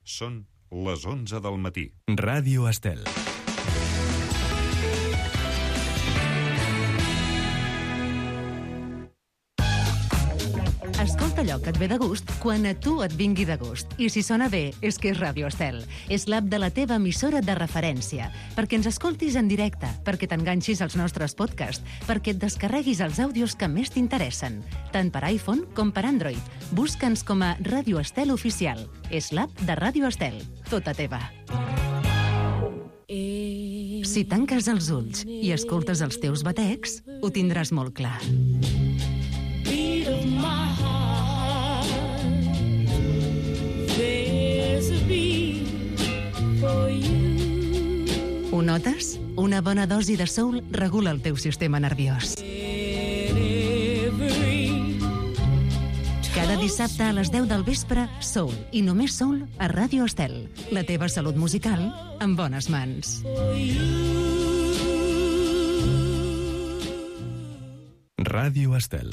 Són les 11 del matí. Ràdio Estel. Escolta allò que et ve de gust quan a tu et vingui de gust. I si sona bé, és que és Ràdio Estel. És l'app de la teva emissora de referència. Perquè ens escoltis en directe, perquè t'enganxis als nostres podcasts, perquè et descarreguis els àudios que més t'interessen. Tant per iPhone com per Android. Busca'ns com a Ràdio Estel Oficial. És l'app de Ràdio Estel. Tota teva. Si tanques els ulls i escoltes els teus batecs, ho tindràs molt clar. Ho notes? Una bona dosi de soul regula el teu sistema nerviós. Cada dissabte a les 10 del vespre, soul i només soul a Ràdio Estel. La teva salut musical en bones mans. Ràdio Estel.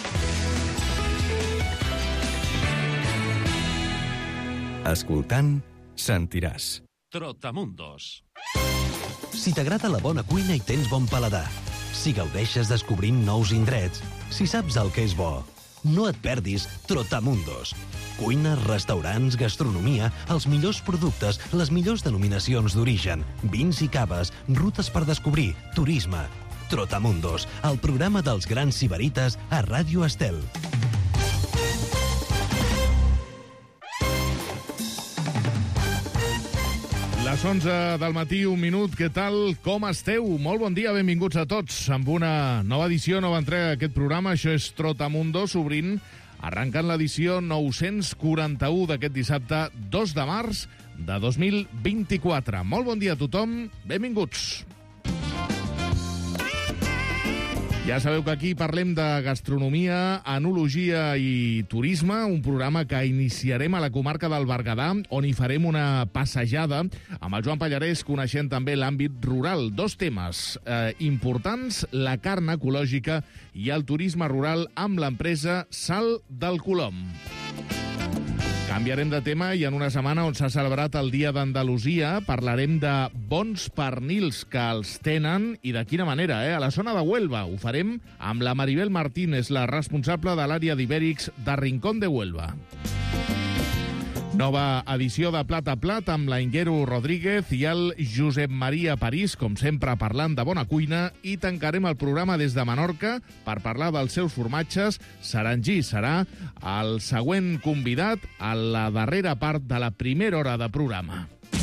Escoltant, sentiràs. Trotamundos. Si t'agrada la bona cuina i tens bon paladar, si gaudeixes descobrint nous indrets, si saps el que és bo, no et perdis Trotamundos. Cuines, restaurants, gastronomia, els millors productes, les millors denominacions d'origen, vins i caves, rutes per descobrir, turisme. Trotamundos, el programa dels grans sibarites a Ràdio Estel. Les 11 del matí, un minut, què tal? Com esteu? Molt bon dia, benvinguts a tots amb una nova edició, nova entrega d'aquest programa. Això és Trotamundos, arrencant l'edició 941 d'aquest dissabte, 2 de març de 2024. Molt bon dia a tothom, benvinguts. Ja sabeu que aquí parlem de gastronomia, enologia i turisme, un programa que iniciarem a la comarca del Berguedà, on hi farem una passejada amb el Joan Pallarès, coneixent també l'àmbit rural. Dos temes importants, la carn ecològica i el turisme rural amb l'empresa Sal del Colom. Canviarem de tema i en una setmana on s'ha celebrat el Dia d'Andalusia parlarem de bons pernils que els tenen i de quina manera, a la zona de Huelva. Ho farem amb la Maribel Martínez, la responsable de l'àrea d'Ibèrics de Rincón de Huelva. Nova edició de Plat a Plat amb la Inguero Rodríguez i el Josep Maria París, com sempre parlant de bona cuina, i tancarem el programa des de Menorca per parlar dels seus formatges. Sarangí serà el següent convidat a la darrera part de la primera hora de programa.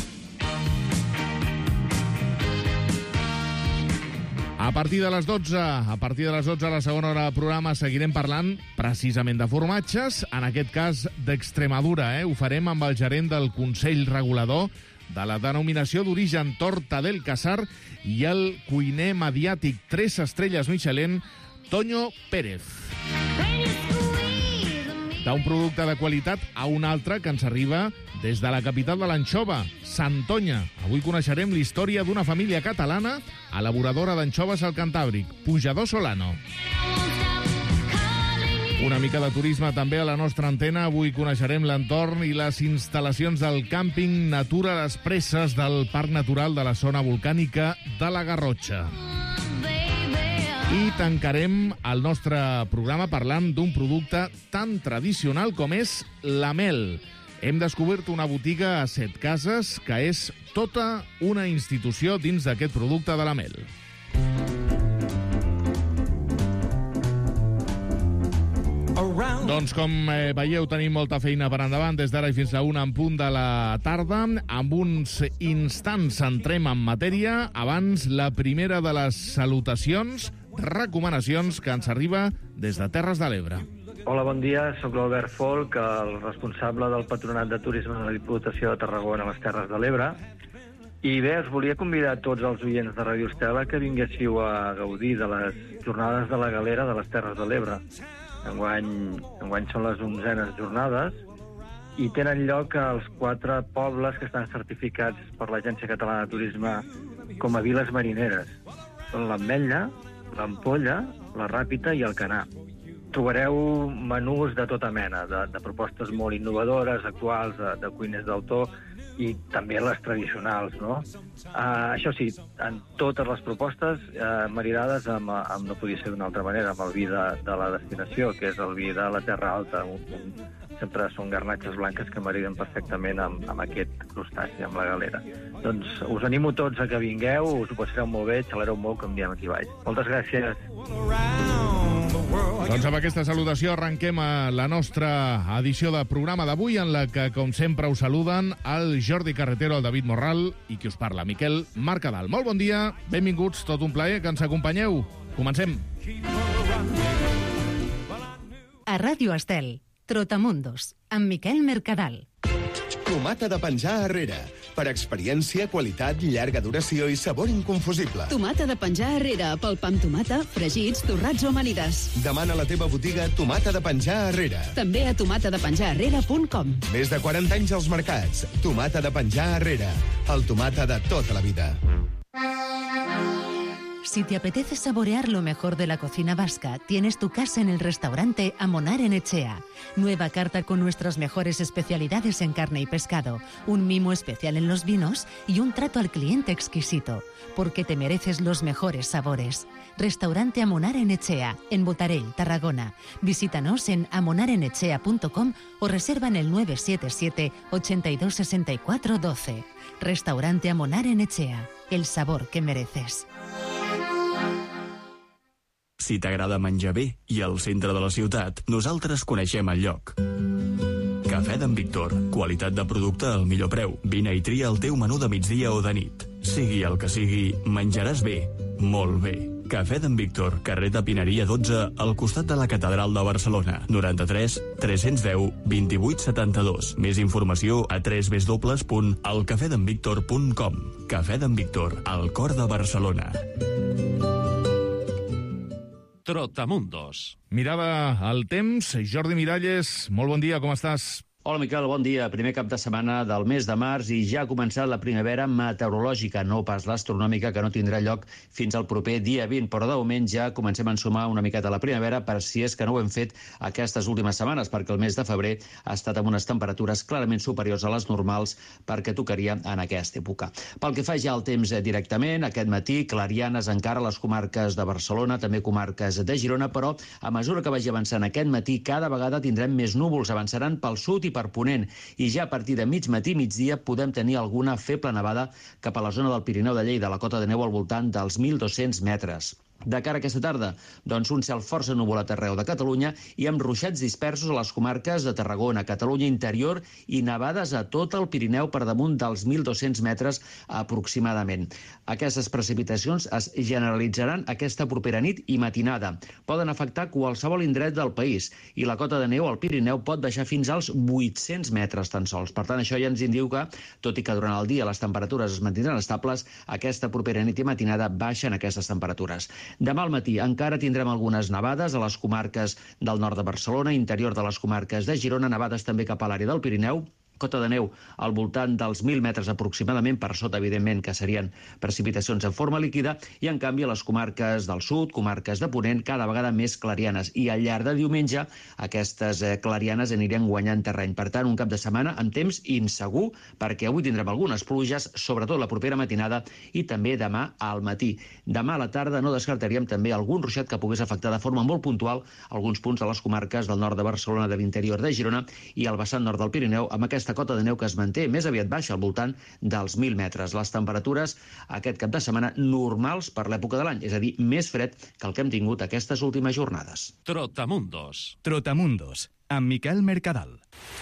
A partir de les 12, a la segona hora del programa, seguirem parlant precisament de formatges, en aquest cas d'Extremadura. Ho farem amb el gerent del Consell Regulador de la denominació d'origen Torta del Casar i el cuiner mediàtic 3 estrelles Michelin, Toño Pérez. D'un producte de qualitat a un altre que ens arriba des de la capital de l'anxova, Santoña. Avui coneixerem la història d'una família catalana elaboradora d'anxoves al Cantàbric, Pujador Solano. Una mica de turisme també a la nostra antena. Avui coneixerem l'entorn i les instal·lacions del càmping Natura Les Presses del Parc Natural de la zona volcànica de la Garrotxa. I tancarem el nostre programa parlant d'un producte tan tradicional com és la mel. Hem descobert una botiga a Setcases que és tota una institució dins d'aquest producte de la mel. Doncs com veieu, tenim molta feina per endavant des d'ara i fins a 1 en punt de la tarda. Amb uns instants entrem en matèria. Abans, la primera de les salutacions, recomanacions que ens arriba des de Terres de l'Ebre. Hola, bon dia. Soc l'Albert Folk, el responsable del Patronat de Turisme de la Diputació de Tarragona a les Terres de l'Ebre. I bé, us volia convidar a tots els oients de Ràdio Estel que vinguéssiu a gaudir de les jornades de la Galera de les Terres de l'Ebre. Enguany són les 11enes jornades i tenen lloc als 4 pobles que estan certificats per l'Agència Catalana de Turisme com a viles marineres. Són l'Ametlla, l'Ampolla, la Ràpita i el Canà. trobareu menús de tota mena, de propostes molt innovadores, actuals, de cuiners d'autor, i també les tradicionals, no? Això sí, en totes les propostes maridades amb no podia ser d'una altra manera, amb el vi de la destinació, que és el vi de la Terra Alta. Sempre són garnatxes blanques que mariden perfectament amb aquest crustaci, amb la galera. Doncs us animo tots a que vingueu, us ho passareu molt bé, xalareu molt, com diem aquí baix. Moltes gràcies. Doncs amb aquesta salutació arrenquem a la nostra edició de programa d'avui, en la que, com sempre, us saluden el Jordi Carretero, el David Morral i qui us parla, Miquel Mercadal. Molt bon dia, benvinguts, tot un plaer que ens acompanyeu. Comencem. A Ràdio Estel, Trotamundos, amb Miquel Mercadal. Tomata de penjar arrere. Per experiència, qualitat, llarga duració i sabor inconfusible. Tomata de penjar arrere, pel pa amb tomata, fregits, torrats o amanides. Demana a la teva botiga Tomata de penjar arrere. També a tomatadepenjararrere.com. Més de 40 anys als mercats. Tomata de penjar arrere. El tomata de tota la vida. Si te apetece saborear lo mejor de la cocina vasca, tienes tu casa en el restaurante Amonar en Echea. Nueva carta con nuestras mejores especialidades en carne y pescado, un mimo especial en los vinos y un trato al cliente exquisito, porque te mereces los mejores sabores. Restaurante Amonar en Echea, en Botarell, Tarragona. Visítanos en amonarenechea.com o reserva en el 977 82 64 12. Restaurante Amonar en Echea, el sabor que mereces. Si t'agrada menjar bé i al centre de la ciutat, nosaltres coneixem el lloc. Cafè d'en Víctor. Qualitat de producte al millor preu. Vine i tria el teu menú de migdia o de nit. Sigui el que sigui, menjaràs bé. Molt bé. Cafè d'en Víctor, carrer de Pineria 12, al costat de la Catedral de Barcelona. 93 310 28 72. Més informació a www.elcafedenvictor.com. Cafè d'en Víctor, al cor de Barcelona. Trotamundos. Mirada al temps. Jordi Miralles, molt bon dia, com estàs? Hola, Miquel, bon dia. Primer cap de setmana del mes de març i ja ha començat la primavera meteorològica, no pas l'astronòmica, que no tindrà lloc fins al proper dia 20, però de moment ja comencem a ensumar una miqueta la primavera, per si és que no ho hem fet aquestes últimes setmanes, perquè el mes de febrer ha estat amb unes temperatures clarament superiors a les normals perquè tocaria en aquesta època. Pel que fa ja al temps directament, aquest matí, clarianes encara a les comarques de Barcelona, també comarques de Girona, però a mesura que vagi avançant aquest matí, cada vegada tindrem més núvols, avançaran pel sud i per ponent, i ja a partir de mig matí, migdia, podem tenir alguna feble nevada cap a la zona del Pirineu de Lleida, la cota de neu al voltant dels 1.200 metres. De cara a aquesta tarda, doncs un cel força nuvolat arreu de Catalunya i amb ruixats dispersos a les comarques de Tarragona, Catalunya interior i nevades a tot el Pirineu per damunt dels 1.200 metres aproximadament. Aquestes precipitacions es generalitzaran aquesta propera nit i matinada. Poden afectar qualsevol indret del país i la cota de neu al Pirineu pot baixar fins als 800 metres tan sols. Per tant, això ja ens indica, tot i que durant el dia les temperatures es mantindran estables, aquesta propera nit i matinada baixen aquestes temperatures. Demà al matí encara tindrem algunes nevades a les comarques del nord de Barcelona, interior de les comarques de Girona, nevades també cap a l'àrea del Pirineu, cota de neu al voltant dels 1.000 metres aproximadament, per sota, evidentment, que serien precipitacions en forma líquida, i, en canvi, a les comarques del sud, comarques de ponent, cada vegada més clarianes. I al llarg de diumenge, aquestes clarianes anirien guanyant terreny. Per tant, un cap de setmana amb temps insegur, perquè avui tindrem algunes pluges, sobretot la propera matinada, i també demà al matí. Demà a la tarda no descartaríem també algun ruixat que pogués afectar de forma molt puntual alguns punts a les comarques del nord de Barcelona, de l'interior de Girona i al vessant nord del Pirineu, amb aquesta cota de neu que es manté més aviat baixa al voltant dels 1.000 metres. Les temperatures aquest cap de setmana normals per l'època de l'any, és a dir, més fred que el que hem tingut aquestes últimes jornades. Trotamundos. Trotamundos, amb Miquel Mercadal.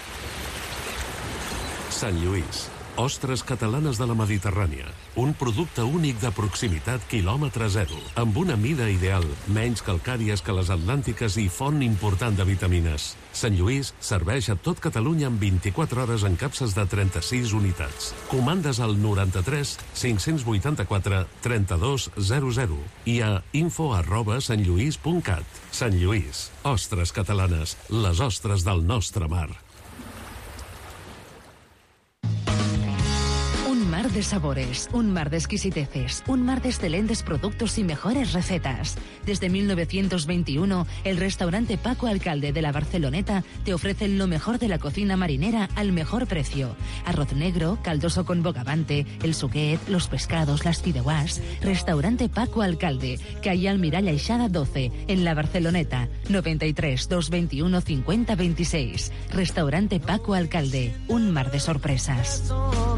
Sant Lluís. Ostres catalanes de la Mediterrània. Un producte únic de proximitat quilòmetre zero, amb una mida ideal, menys calcàries que les atlàntiques i font important de vitamines. Sant Lluís serveix a tot Catalunya en 24 hores en capses de 36 unitats. Comandes al 93 584 32 00 i a info@santlluís.cat. Sant Lluís. Ostres catalanes, les ostres del nostre mar. mar de sabores, un mar de exquisiteces, un mar de excelentes productos y mejores recetas. Desde 1921, el restaurante Paco Alcalde de la Barceloneta te ofrece lo mejor de la cocina marinera al mejor precio. Arroz negro, caldoso con bogavante, el suquet, los pescados, las fideuàs. Restaurante Paco Alcalde, calle Almirall Aixada 12, en la Barceloneta, 93 221 50 26. Restaurante Paco Alcalde, un mar de sorpresas.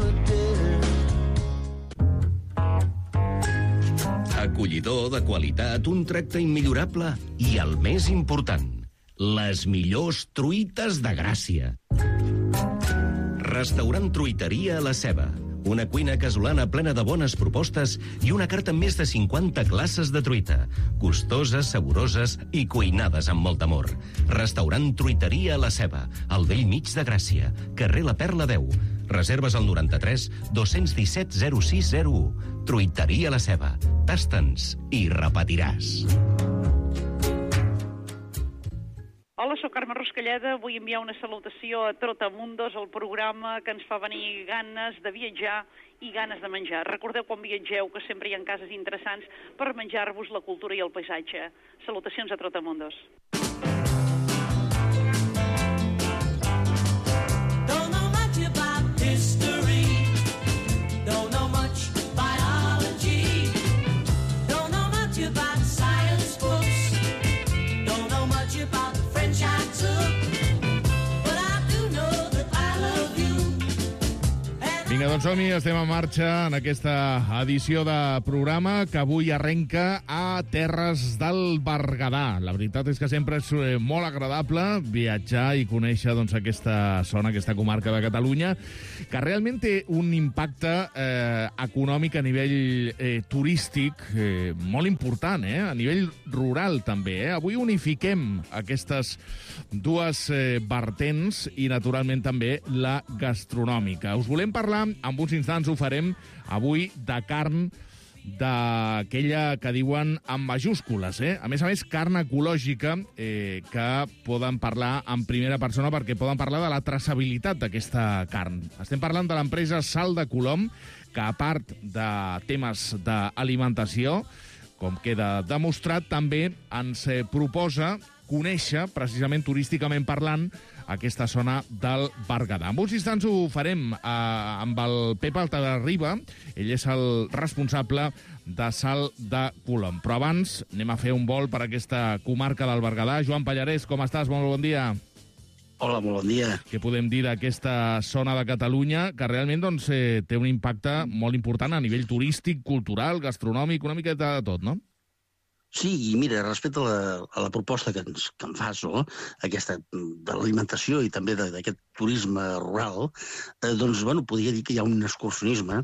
Acollidor, de qualitat, un tracte immillorable i el més important, les millors truites de Gràcia. Restaurant Truiteria La Ceba. Una cuina casolana plena de bones propostes i una carta amb més de 50 classes de truita. Gustoses, saboroses i cuinades amb molt amor. Restaurant Truiteria La Ceba, al vell mig de Gràcia, carrer La Perla 10. Reserves al 93 217 0601. Truiteria La Ceba. Tasta'ns i repetiràs. Hola, soc Carme Ruscalleda. Vull enviar una salutació a Trotamundos, el programa que ens fa venir ganes de viatjar i ganes de menjar. Recordeu quan viatgeu que sempre hi ha cases interessants per menjar-vos la cultura i el paisatge. Salutacions a Trotamundos. Vinga, doncs som-hi, estem en marxa en aquesta edició de programa que avui arrenca a Terres del Berguedà. La veritat és que sempre és molt agradable viatjar i conèixer aquesta zona, aquesta comarca de Catalunya, que realment té un impacte econòmic a nivell turístic molt important, a nivell rural també. Avui unifiquem aquestes dues vertents i, naturalment, també la gastronòmica. Us volem parlar, en uns instants ho farem, avui de carn d'aquella que diuen amb majúscules. A més, carn ecològica que poden parlar en primera persona perquè poden parlar de la traçabilitat d'aquesta carn. Estem parlant de l'empresa Sal de Colom, que a part de temes d'alimentació, com queda demostrat, també ens proposa conèixer, precisament turísticament parlant, aquesta zona del Berguedà. En uns instants ho farem amb el Pep Altaderriba. Ell és el responsable de Sal de Colom. Però abans anem a fer un vol per aquesta comarca del Berguedà. Joan Pallarès, com estàs? Molt bon dia. Hola, molt bon dia. Què podem dir d'aquesta zona de Catalunya que realment té un impacte molt important a nivell turístic, cultural, gastronòmic, una miqueta de tot, no? Sí, i mira, respecte a la proposta que em fas, no? Aquesta de l'alimentació i també d'aquest turisme rural, doncs, podria dir que hi ha un excursionisme,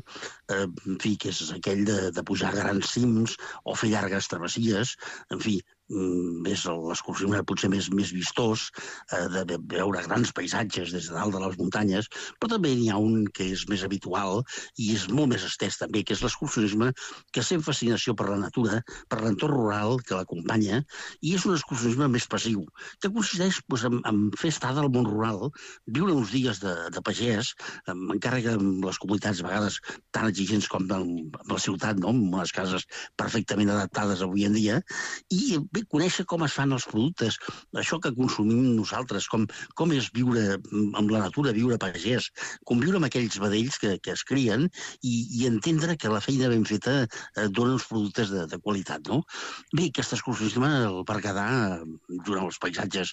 en fi, que és aquell de pujar grans cims o fer llargues travessies, en fi, és l'excursionisme potser més vistós, de veure grans paisatges des de dalt de les muntanyes, però també n'hi ha un que és més habitual i és molt més estès també, que és l'excursionisme que sent fascinació per la natura, per l'entorn rural que l'acompanya, i és un excursionisme més passiu, que consisteix en fer estada al món rural, viure uns dies de pagès, encara que amb les comunitats a vegades tan exigents com amb la ciutat, no? Amb unes cases perfectament adaptades avui en dia, i bé, conèixer com es fan els productes, això que consumim nosaltres, com és viure amb la natura, viure pagès, conviure amb aquells vedells que es crien i entendre que la feina ben feta dona uns productes de qualitat, no? Bé, aquest excursionisme, el Berguedà, durant els paisatges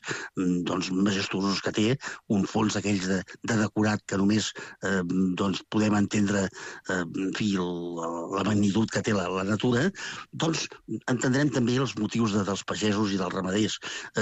majestuosos que té, un fons d'aquells de decorat que només podem entendre, en fi, la magnitud que té la natura, doncs entendrem també els motius dels pagesos i dels ramaders.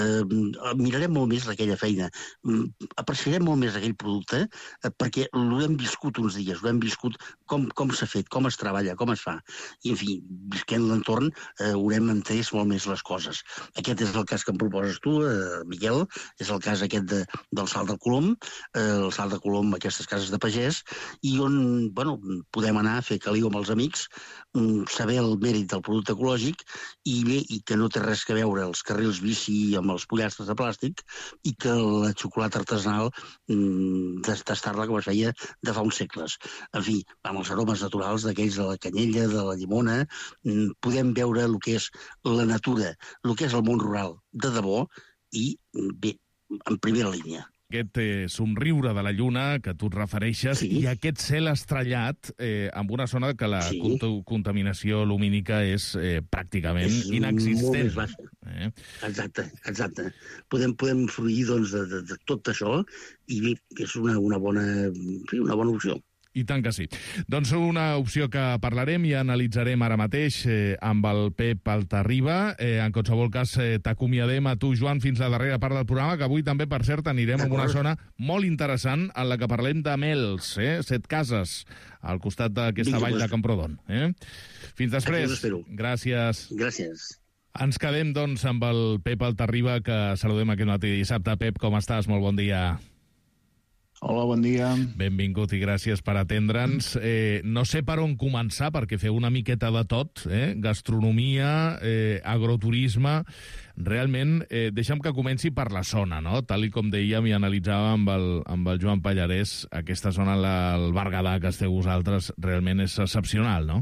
Mirarem molt més aquella feina, apreciarem molt més aquell producte perquè l'hem viscut uns dies, l'hem viscut com s'ha fet, com es treballa, com es fa. I, en fi, visquent l'entorn, haurem entès molt més les coses. Aquest és el cas que em proposes tu, Miquel, és el cas aquest del Sal de Colom, el Sal de Colom, aquestes cases de pagès, i on podem anar a fer caliu amb els amics, saber el mèrit del producte ecològic i bé, i que no té res res que veure els carrils bici amb els pollastres de plàstic i que la xocolata artesanal tastar-la com es feia de fa uns segles. En fi, amb els aromes naturals d'aquells de la canyella, de la llimona, podem veure el que és la natura, el que és el món rural de debò i, bé, en primera línia. Aquest somriure de la lluna que tu et refereixes i aquest cel estrellat amb una zona que la contaminació lumínica és pràcticament inexistent. Molt més baixa. Exacte. Podem fruir de tot això i bé, és una bona opció. I tant que sí. Doncs una opció que parlarem i analitzarem ara mateix amb el Pep Altarriba. En qualsevol cas, t'acomiadem a tu, Joan, fins a la darrera part del programa, que avui també, per cert, anirem a una zona molt interessant en la que parlem de mels, Setcases, al costat d'aquesta vall de Camprodon. Fins després. Gràcies. Gràcies. Ens quedem, doncs, amb el Pep Altarriba, que saludem aquest matí dissabte. Pep, com estàs? Molt bon dia. Hola, bon dia. Benvingut i gràcies per atendre'ns. No sé per on començar, perquè feu una miqueta de tot, gastronomia, agroturisme. Realment, deixa'm que comenci per la zona, no? Tal com dèiem i analitzàvem amb el Joan Pallarès, aquesta zona, el Berguedà, que esteu vosaltres, realment és excepcional, no?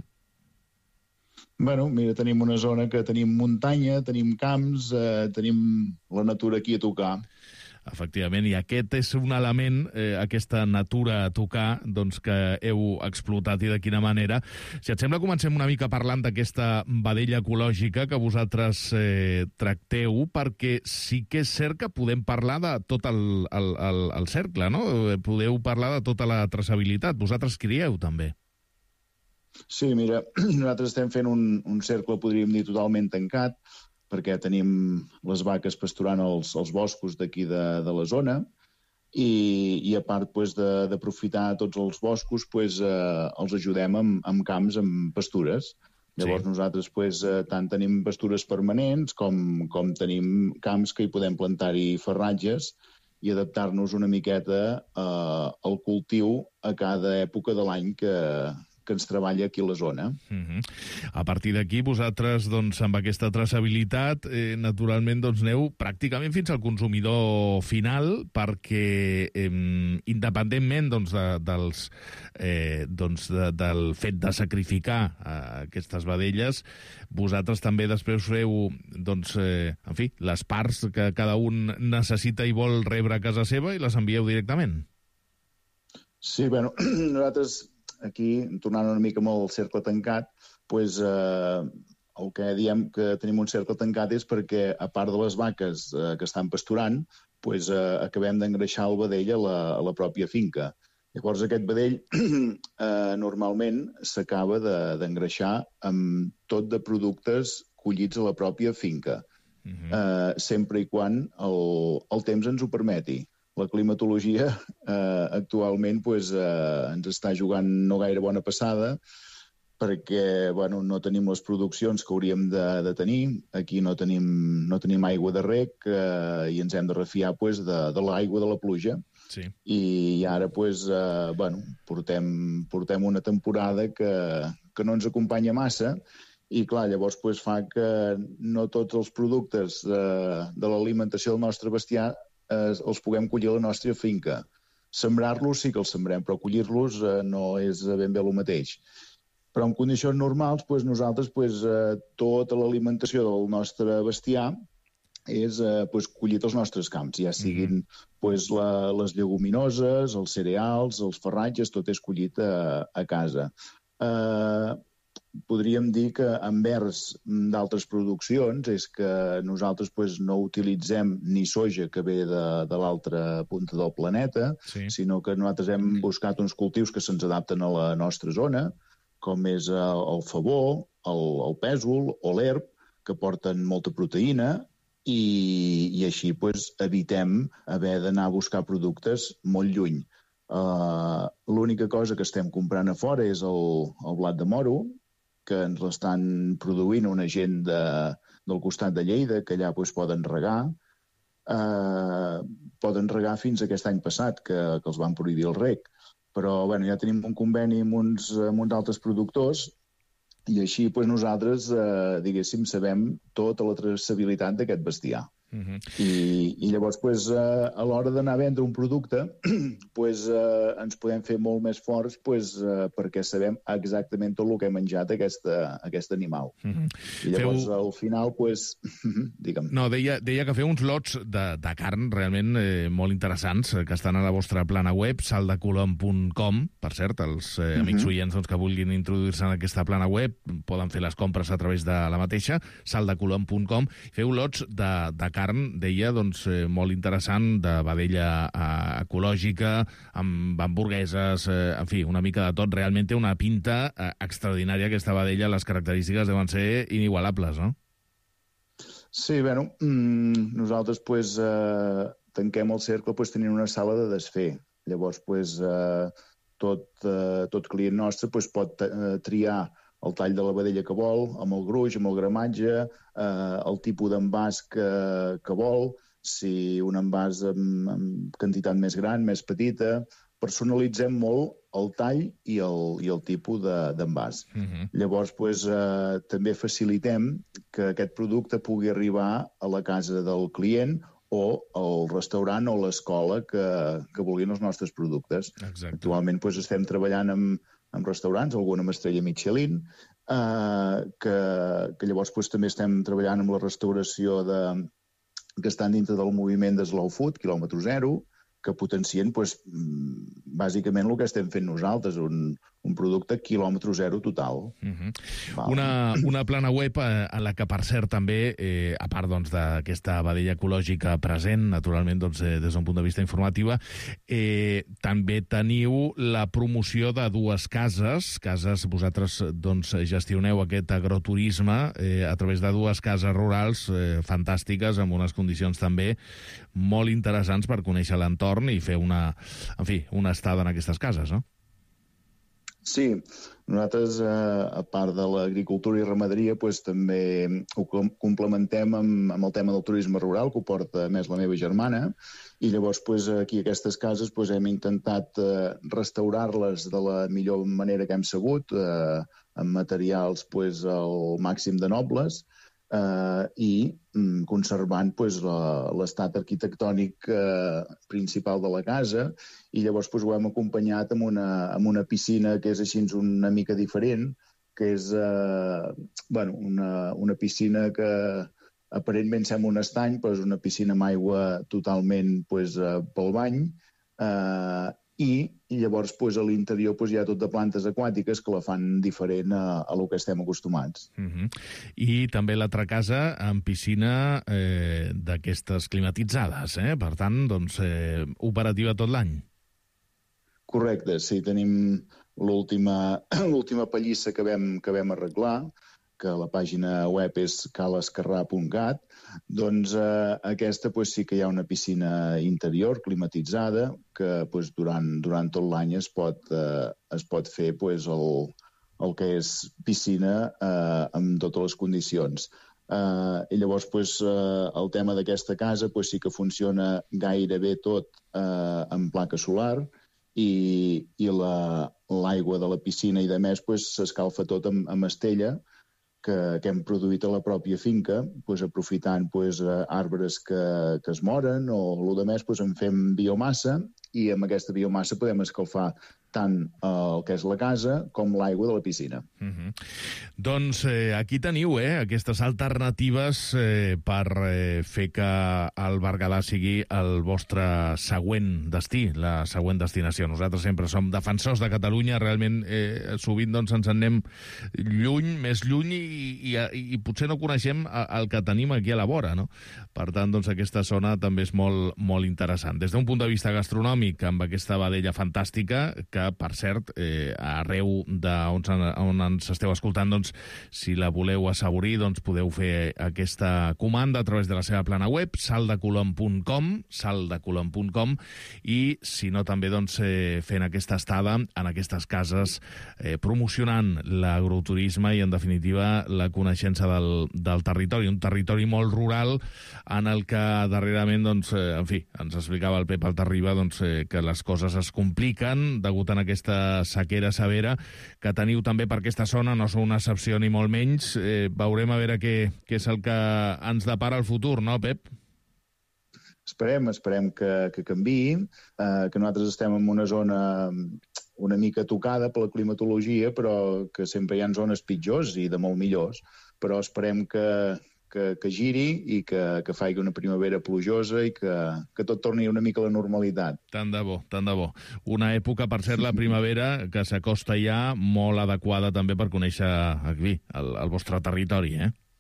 Bueno, mira, tenim una zona que tenim muntanya, tenim camps, tenim la natura aquí a tocar. Efectivament, i aquest és un element, aquesta natura a tocar, doncs, que heu explotat i de quina manera. Si et sembla, comencem una mica parlant d'aquesta vedella ecològica que vosaltres tracteu, perquè sí que és cert que podem parlar de tot el cercle, no? Podeu parlar de tota la traçabilitat. Vosaltres crieu, també. Sí, mira, nosaltres estem fent un cercle, podríem dir, totalment tancat, perquè tenim les vaques pasturant els boscos d'aquí de la zona i a part d'aprofitar tots els boscos els ajudem amb camps, amb pastures. Llavors nosaltres tant tenim pastures permanents com tenim camps que hi podem plantar-hi farratges i adaptar-nos una miqueta al cultiu a cada època de l'any que ens treballa aquí a la zona. A partir d'aquí, vosaltres, doncs, amb aquesta traçabilitat, naturalment, doncs, aneu pràcticament fins al consumidor final, perquè, independentment del fet de sacrificar aquestes vedelles, vosaltres també després feu, doncs, en fi, les parts que cada un necessita i vol rebre a casa seva i les envieu directament. Sí, bueno, nosaltres aquí, tornant una mica amb el cercle tancat, el que diem que tenim un cercle tancat és perquè, a part de les vaques que estan pasturant, acabem d'engreixar el vedell a la pròpia finca. Llavors, aquest vedell normalment s'acaba d'engreixar amb tot de productes collits a la pròpia finca, sempre i quan el temps ens ho permeti. La climatologia actualment ens està jugant no gaire bona passada perquè no tenim les produccions que hauríem de tenir. Aquí no tenim aigua de reg i ens hem de refiar de l'aigua de la pluja. I ara portem una temporada que no ens acompanya massa i clar, llavors fa que no tots els productes de l'alimentació del nostre bestiar els puguem collir a la nostra finca. Sembrar-los sí que els sembrem, però collir-los no és ben bé el mateix. Però en condicions normals, nosaltres tota l'alimentació del nostre bestiar és collit als nostres camps, ja siguin les lleguminoses, els cereals, els farratges, tot és collit a casa. Podríem dir que envers d'altres produccions és que nosaltres no utilitzem ni soja que ve de l'altra punta del planeta, sinó que nosaltres hem buscat uns cultius que se'ns adapten a la nostra zona, com és el favor, el pèsol o l'herb, que porten molta proteïna i així evitem haver d'anar a buscar productes molt lluny. L'única cosa que estem comprant a fora és el blat de moro, que ens l'estan produint una gent del costat de Lleida, que allà poden regar. Poden regar fins aquest any passat, que els van prohibir el reg. Però ja tenim un conveni amb uns altres productors I així nosaltres, diguéssim, sabem tota la traçabilitat d'aquest bestiar. I llavors, a l'hora d'anar a vendre un producte, ens podem fer molt més forts perquè sabem exactament tot el que ha menjat aquest animal. I llavors, al final, digue'm. No, deia que feu uns lots de carn realment molt interessants, que estan a la vostra plana web, saldecolom.com. Per cert, els amics oients que vulguin introduir-se en aquesta plana web poden fer les compres a través de la mateixa, saldecolom.com. Feu lots de carn, deia, molt interessant, de vedella ecològica, amb hamburgueses, en fi, una mica de tot. Realment té una pinta extraordinària aquesta vedella, les característiques deuen ser inigualables, no? Sí, nosaltres tanquem el cercle tenint una sala de desfer. Llavors, tot client nostre pot triar el tall de la vedella que vol, amb el gruix, amb el gramatge, el tipus d'envàs que vol, si un envàs amb quantitat més gran, més petita. Personalitzem molt el tall i el tipus d'envàs. Llavors, també facilitem que aquest producte pugui arribar a la casa del client o al restaurant o l'escola que vulguin els nostres productes. Actualment estem treballant amb restaurants, algun amb estrella Michelin, que llavors també estem treballant amb la restauració que estan dintre del moviment de Slow Food, quilòmetre zero, que potencien bàsicament el que estem fent nosaltres, un producte quilòmetre zero total. Una plana web en la que, per cert, també, a part d'aquesta vedella ecològica present, naturalment, des d'un punt de vista informativa, també teniu la promoció de dues cases. Vosaltres gestioneu aquest agroturisme a través de dues cases rurals fantàstiques, amb unes condicions també molt interessants per conèixer l'entorn i fer una estada en aquestes cases, no? Sí, nosaltres, a part de l'agricultura i ramaderia, també ho complementem amb el tema del turisme rural, que ho porta més la meva germana, i llavors aquí a aquestes cases hem intentat restaurar-les de la millor manera que hem sabut, amb materials el màxim de nobles, i conservant l'estat arquitectònic principal de la casa, i llavors ho hem acompanyat amb una piscina que és així una mica diferent, que és una piscina que aparentment sembla un estany, però és una piscina amb aigua totalment pel bany, i llavors a l'interior hi ha tot de plantes aquàtiques que la fan diferent a el que estem acostumats. I també l'altra casa amb piscina d'aquestes climatitzades, per tant, operativa tot l'any. Correcte, sí, tenim l'última pallissa que vam arreglar, que la pàgina web és calescarrà.cat, aquesta sí que hi ha una piscina interior climatitzada que durant tot l'any es pot fer el que és piscina amb totes les condicions. I llavors el tema d'aquesta casa sí que funciona gairebé tot amb placa solar, i l'aigua de la piscina i de més s'escalfa tot amb estella, que hem produït a la pròpia finca, aprofitant arbres que es moren, o el que més en fem biomassa, i amb aquesta biomassa podem escalfar tant el que és la casa com l'aigua de la piscina. Doncs aquí teniu aquestes alternatives per fer que el Berguedà sigui el vostre següent destí, la següent destinació. Nosaltres sempre som defensors de Catalunya, realment sovint ens en anem lluny, més lluny, i potser no coneixem el que tenim aquí a la vora, no? Per tant, aquesta zona també és molt, molt interessant. Des d'un punt de vista gastronòmic, amb aquesta vedella fantàstica, que, per cert, arreu on ens esteu escoltant, si la voleu assaborir, podeu fer aquesta comanda a través de la seva plana web, saldecolom.com, i, si no, també fent aquesta estada en aquestes cases, promocionant l'agroturisme i, en definitiva, la coneixença del territori, un territori molt rural en el que darrerament, en fi, ens explicava el Pep Altarriba, que les coses es compliquen degut a aquesta sequera severa que teniu també per aquesta zona, no sou una excepció ni molt menys. Veurem a veure què és el que ens depara el futur, no, Pep? Esperem que canviï, que nosaltres estem en una zona una mica tocada per la climatologia, però que sempre hi ha zones pitjors i de molt millors. Però esperem que giri i que faci una primavera plujosa i que tot torni una mica a la normalitat. Tant de bo, tant de bo. Una època, per cert, la primavera, que s'acosta ja molt adequada també per conèixer aquí, el vostre territori,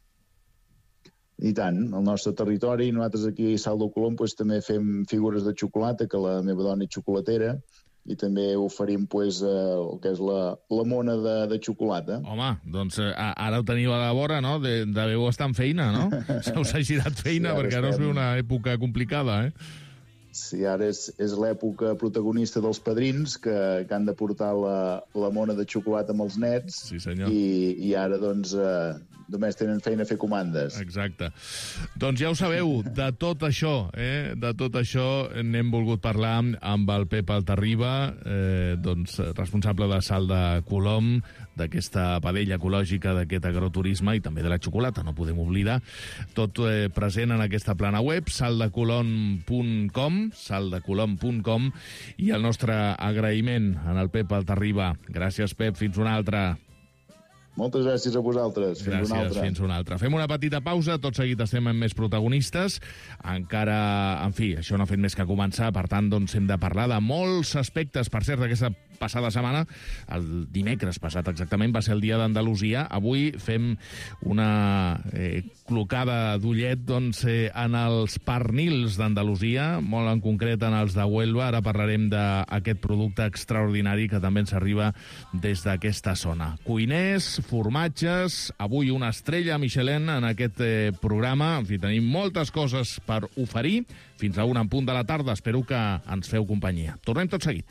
I tant, el nostre territori. Nosaltres aquí a Salt de Colom també fem figures de xocolata, que la meva dona és xocolatera, i també oferim el que és la mona de xocolata. Home, doncs ara ho teniu a la vora, no? Deveu estar en feina, no? Se us ha girat feina, sí, perquè ara us ve una època complicada, Sí, ara és l'època protagonista dels padrins que han de portar la mona de xocolata amb els nets. Sí, senyor. I ara, doncs, només tenen feina a fer comandes. Exacte. Doncs ja ho sabeu, de tot això, n'hem volgut parlar amb el Pep Altarriba, responsable de Salt de Colom, d'aquesta padella ecològica, d'aquest agroturisme i també de la xocolata, no podem oblidar. Tot present en aquesta plana web, saldecolom.com, i el nostre agraïment en el Pep Altarriba. Gràcies, Pep, fins una altra. Moltes gràcies a vosaltres. Fins una altra. Fem una petita pausa, tot seguit estem amb més protagonistes. Encara, en fi, això no ha fet més que començar, per tant, doncs hem de parlar de molts aspectes. Per cert, d'aquesta passada setmana, el dimecres passat exactament, va ser el dia d'Andalusia. Avui fem una clocada d'ullet en els pernils d'Andalusia, molt en concret en els de Huelva. Ara parlarem d'aquest producte extraordinari que també ens arriba des d'aquesta zona. Cuiners, formatges, avui una estrella Michelin en aquest programa. En fi, tenim moltes coses per oferir. Fins a 1 en punt de la tarda. Espero que ens feu companyia. Tornem tot seguit.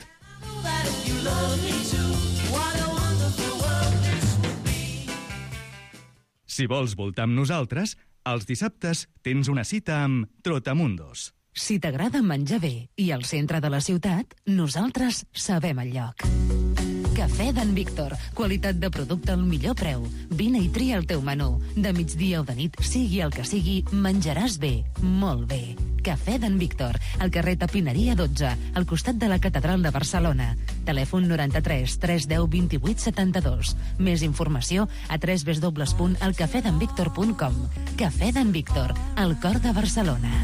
Si vols voltar amb nosaltres, els dissabtes tens una cita amb Trotamundos. Si t'agrada menjar bé i al centre de la ciutat, nosaltres sabem el lloc. Cafè d'en Víctor. Qualitat de producte al millor preu. Vine i tria el teu menú. De migdia o de nit, sigui el que sigui, menjaràs bé, molt bé. Cafè d'en Víctor, al carrer Tapineria 12, al costat de la Catedral de Barcelona. Telèfon 93 310 28 72. Més informació a www.elcafedenvictor.com. Cafè d'en Víctor, al cor de Barcelona.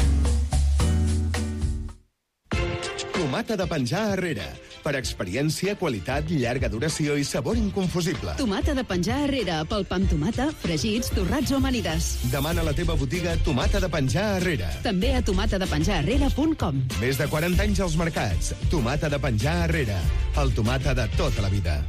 Tomata de penjar arrere. Per experiència, qualitat, llarga duració i sabor inconfusible. Tomata de penjar arrere, pel pa amb tomata, fregits, torrats o amanides. Demana a la teva botiga Tomata de penjar arrere. També a tomatadepenjararrere.com. Més de 40 anys als mercats. Tomata de penjar arrere. El tomata de tota la vida.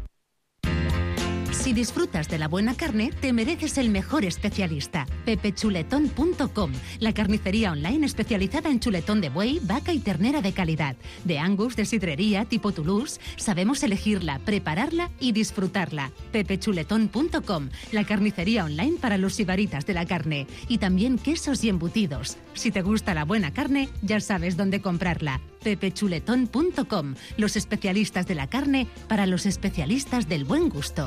Si disfrutas de la buena carne, te mereces el mejor especialista. pepechuletón.com, la carnicería online especializada en chuletón de buey, vaca y ternera de calidad. De Angus, de sidrería, tipo Toulouse. Sabemos elegirla, prepararla y disfrutarla. pepechuletón.com, la carnicería online para los sibaritas de la carne. Y también quesos y embutidos. Si te gusta la buena carne, ya sabes dónde comprarla. pepechuletón.com, los especialistas de la carne para los especialistas del buen gusto.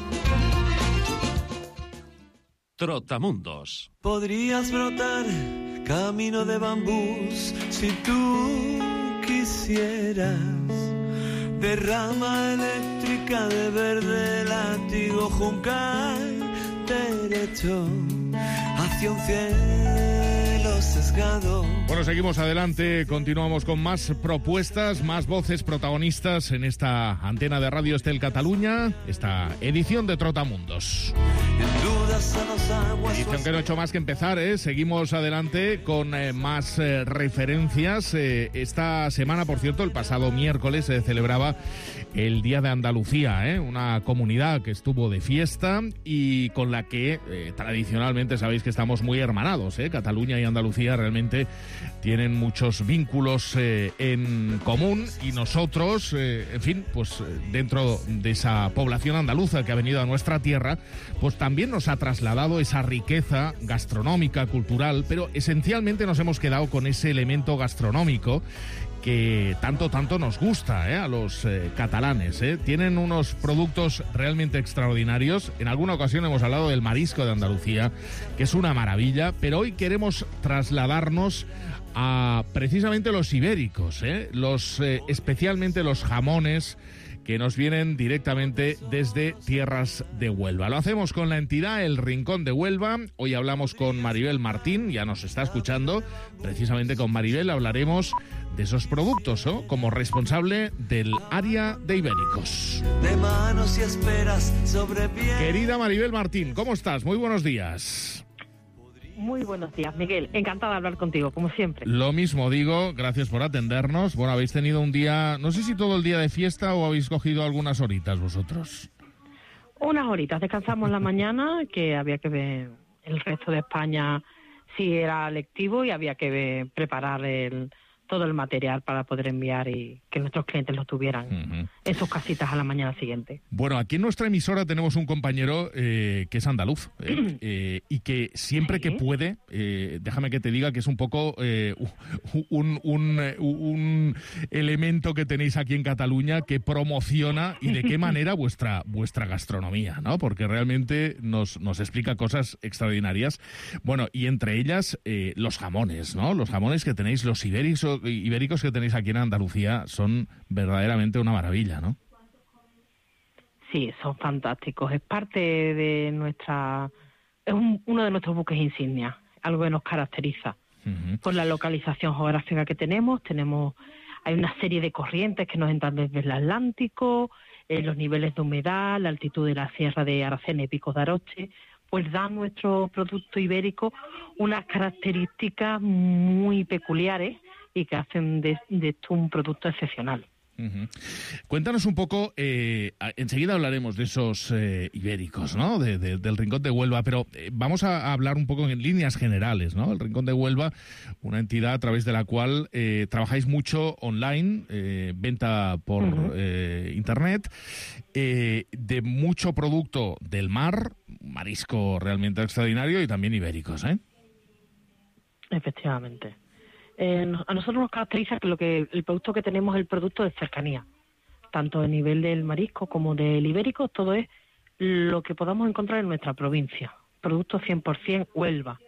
Trotamundos. Podrías brotar camino de bambús si tú quisieras. Derrama eléctrica de verde, látigo juncal, derecho hacia un cielo sesgado. Bueno, seguimos adelante, continuamos con más propuestas, más voces protagonistas en esta antena de Radio Estel Cataluña, esta edición de Trotamundos. Edición que no he hecho más que empezar, seguimos adelante con más referencias. Esta semana, por cierto, el pasado miércoles se celebraba el Día de Andalucía, una comunidad que estuvo de fiesta y con la que tradicionalmente sabéis que estamos muy hermanados. Cataluña y Andalucía realmente tienen muchos vínculos en común y nosotros, en fin, pues dentro de esa población andaluza que ha venido a nuestra tierra, pues también nos ha trasladado esa riqueza gastronómica, cultural, pero esencialmente nos hemos quedado con ese elemento gastronómico que tanto nos gusta a los catalanes. Tienen unos productos realmente extraordinarios. En alguna ocasión hemos hablado del marisco de Andalucía, que es una maravilla, pero hoy queremos trasladarnos a precisamente los ibéricos, especialmente los jamones que nos vienen directamente desde tierras de Huelva. Lo hacemos con la entidad El Rincón de Huelva. Hoy hablamos con Maribel Martín, ya nos está escuchando. Precisamente con Maribel hablaremos de esos productos, ¿no? Como responsable del área de ibéricos. De manos y esperas sobre piel. Querida Maribel Martín, ¿cómo estás? Muy buenos días. Muy buenos días, Miguel. Encantada de hablar contigo, como siempre. Lo mismo digo, gracias por atendernos. Bueno, habéis tenido un día, no sé si todo el día de fiesta o habéis cogido algunas horitas vosotros. Unas horitas, descansamos la mañana, que había que ver el resto de España si era lectivo y había que preparar todo el material para poder enviar y que nuestros clientes lo tuvieran en sus casitas a la mañana siguiente. Bueno, aquí en nuestra emisora tenemos un compañero que es andaluz y que siempre que puede, déjame que te diga que es un poco un elemento que tenéis aquí en Cataluña que promociona y de qué manera vuestra gastronomía, ¿no? Porque realmente nos explica cosas extraordinarias. Bueno, y entre ellas los jamones, ¿no? Los jamones que tenéis, los ibéricos que tenéis aquí en Andalucía son verdaderamente una maravilla, ¿no? Sí, son fantásticos. Es parte de uno de nuestros buques insignia, algo que nos caracteriza. Por la localización geográfica que tenemos, hay una serie de corrientes que nos entran desde el Atlántico, los niveles de humedad, la altitud de la sierra de Aracena y Picos de Aroche, pues da a nuestro producto ibérico unas características muy peculiares y que hacen de esto un producto excepcional. Cuéntanos un poco, enseguida hablaremos de esos ibéricos, ¿no? Del Rincón de Huelva, pero vamos a hablar un poco en líneas generales, ¿no? El Rincón de Huelva, una entidad a través de la cual trabajáis mucho online, venta por internet, de mucho producto del mar, marisco realmente extraordinario y también ibéricos, ¿eh? Efectivamente. A nosotros nos caracteriza que el producto que tenemos es el producto de cercanía, tanto a nivel del marisco como del ibérico, todo es lo que podamos encontrar en nuestra provincia, producto 100% Huelva.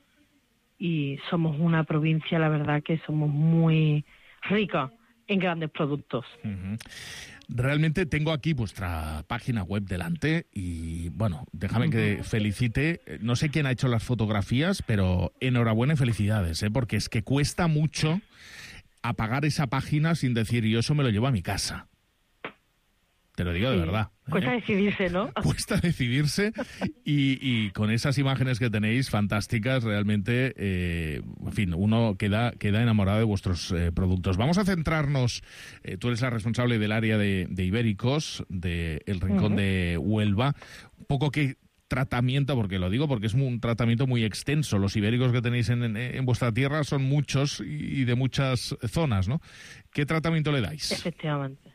Y somos una provincia, la verdad, que somos muy rica en grandes productos. Realmente tengo aquí vuestra página web delante y, bueno, déjame que felicite. No sé quién ha hecho las fotografías, pero enhorabuena y felicidades, porque es que cuesta mucho apagar esa página sin decir yo eso me lo llevo a mi casa. Te lo digo de verdad. Cuesta decidirse, ¿no? Cuesta decidirse y con esas imágenes que tenéis fantásticas, realmente, en fin, uno queda enamorado de vuestros productos. Vamos a centrarnos, tú eres la responsable del área de ibéricos, del Rincón de Huelva, un poco qué tratamiento, porque lo digo porque es un tratamiento muy extenso. Los ibéricos que tenéis en vuestra tierra son muchos y de muchas zonas, ¿no? ¿Qué tratamiento le dais? Efectivamente.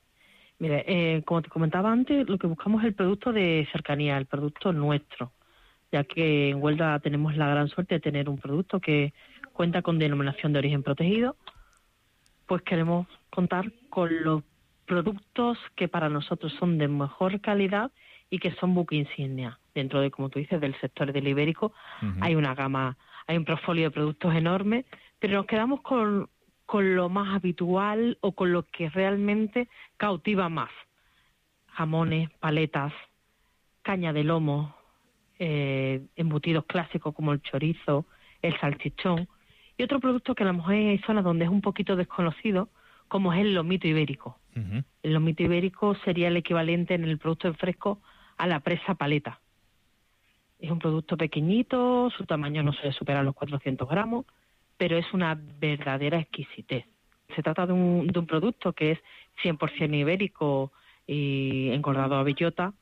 Mire, como te comentaba antes, lo que buscamos es el producto de cercanía, el producto nuestro, ya que en Huelva tenemos la gran suerte de tener un producto que cuenta con denominación de origen protegido, pues queremos contar con los productos que para nosotros son de mejor calidad y que son buque insignia. Dentro de, como tú dices, del sector del ibérico, hay una gama, hay un portfolio de productos enorme, pero nos quedamos con lo más habitual o con lo que realmente cautiva más. Jamones, paletas, caña de lomo, embutidos clásicos como el chorizo, el salchichón, y otro producto que a lo mejor hay zonas donde es un poquito desconocido, como es el lomito ibérico. El lomito ibérico sería el equivalente en el producto en fresco a la presa paleta. Es un producto pequeñito, su tamaño no suele superar los 400 gramos, pero es una verdadera exquisitez. Se trata de un producto que es 100% ibérico y engordado a bellota,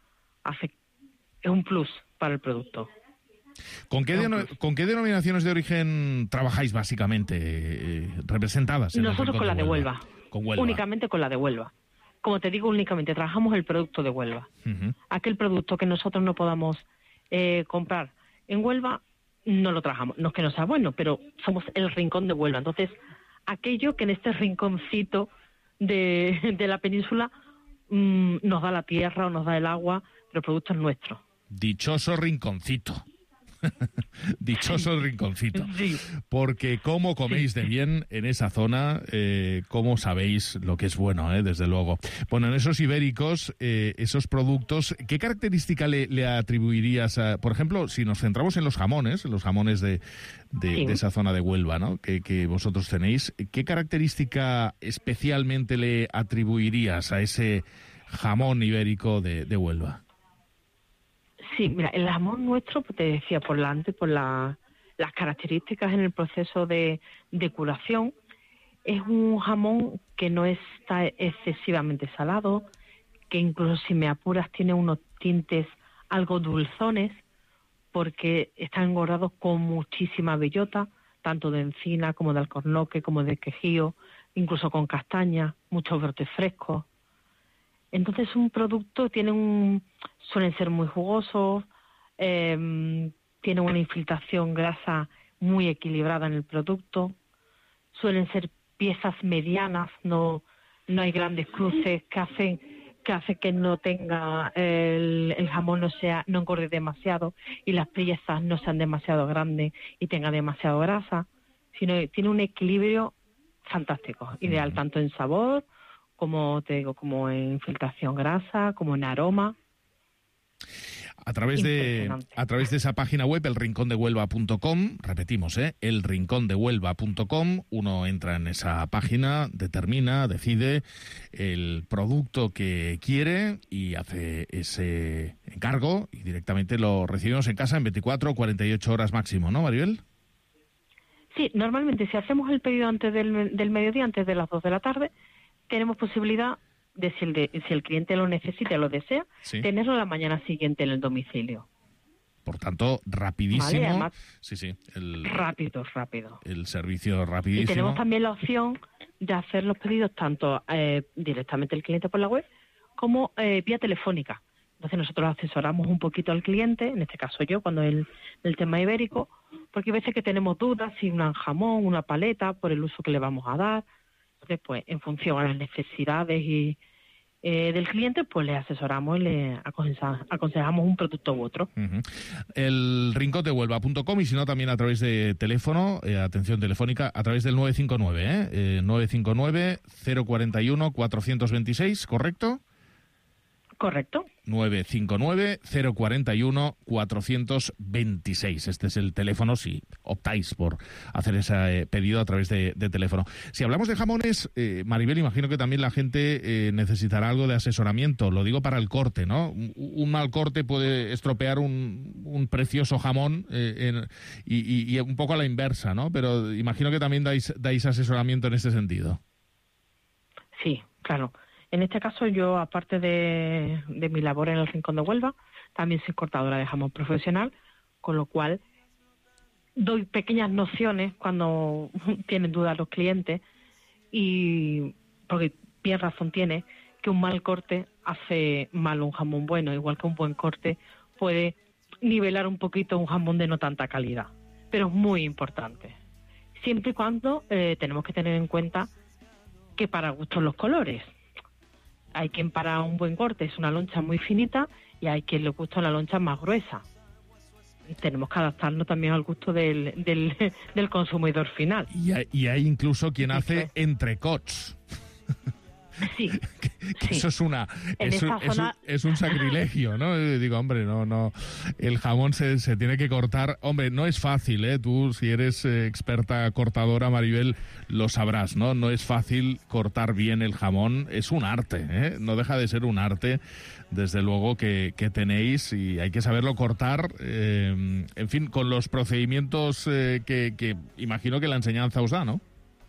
es un plus para el producto. ¿Con qué denominaciones de origen trabajáis básicamente representadas? Nosotros con la de Huelva. Con Huelva. Únicamente con la de Huelva. Como te digo, únicamente trabajamos el producto de Huelva. Aquel producto que nosotros no podamos comprar en Huelva, no lo trabajamos. No es que no sea bueno, pero somos el Rincón de Huelva. Entonces, aquello que en este rinconcito de la península nos da la tierra o nos da el agua, pero el producto es nuestro. Dichoso rinconcito. Dichoso rinconcito. Sí. Porque cómo coméis de bien en esa zona, cómo sabéis lo que es bueno, desde luego. Bueno, en esos ibéricos, esos productos, ¿qué característica le atribuirías a, por ejemplo, si nos centramos en los jamones de esa zona de Huelva, ¿no? que vosotros tenéis, ¿qué característica especialmente le atribuirías a ese jamón ibérico de Huelva? Sí, mira, el jamón nuestro, pues te decía, por las características en el proceso de curación, es un jamón que no está excesivamente salado, que incluso si me apuras tiene unos tintes algo dulzones, porque están engordados con muchísima bellota, tanto de encina como de alcornoque, como de quejío, incluso con castaña, muchos brotes frescos. Entonces un producto suelen ser muy jugosos, tienen una infiltración grasa muy equilibrada en el producto, suelen ser piezas medianas, no hay grandes cruces que hacen que no tenga el jamón no engorde demasiado y las piezas no sean demasiado grandes y tenga demasiado grasa, sino que tiene un equilibrio fantástico, ideal tanto en sabor, como te digo, como en infiltración grasa, como en aroma. A través de esa página web, elrincondehuelva.com, repetimos, elrincondehuelva.com, uno entra en esa página, determina, decide el producto que quiere y hace ese encargo y directamente lo recibimos en casa en 24 o 48 horas máximo, ¿no, Maribel? Sí, normalmente si hacemos el pedido antes del mediodía, antes de las 2 de la tarde, tenemos posibilidad de si el cliente lo necesita y lo desea, sí, tenerlo la mañana siguiente en el domicilio. Por tanto, rapidísimo. Vale, además, sí. Rápido. El servicio rapidísimo. Y tenemos también la opción de hacer los pedidos tanto directamente el cliente por la web como vía telefónica. Entonces nosotros asesoramos un poquito al cliente, en este caso yo, cuando es el tema ibérico, porque hay veces que tenemos dudas si un jamón, una paleta, por el uso que le vamos a dar. Entonces, pues, en función a las necesidades del cliente, pues le asesoramos y le aconsejamos un producto u otro. El rincondehuelva.com y si no, también a través de teléfono, atención telefónica, a través del 959, 959-041-426, ¿correcto? Correcto. 959-041-426. Este es el teléfono si optáis por hacer ese pedido a través de teléfono. Si hablamos de jamones, Maribel, imagino que también la gente necesitará algo de asesoramiento. Lo digo para el corte, ¿no? Un mal corte puede estropear un precioso jamón y un poco a la inversa, ¿no? Pero imagino que también dais asesoramiento en este sentido. Sí, claro. En este caso yo, aparte de mi labor en el Rincón de Huelva, también soy cortadora de jamón profesional, con lo cual doy pequeñas nociones cuando tienen dudas los clientes y porque bien razón tiene que un mal corte hace mal un jamón bueno, igual que un buen corte puede nivelar un poquito un jamón de no tanta calidad, pero es muy importante. Siempre y cuando tenemos que tener en cuenta que para gustos los colores. Hay quien para un buen corte es una loncha muy finita y hay quien le gusta una loncha más gruesa. Tenemos que adaptarnos también al gusto del consumidor final. Y hay incluso quien hace entrecots. Sí. Que eso es es un sacrilegio, ¿no? Digo, hombre, no. El jamón se tiene que cortar. Hombre, no es fácil, ¿eh? Tú, si eres experta cortadora, Maribel, lo sabrás, ¿no? No es fácil cortar bien el jamón. Es un arte, ¿eh? No deja de ser un arte, desde luego, que tenéis y hay que saberlo cortar. En fin, con los procedimientos que imagino que la enseñanza os da, ¿no?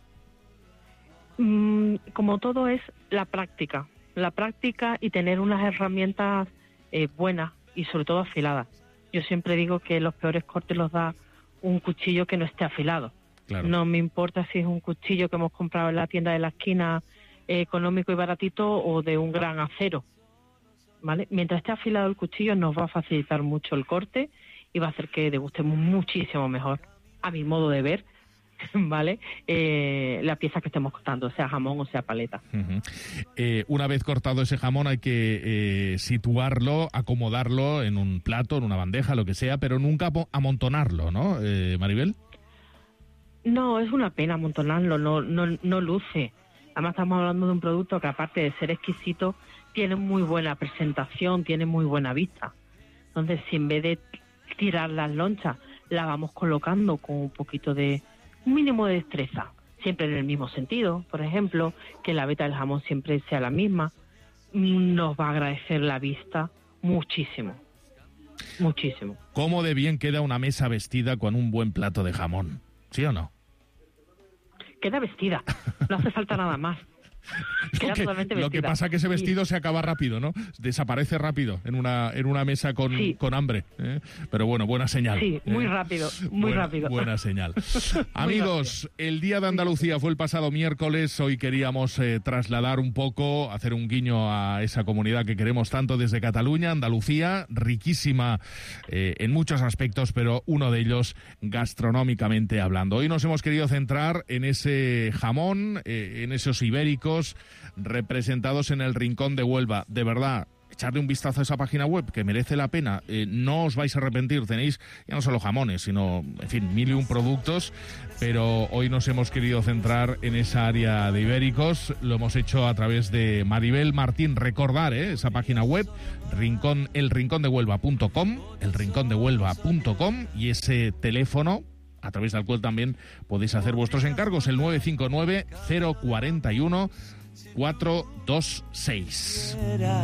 Como todo es la práctica y tener unas herramientas buenas y sobre todo afiladas. Yo siempre digo que los peores cortes los da un cuchillo que no esté afilado. Claro. No me importa si es un cuchillo que hemos comprado en la tienda de la esquina económico y baratito o de un gran acero, ¿vale? Mientras esté afilado el cuchillo nos va a facilitar mucho el corte y va a hacer que degustemos muchísimo mejor, a mi modo de ver, ¿vale? La pieza que estemos cortando, sea jamón o sea paleta. Una vez cortado ese jamón hay que situarlo, acomodarlo en un plato, en una bandeja, lo que sea, pero nunca amontonarlo, ¿no, Maribel? No, es una pena amontonarlo, no luce. Además estamos hablando de un producto que, aparte de ser exquisito, tiene muy buena presentación, tiene muy buena vista. Entonces, si en vez de tirar las lonchas, la vamos colocando con un mínimo de destreza, siempre en el mismo sentido, por ejemplo, que la veta del jamón siempre sea la misma, nos va a agradecer la vista muchísimo. Muchísimo. ¿Cómo de bien queda una mesa vestida con un buen plato de jamón? ¿Sí o no? Queda vestida, no hace falta nada más. Queda totalmente vestida. Lo que pasa es que ese vestido se acaba rápido, ¿no? Desaparece rápido en una mesa con hambre. Pero bueno, buena señal. Sí, muy rápido, rápido. Buena señal. Amigos, el Día de Andalucía fue el pasado miércoles. Hoy queríamos trasladar un poco, hacer un guiño a esa comunidad que queremos tanto desde Cataluña. Andalucía, riquísima en muchos aspectos, pero uno de ellos gastronómicamente hablando. Hoy nos hemos querido centrar en ese jamón, en esos ibéricos, representados en el Rincón de Huelva. De verdad, echarle un vistazo a esa página web, que merece la pena. No os vais a arrepentir. Tenéis ya no solo jamones, sino, en fin, 1001 productos, pero hoy nos hemos querido centrar en esa área de ibéricos. Lo hemos hecho a través de Maribel Martín. Recordar esa página web, elrincondehuelva.com, y ese teléfono a través del cual también podéis hacer vuestros encargos, el 959 041 426.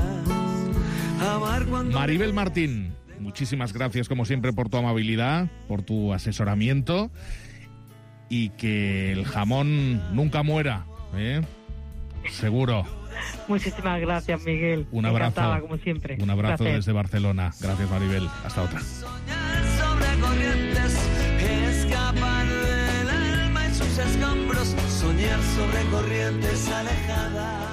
Maribel Martín, muchísimas gracias como siempre por tu amabilidad, por tu asesoramiento, y que el jamón nunca muera, seguro. Muchísimas gracias, Miguel. Un abrazo. Encantada, como siempre. Un abrazo desde Barcelona. Gracias, Maribel. Hasta otra. Escapar del alma en sus escombros, soñar sobre corrientes alejadas.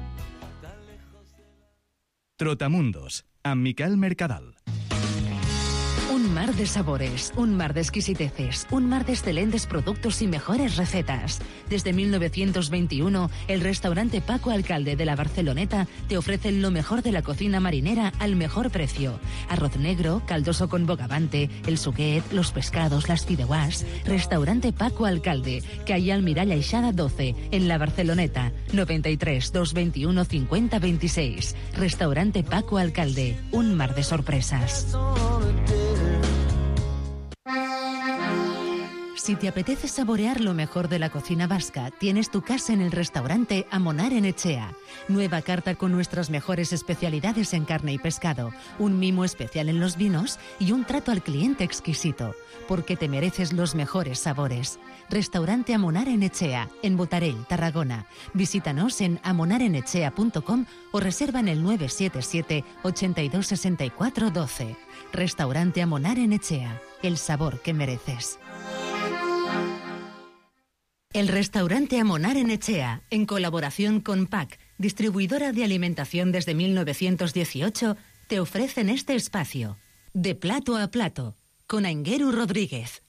Trotamundos, amb Miquel Mercadal. Un mar de sabores, un mar de exquisiteces, un mar de excelentes productos y mejores recetas. Desde 1921, el restaurante Paco Alcalde de la Barceloneta te ofrece lo mejor de la cocina marinera al mejor precio. Arroz negro, caldoso con bogavante, el suquet, los pescados, las fideuàs. Restaurante Paco Alcalde, calle Almirall Aixada 12, en la Barceloneta, 93 221 50 26. Restaurante Paco Alcalde, un mar de sorpresas. Si te apetece saborear lo mejor de la cocina vasca, tienes tu casa en el restaurante Amonar en Echea. Nueva carta con nuestras mejores especialidades en carne y pescado, un mimo especial en los vinos y un trato al cliente exquisito, porque te mereces los mejores sabores. Restaurante Amonar en Echea, en Botarell, Tarragona. Visítanos en amonarenechea.com o reserva en el 977 82 64 12. Restaurante Amonar en Echea, el sabor que mereces. El restaurante Amonar en Echea, en colaboración con PAC, distribuidora de alimentación desde 1918, te ofrecen este espacio. De plato a plato, con Aingeru Rodríguez.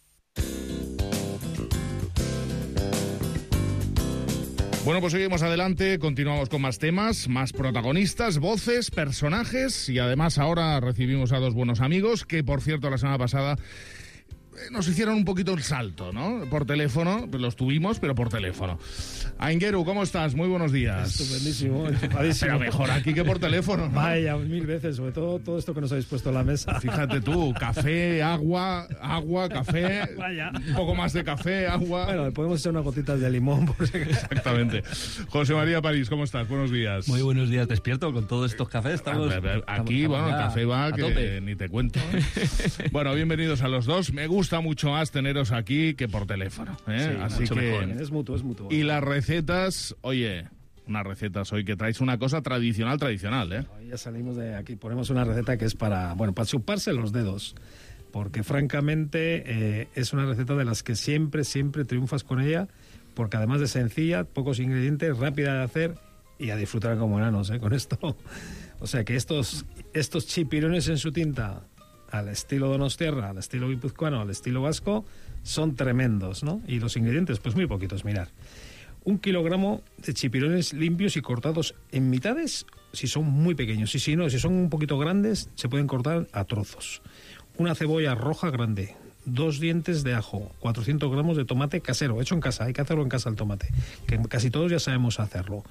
Bueno, pues seguimos adelante, continuamos con más temas, más protagonistas, voces, personajes, y además ahora recibimos a dos buenos amigos que, por cierto, la semana pasada nos hicieron un poquito el salto, ¿no? Por teléfono, pues los tuvimos, pero por teléfono. Aingeru, ¿cómo estás? Muy buenos días. Estupendísimo, enchupadísimo. Pero mejor aquí que por teléfono, ¿no? Vaya, 1000 veces, sobre todo esto que nos habéis puesto en la mesa. Fíjate tú, café, agua, café, vaya. Un poco más de café, agua. Bueno, le podemos echar unas gotitas de limón. Por si... Exactamente. José María París, ¿cómo estás? Buenos días. Muy buenos días, despierto con todos estos cafés. Aquí, bueno, el café va que tope. Ni te cuento. Bueno, bienvenidos a los dos. Me gusta mucho más teneros aquí que por teléfono, ¿eh? Sí, así que mejor. Es mutuo. Y las recetas, oye, unas recetas hoy que traéis una cosa tradicional, ¿eh? Hoy ya salimos de aquí, ponemos una receta que es para chuparse los dedos, porque francamente es una receta de las que siempre triunfas con ella, porque además de sencilla, pocos ingredientes, rápida de hacer y a disfrutar como enanos, con esto. O sea que estos chipirones en su tinta, al estilo donostiarra, al estilo guipuzcoano, al estilo vasco, son tremendos, ¿no? Y los ingredientes, pues muy poquitos, mirar. 1 kilogramo de chipirones limpios y cortados en mitades si son muy pequeños. Y si no, si son un poquito grandes, se pueden cortar a trozos. 1 cebolla roja grande, 2 dientes de ajo, 400 gramos de tomate casero, hecho en casa, hay que hacerlo en casa el tomate, que casi todos ya sabemos hacerlo.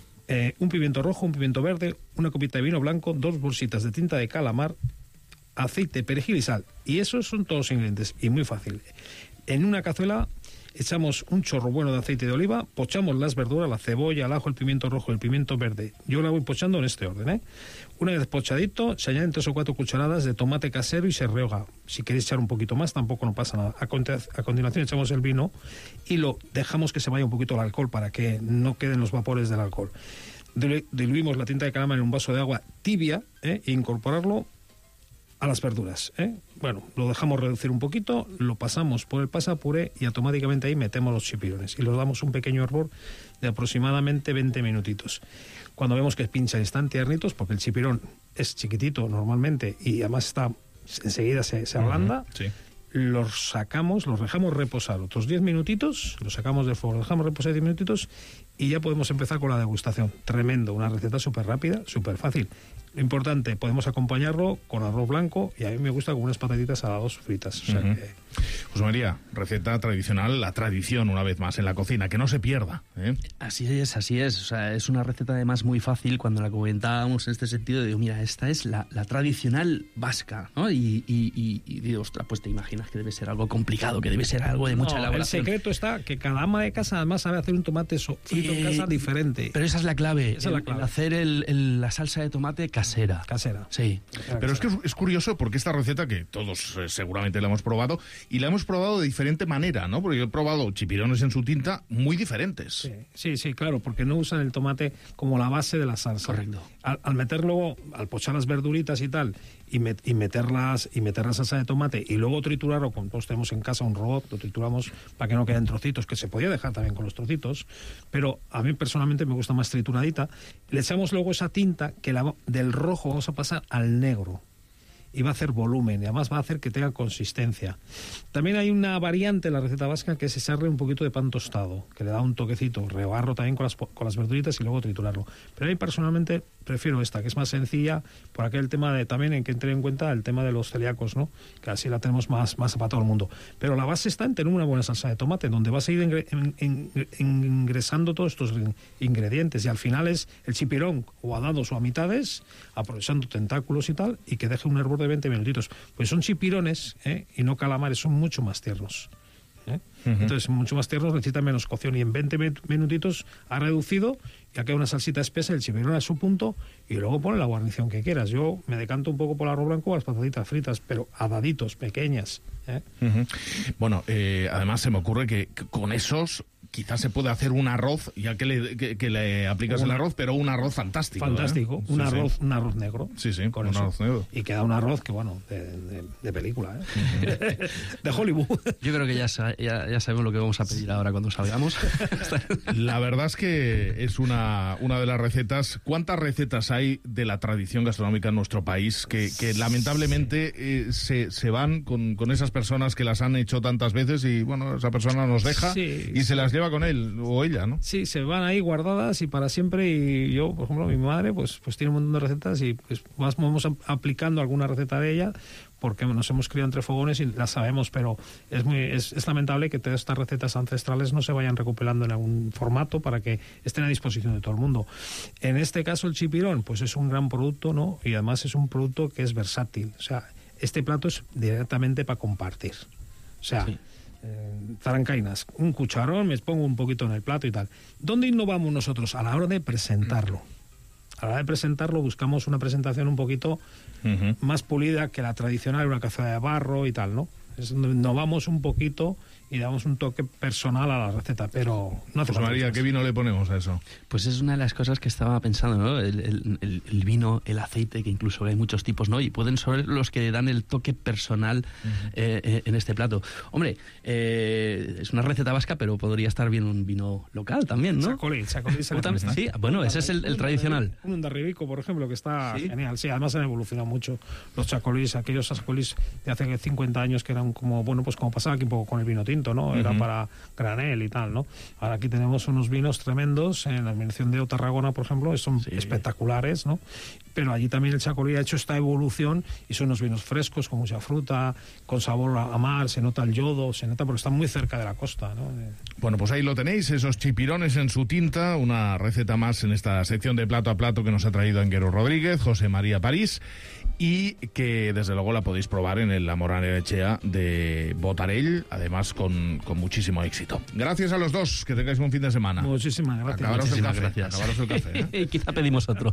1 pimiento rojo, 1 pimiento verde, 1 copita de vino blanco, 2 bolsitas de tinta de calamar, aceite, perejil y sal. Y esos son todos los ingredientes, y muy fácil. En una cazuela echamos un chorro bueno de aceite de oliva, pochamos las verduras, la cebolla, el ajo, el pimiento rojo, el pimiento verde. Yo la voy pochando en este orden, ¿eh? Una vez pochadito, se añaden 3 o 4 cucharadas de tomate casero y se rehoga. Si queréis echar un poquito más, tampoco no pasa nada. A continuación echamos el vino y lo dejamos que se vaya un poquito el alcohol para que no queden los vapores del alcohol. Diluimos la tinta de calamar en un vaso de agua tibia, e incorporarlo a las verduras, ¿eh? Bueno, lo dejamos reducir un poquito, lo pasamos por el pasapuré y automáticamente ahí metemos los chipirones y los damos un pequeño hervor de aproximadamente 20 minutitos. Cuando vemos que pinchan y están tiernitos, porque el chipirón es chiquitito normalmente y además enseguida se ablanda, sí. Los sacamos, los dejamos reposar otros 10 minutitos, los sacamos del fuego, los dejamos reposar 10 minutitos y ya podemos empezar con la degustación. Tremendo, una receta súper rápida, súper fácil. Lo importante, podemos acompañarlo con arroz blanco y a mí me gusta con unas patatitas aladas fritas. O sea que... José María, receta tradicional, la tradición una vez más en la cocina, que no se pierda, ¿eh? Así es. O sea, es una receta además muy fácil cuando la comentábamos en este sentido. Digo, mira, esta es la tradicional vasca, ¿no? Y digo, ostras, pues te imaginas que debe ser algo complicado, que debe ser algo de mucha elaboración. El secreto está que cada ama de casa además sabe hacer un tomate frito en casa diferente. Pero esa es la clave, el hacer la salsa de tomate casera. Sí. Pero es que es curioso porque esta receta, que todos seguramente la hemos probado, y la hemos probado de diferente manera, ¿no? Porque yo he probado chipirones en su tinta muy diferentes. Sí, claro, porque no usan el tomate como la base de la salsa. Correcto. Al meterlo, al pochar las verduritas y tal, y meter la salsa de tomate y luego triturarlo, como todos tenemos en casa un robot, lo trituramos para que no queden trocitos, que se podía dejar también con los trocitos, pero a mí personalmente me gusta más trituradita. Le echamos luego esa tinta que del rojo vamos a pasar al negro. Y va a hacer volumen, y además va a hacer que tenga consistencia. También hay una variante en la receta vasca que es echarle un poquito de pan tostado, que le da un toquecito, rehogarlo también con las verduritas y luego triturarlo. Pero a mí personalmente prefiero esta, que es más sencilla, por aquel tema de también en que entre en cuenta el tema de los celíacos, ¿no? Que así la tenemos más para todo el mundo. Pero la base está en tener una buena salsa de tomate, donde vas a ir ingresando todos estos ingredientes, y al final es el chipirón o a dados o a mitades, aprovechando tentáculos y tal, y que deje un hervor de 20 minutitos. Pues son chipirones, y no calamares, son mucho más tiernos. Entonces, mucho más tiernos, necesitan menos cocción, y en 20 minutitos ha reducido, ya queda una salsita espesa, el chipirón a su punto, y luego pone la guarnición que quieras. Yo me decanto un poco por el arroz blanco o las patatitas fritas, pero a daditos, pequeñas. Bueno, además se me ocurre que con esos quizás se puede hacer un arroz, ya que le aplicas el arroz, pero un arroz fantástico. Fantástico, un arroz negro. Sí, con un eso. arroz negro. Y queda un arroz que, bueno, de película, de Hollywood. Yo creo que ya sabemos lo que vamos a pedir ahora cuando salgamos. La verdad es que es una de las recetas. ¿Cuántas recetas hay de la tradición gastronómica en nuestro país que lamentablemente se van con esas personas que las han hecho tantas veces y, bueno, esa persona nos deja y se las lleva con él o ella, ¿no? Sí, se van ahí guardadas y para siempre. Y yo, por ejemplo, mi madre pues tiene un montón de recetas y pues vamos aplicando alguna receta de ella porque nos hemos criado entre fogones y las sabemos, pero es lamentable que todas estas recetas ancestrales no se vayan recuperando en algún formato para que estén a disposición de todo el mundo. En este caso, el chipirón pues es un gran producto, ¿no? Y además es un producto que es versátil. O sea, este plato es directamente para compartir. O sea... Sí. Zarancainas, un cucharón, me pongo un poquito en el plato y tal. ¿Dónde innovamos nosotros? A la hora de presentarlo. A la hora de presentarlo buscamos una presentación un poquito más pulida que la tradicional, una cazuela de barro y tal, ¿no? Es donde innovamos un poquito y damos un toque personal a la receta, pero no hace falta. María, ¿qué vino le ponemos a eso? Pues es una de las cosas que estaba pensando, ¿no? El vino, el aceite, que incluso hay muchos tipos, ¿no? Y pueden ser los que dan el toque personal en este plato. Hombre, es una receta vasca, pero podría estar bien un vino local también, ¿no? Chacolí. Sí, bueno, ese es el tradicional. Un Hondarribico, por ejemplo, que está genial. Sí, además han evolucionado mucho los chacolís, aquellos chacolís de hace 50 años que eran como, bueno, pues como pasaba aquí un poco con el vino tinto, ¿no? Era para granel y tal, ¿no? Ahora aquí tenemos unos vinos tremendos, en la mención de Tarragona, por ejemplo, son espectaculares, ¿no? Pero allí también el chacolí ha hecho esta evolución y son unos vinos frescos, con mucha fruta, con sabor a mar, se nota el yodo, se nota porque están muy cerca de la costa, ¿no? Bueno, pues ahí lo tenéis, esos chipirones en su tinta, una receta más en esta sección de Plato a Plato que nos ha traído Enguero Rodríguez, José María París, y que desde luego la podéis probar en el Amor Echea de Botarell, además con muchísimo éxito. Gracias a los dos, que tengáis buen fin de semana. Muchísimas gracias. Acabaros el café, ¿eh? Quizá pedimos otro.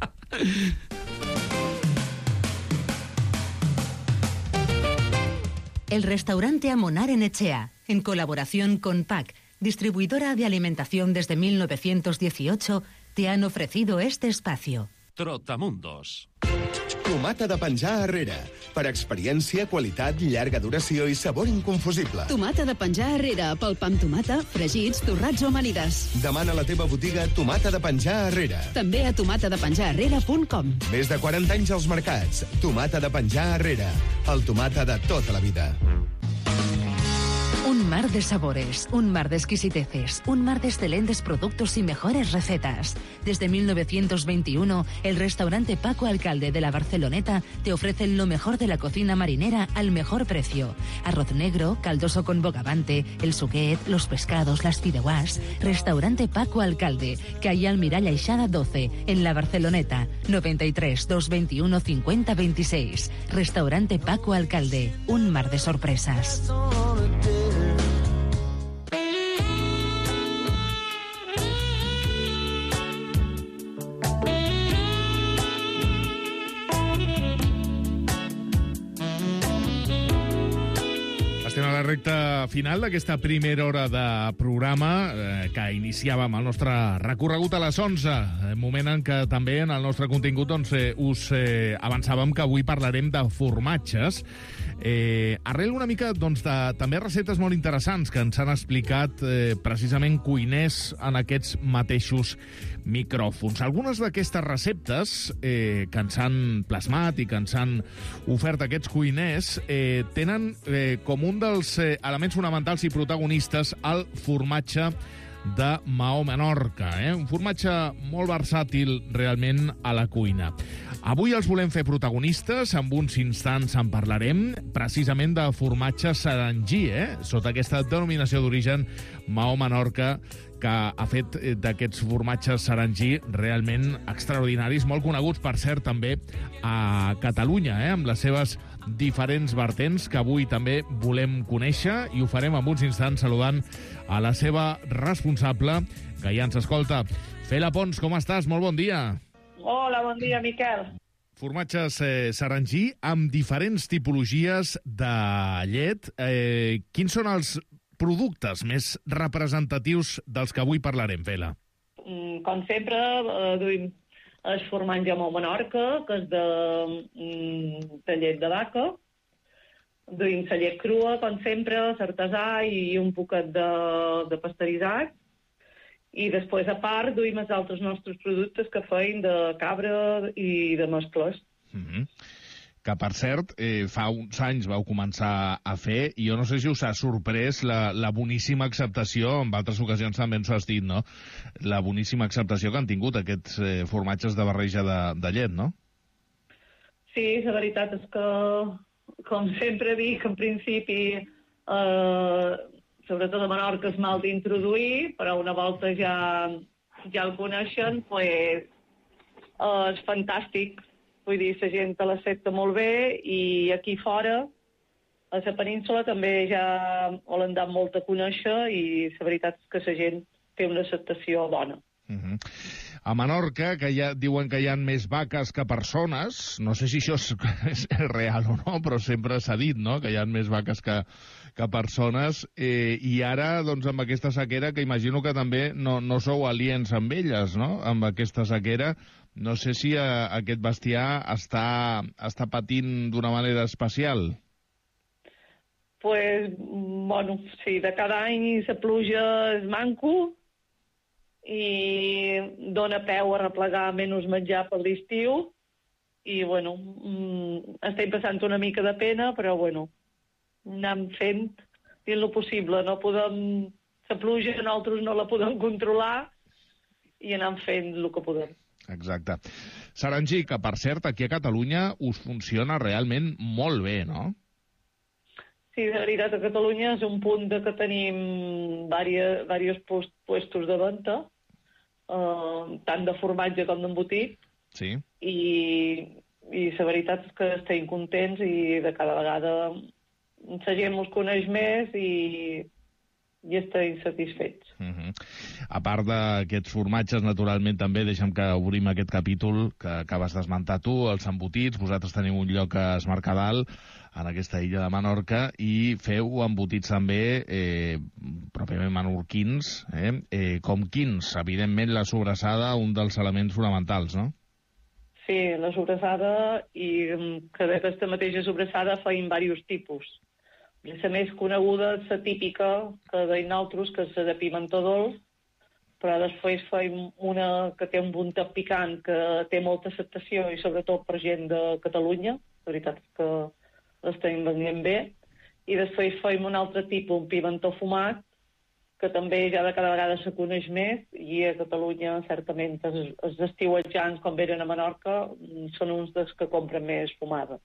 El restaurante Amonar en Echea, en colaboración con PAC, distribuidora de alimentación desde 1918, te han ofrecido este espacio. Trotamundos. Tomata de penjar Herrera. Per experiència, qualitat, llarga duració i sabor inconfusible. Tomata de penjar Herrera, pel pa amb tomata, fregits, torrats o amanides. Demana a la teva botiga Tomata de penjar Herrera. També a tomatadepenjarherrera.com. Més de 40 anys als mercats. Tomata de penjar Herrera. El tomata de tota la vida. Un mar de sabores, un mar de exquisiteces, un mar de excelentes productos y mejores recetas. Desde 1921, el restaurante Paco Alcalde de la Barceloneta te ofrece lo mejor de la cocina marinera al mejor precio. Arroz negro, caldoso con bogavante, el suquet, los pescados, las fideuàs. Restaurante Paco Alcalde, calle Almirall Aixada 12, en la Barceloneta, 93 221 50 26. Restaurante Paco Alcalde, un mar de sorpresas. Estem a la recta final d'aquesta primera hora de programa que iniciàvem el nostre recorregut a les 11, moment en què també en el nostre contingut us avançàvem que avui parlarem de formatges, arrel una mica de també receptes molt interessants que ens han explicat precisament cuiners en aquests mateixos micròfons. Algunes d'aquestes receptes que ens han plasmat i que ens han ofert aquests cuiners tenen com un dels elements fonamentals i protagonistes el formatge de Maó Menorca, un formatge molt versàtil realment a la cuina. Avui els volem fer protagonistes, en uns instants en parlarem, precisament de formatge sarangí, sota aquesta denominació d'origen Maó Menorca, que ha fet d'aquests formatges sarangí realment extraordinaris, molt coneguts, per cert, també a Catalunya, amb les seves diferents vertents que avui també volem conèixer, i ho farem en uns instants saludant a la seva responsable, que ja ens escolta. Fela Pons, com estàs? Molt bon dia. Hola, bon dia, Miquel. Formatges sarangí amb diferents tipologies de llet. Quins són els productes més representatius dels que avui parlarem, Fela? Com sempre, duim el formatge Maó Menorca, que és de llet de vaca. Duim la llet crua, com sempre, l'artesà i un poquet de pasteuritzat. I després, a part, duim els altres nostres productes que feim de cabra i de mescles. Que, per cert, fa uns anys vau començar a fer, i jo no sé si us ha sorprès la boníssima acceptació, en altres ocasions també ens ho has dit, no? La boníssima acceptació que han tingut aquests formatges de barreja de llet, no? Sí, la veritat és que, com sempre dic, en principi, sobretot a Menorca és mal d'introduir, però una volta ja el coneixen, pues, és fantàstic. Vull dir, la gent l'accepta molt bé, i aquí fora, a la península, també ja l'han dat molt a conèixer, i la veritat és que la gent té una acceptació bona. A Menorca, que diuen que hi ha més vaques que persones, no sé si això és real o no, però sempre s'ha dit, no?, que hi ha més vaques que persones, i ara, doncs, amb aquesta sequera, que imagino que també no sou aliens amb elles, no?, amb aquesta sequera, no sé si aquest bestiar està patint d'una manera especial. Pues, bueno, sí, de cada any la pluja és manco i dona peu a replegar menys menjar per l'estiu i, bueno, estem passant una mica de pena, però, bueno, anem fent dins el possible. No podem... La pluja nosaltres no la podem controlar i anem fent el que podem. Exacte. Sarangí, que per cert, aquí a Catalunya us funciona realment molt bé, no? Sí, de veritat, a Catalunya és un punt de que tenim diversos puestos de venda, tant de formatge com d'embotit, sí. I la veritat és que estem contents i de cada vegada la gent ens coneix més i estem satisfets. A part d'aquests formatges, naturalment, també deixa'm que obrim aquest capítol que acabes d'esmentar tu, els embotits. Vosaltres teniu un lloc a Es Mercadal, en aquesta illa de Menorca, i feu embotits també pròpiament menorquins, com quins? Evidentment, la sobrassada, un dels elements fonamentals, no? Sí, la sobrassada, i que d'aquesta mateixa sobrassada feim diversos tipus. La més coneguda és la típica que deim nosaltres, que és la de pimentó dolç, però després feim una que té un puntet picant, que té molta acceptació i sobretot per gent de Catalunya. La veritat és que l'estem venint bé. I després feim un altre tipus, un pimentó fumat, que també ja de cada vegada se coneix més, i a Catalunya, certament, els estiuetjants, quan venen a Menorca, són uns dels que compren més fumada.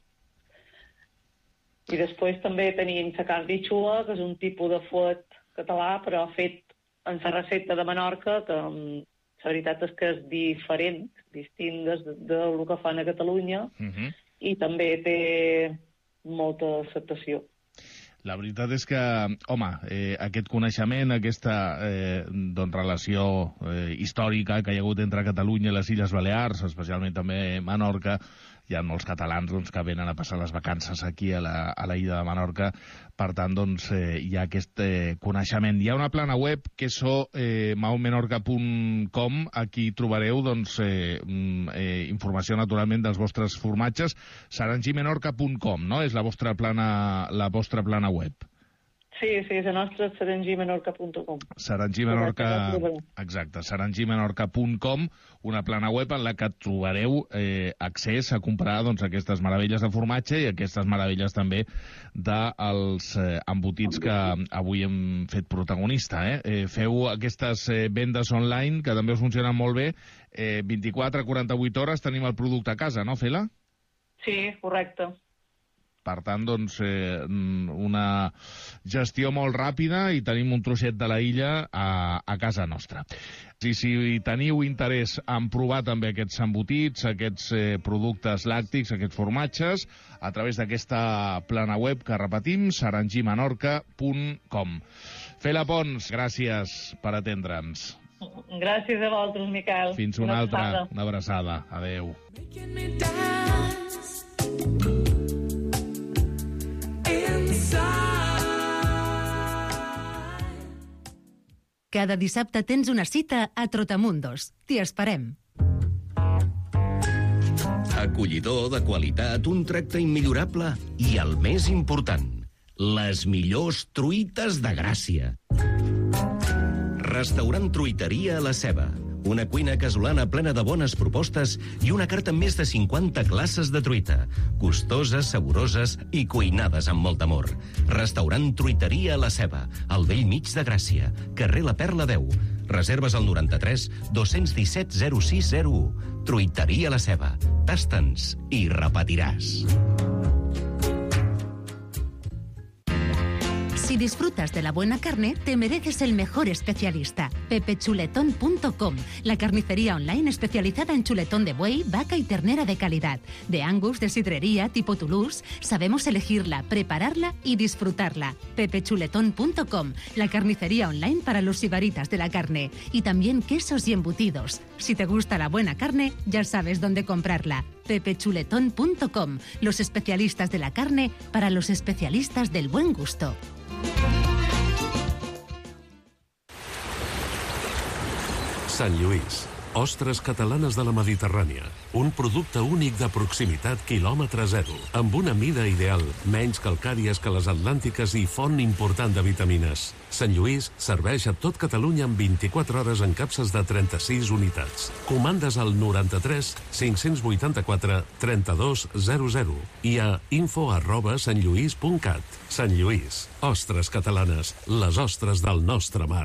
I després també tenim la carn-ditxua, que és un tipus de fuet català, però fet en la recepta de Menorca, que la veritat és que és diferent, distint del que fan a Catalunya, i també té molta acceptació. La veritat és que, home, aquest coneixement, aquesta relació històrica que hi ha hagut entre Catalunya i les Illes Balears, especialment també Menorca, hi ha molts catalans que venen a passar les vacances aquí a la illa de Menorca, per tant, hi ha aquest coneixement. Hi ha una plana web que és maumenorca.com, aquí trobareu informació naturalment dels vostres formatges. Sarangimenorca.com, no? És la vostra plana web. Sí, és la nostra, sarangimenorca.com. Exacte, sarangimenorca.com, una plana web en la que trobareu accés a comprar aquestes meravelles de formatge i aquestes meravelles també dels embotits que avui hem fet protagonista. Feu aquestes vendes online que també us funcionen molt bé. 24 a 48 hores tenim el producte a casa, no, Fela? Sí, correcte. Per tant, una gestió molt ràpida i tenim un trosset de la illa a casa nostra. I si teniu interès en provar també aquests embotits, aquests productes làctics, aquests formatges, a través d'aquesta plana web que repetim, sarangimenorca.com. Fela Pons, gràcies per atendre'ns. Gràcies a vosaltres, Miquel. Fins una altra. Una abraçada. Adéu. Cada dissabte tens una cita a Trotamundos. T'hi esperem. Acollidor, de qualitat, un tracte immillorable i, el més important, les millors truites de Gràcia. Restaurant Truiteria a la Ceba. Una cuina casolana plena de bones propostes i una carta amb més de 50 classes de truita. Gustoses, saboroses i cuinades amb molt amor. Restaurant Truiteria a la Ceba, al vell mig de Gràcia, carrer La Perla 10. Reserves al 93 217 0601. Truiteria a la Ceba. Tasta'ns i repetiràs. Si disfrutas de la buena carne, te mereces el mejor especialista. pepechuletón.com, la carnicería online especializada en chuletón de buey, vaca y ternera de calidad. De Angus, de sidrería, tipo Toulouse. Sabemos elegirla, prepararla y disfrutarla. pepechuletón.com, la carnicería online para los sibaritas de la carne. Y también quesos y embutidos. Si te gusta la buena carne, ya sabes dónde comprarla. pepechuletón.com, los especialistas de la carne para los especialistas del buen gusto. Sant Lluís. Ostres catalanes de la Mediterrània. Un producte únic de proximitat quilòmetre zero, amb una mida ideal, menys calcàries que les atlàntiques i font important de vitamines. Sant Lluís serveix a tot Catalunya en 24 hores en capses de 36 unitats. Comandes al 93 584 3200 i a info@santlluís.cat. Sant Lluís. Ostres catalanes, les ostres del nostre mar.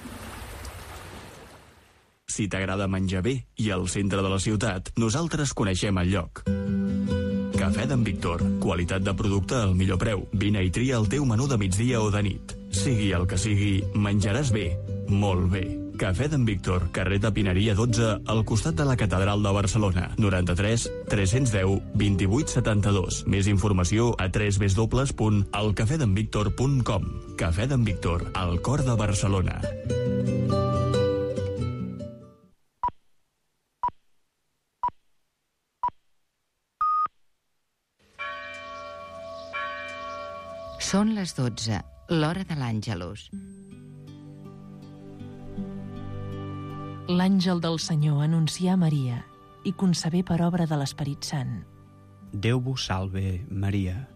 Si t'agrada menjar bé i al centre de la ciutat, nosaltres coneixem el lloc. Cafè d'en Víctor. Qualitat de producte al millor preu. Vine i tria el teu menú de migdia o de nit. Sigui el que sigui, menjaràs bé. Molt bé. Cafè d'en Víctor, carrer de Pineria 12, al costat de la Catedral de Barcelona. 93 310 28 72. Més informació a www.elcafedenvictor.com. Cafè d'en Víctor, al cor de Barcelona. Són les 12, l'hora de l'Àngelus. L'àngel del Senyor anuncià a Maria i concebé per obra de l'Esperit Sant. Déu vos salve, Maria.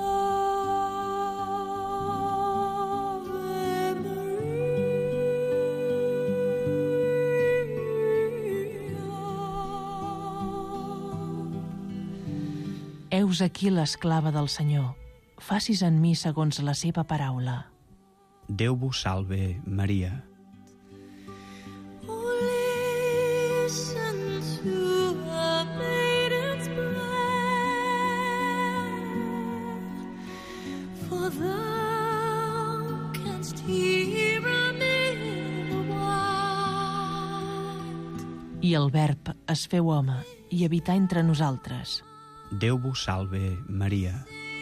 Heus aquí l'esclava del Senyor. Facis en mi segons la seva paraula. Déu vos salve, Maria. I el Verb es feu home i habità entre nosaltres. Déu vos salve, Maria.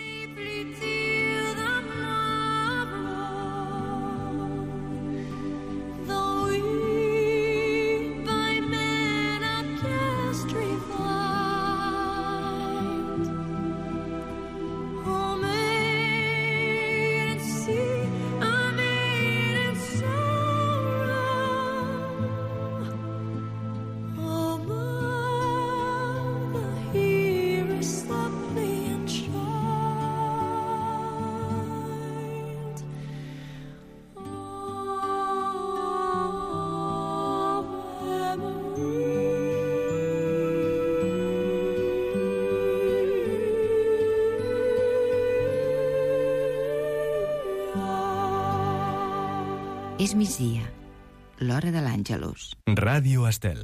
És migdia, l'hora de l'Àngelus. Ràdio Estel.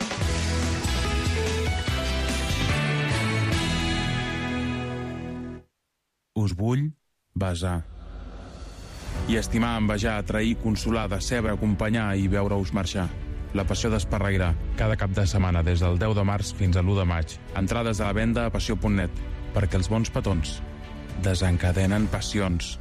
Us vull besar. I estimar, envejar, atrair, consolar, decebre, acompanyar i veure-us marxar. La passió d'Esparreguera, cada cap de setmana des del 10 de març fins a l'1 de maig. Entrades a la venda a passió.net, perquè els bons petons desencadenen passions.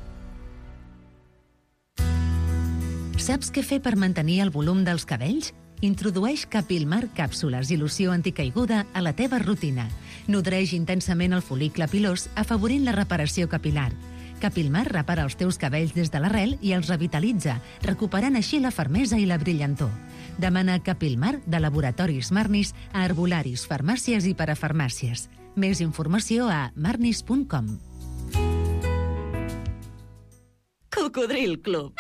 Saps què fer per mantenir el volum dels cabells? Introdueix Capilmar càpsules i loció anticaiguda a la teva rutina. Nodreix intensament el fol·licle pilós, afavorint la reparació capilar. Capilmar repara els teus cabells des de l'arrel i els revitalitza, recuperant així la fermesa i la brillantor. Demana Capilmar de Laboratoris Marnis a herbolaris, farmàcies i parafarmàcies. Més informació a marnis.com. Cocodril Club.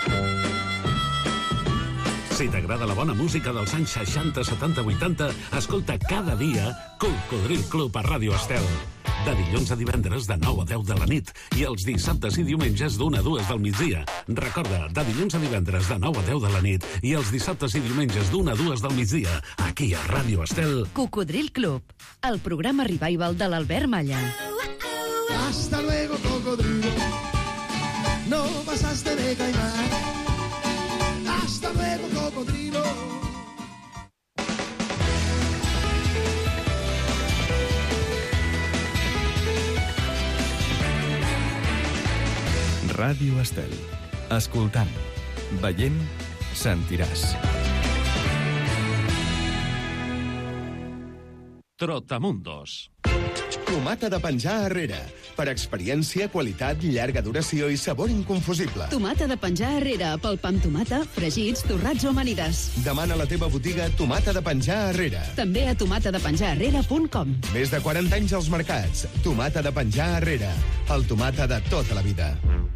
Si t'agrada la bona música dels anys 60, 70, 80, escolta cada dia Cocodril Club a Ràdio Estel. De dilluns a divendres de 9 a 10 de la nit i els dissabtes i diumenges d'1 a 2 del migdia. Recorda, de dilluns a divendres de 9 a 10 de la nit i els dissabtes i diumenges d'1 a 2 del migdia, aquí a Ràdio Estel. Cocodril Club, el programa revival de l'Albert Malla. Hasta luego, cocodrilo. no pasaste de caimán. Hasta luego, cocodrilo. Ràdio Estel. Escoltant, veient, sentiràs. Trotamundos. Tomata de penjar arrere. Per experiència, qualitat, llarga duració i sabor inconfusible. Tomata de penjar arrere, pel pa amb tomata, fregits, torrats o amanides. Demana a la teva botiga Tomata de penjar arrere. També a tomatadepenjararrere.com. Més de 40 anys als mercats. Tomata de penjar arrere. El tomata de tota la vida.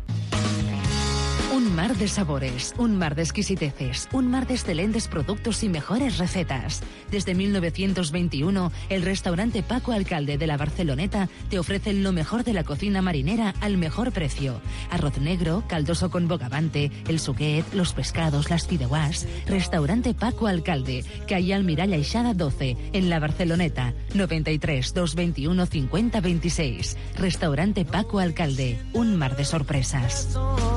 Un mar de sabores, un mar de exquisiteces, un mar de excelentes productos y mejores recetas. Desde 1921, el restaurante Paco Alcalde de la Barceloneta te ofrece lo mejor de la cocina marinera al mejor precio. Arroz negro, caldoso con bogavante, el suquet, los pescados, las fideuàs. Restaurante Paco Alcalde, calle Almirall Aixada 12, en la Barceloneta. 93 221 50 26. Restaurante Paco Alcalde, un mar de sorpresas.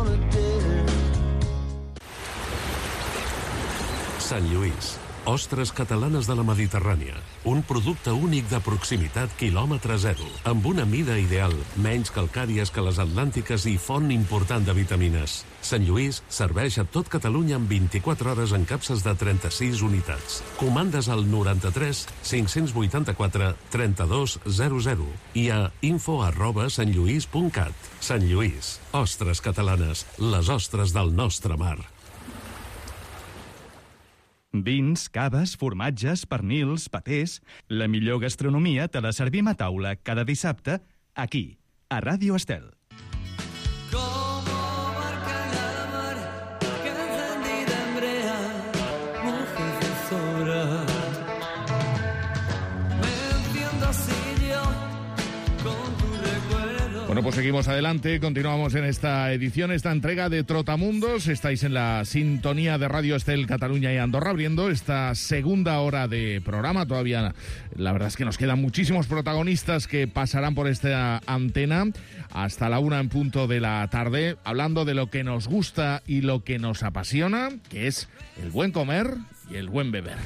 Sant Lluís. Ostres catalanes de la Mediterrània. Un producte únic de proximitat quilòmetre zero, amb una mida ideal, menys calcàries que les atlàntiques i font important de vitamines. Sant Lluís serveix a tot Catalunya en 24 hores en capses de 36 unitats. Comandes al 93 584 3200 i a info@santlluís.cat. Sant Lluís. Ostres catalanes. Les ostres del nostre mar. Vins, caves, formatges, pernils, patés... La millor gastronomia te la servim a taula cada dissabte aquí, a Ràdio Estel. Bueno, pues seguimos adelante, continuamos en esta edición, esta entrega de Trotamundos. Estáis en la sintonía de Radio Estel Cataluña y Andorra, abriendo esta segunda hora de programa. Todavía, la verdad es que nos quedan muchísimos protagonistas que pasarán por esta antena hasta la 1 en punto de la tarde, hablando de lo que nos gusta y lo que nos apasiona, que es el buen comer y el buen beber.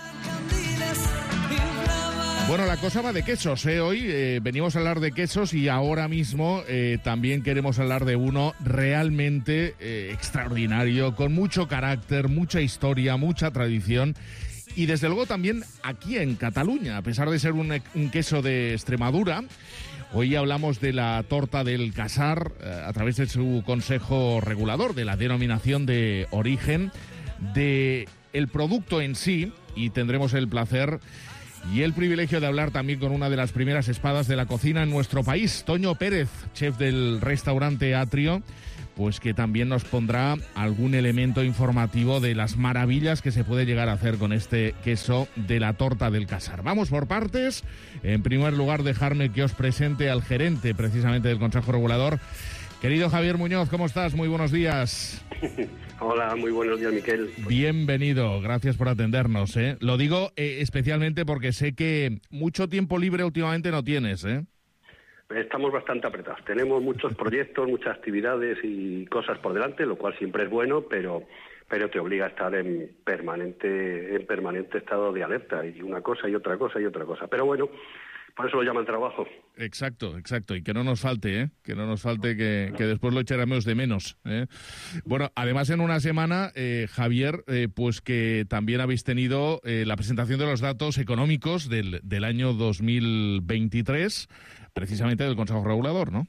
Bueno, la cosa va de quesos, ¿eh? Hoy venimos a hablar de quesos y ahora mismo también queremos hablar de uno realmente extraordinario, con mucho carácter, mucha historia, mucha tradición y desde luego también aquí en Cataluña, a pesar de ser un queso de Extremadura. Hoy hablamos de la torta del Casar a través de su consejo regulador, de la denominación de origen, de el producto en sí, y tendremos el placer y el privilegio de hablar también con una de las primeras espadas de la cocina en nuestro país, Toño Pérez, chef del restaurante Atrio, pues que también nos pondrá algún elemento informativo de las maravillas que se puede llegar a hacer con este queso de la torta del Casar. Vamos por partes. En primer lugar, dejarme que os presente al gerente precisamente del Consejo Regulador. Querido Javier Muñoz, ¿cómo estás? Muy buenos días. Hola, muy buenos días, Miquel. Bienvenido, gracias por atendernos, ¿eh? Lo digo especialmente porque sé que mucho tiempo libre últimamente no tienes, ¿eh? Estamos bastante apretados. Tenemos muchos proyectos, muchas actividades y cosas por delante, lo cual siempre es bueno, pero te obliga a estar en permanente estado de alerta, y una cosa y otra cosa y otra cosa. Pero bueno, por eso lo llaman trabajo. Exacto. Y que no nos falte, ¿eh? Que no nos falte, que después lo echaremos de menos, ¿eh? Bueno, además en una semana, Javier, pues que también habéis tenido la presentación de los datos económicos del año 2023, precisamente del Consejo Regulador, ¿no?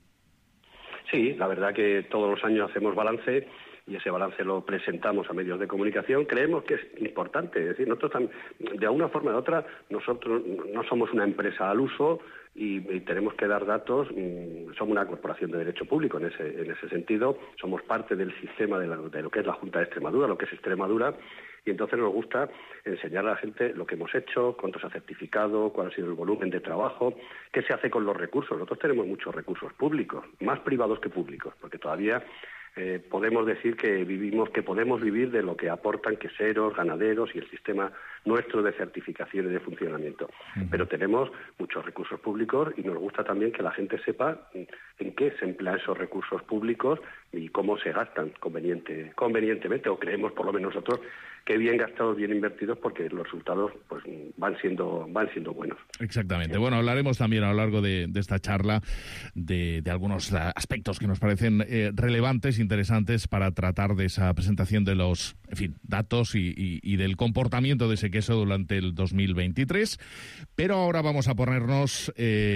Sí, la verdad que todos los años hacemos balance y ese balance lo presentamos a medios de comunicación. Creemos que es importante, es decir, nosotros de una forma u otra, nosotros no somos una empresa al uso y tenemos que dar datos. Somos una corporación de derecho público en ese sentido, somos parte del sistema de lo que es la Junta de Extremadura, lo que es Extremadura, y entonces nos gusta enseñar a la gente lo que hemos hecho, cuánto se ha certificado, cuál ha sido el volumen de trabajo, qué se hace con los recursos. Nosotros tenemos muchos recursos públicos, más privados que públicos, porque todavía podemos decir que podemos vivir de lo que aportan queseros, ganaderos y el sistema nuestro de certificación y de funcionamiento. Pero tenemos muchos recursos públicos y nos gusta también que la gente sepa en qué se emplean esos recursos públicos y cómo se gastan convenientemente, o creemos por lo menos nosotros que bien gastados, bien invertidos, porque los resultados pues van siendo buenos. Exactamente. Bueno, hablaremos también a lo largo de esta charla de algunos aspectos que nos parecen relevantes, interesantes para tratar de esa presentación de los, datos y del comportamiento de ese queso durante el 2023. Pero ahora vamos a ponernos,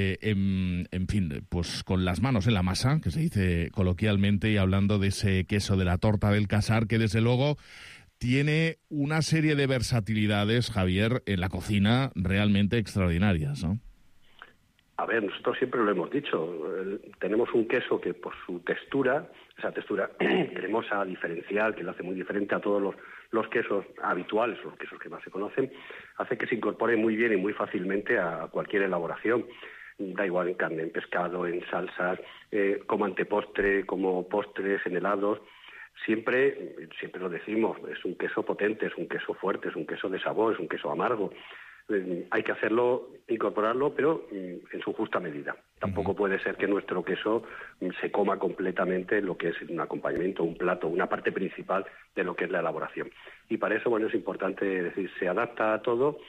pues con las manos en la masa, que se dice coloquialmente, y hablando de ese queso de la Torta del Casar, que desde luego tiene una serie de versatilidades, Javier, en la cocina realmente extraordinarias, ¿no? A ver, nosotros siempre lo hemos dicho, tenemos un queso que por su textura, esa textura cremosa, diferencial, que lo hace muy diferente a todos los quesos habituales, los quesos que más se conocen, hace que se incorpore muy bien y muy fácilmente a cualquier elaboración. Da igual en carne, en pescado, en salsas, como antepostre, como postres, en helados. Siempre lo decimos, es un queso potente, es un queso fuerte, es un queso de sabor, es un queso amargo. Hay que incorporarlo, pero en su justa medida. Tampoco puede ser que nuestro queso se coma completamente lo que es un acompañamiento, un plato, una parte principal de lo que es la elaboración. Y para eso, es importante decir, se adapta a todo,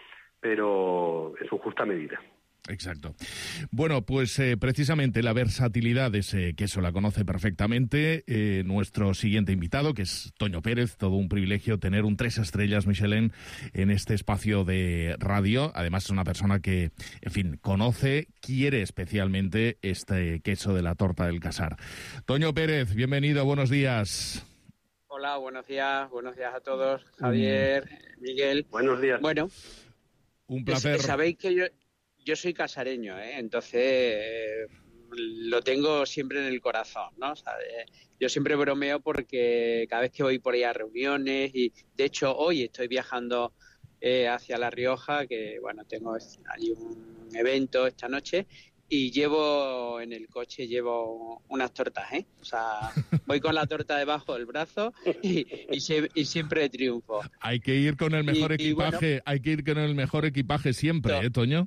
pero en su justa medida. Exacto. Bueno, pues precisamente la versatilidad de ese queso la conoce perfectamente nuestro siguiente invitado, que es Toño Pérez. Todo un privilegio tener un 3 estrellas Michelin en este espacio de radio. Además es una persona que, conoce, quiere especialmente este queso de la Torta del Casar. Toño Pérez, bienvenido, buenos días. Hola, buenos días a todos. Javier, Miguel. Buenos días. Bueno, un placer. Sabéis que yo soy casareño, entonces lo tengo siempre en el corazón, ¿no? O sea, yo siempre bromeo porque cada vez que voy por ahí a reuniones, y de hecho hoy estoy viajando hacia La Rioja, que tengo allí un evento esta noche, y llevo en el coche unas tortas, O sea, voy con la torta debajo del brazo y siempre triunfo. Hay que ir con el mejor equipaje, hay que ir con el mejor equipaje siempre, Toño?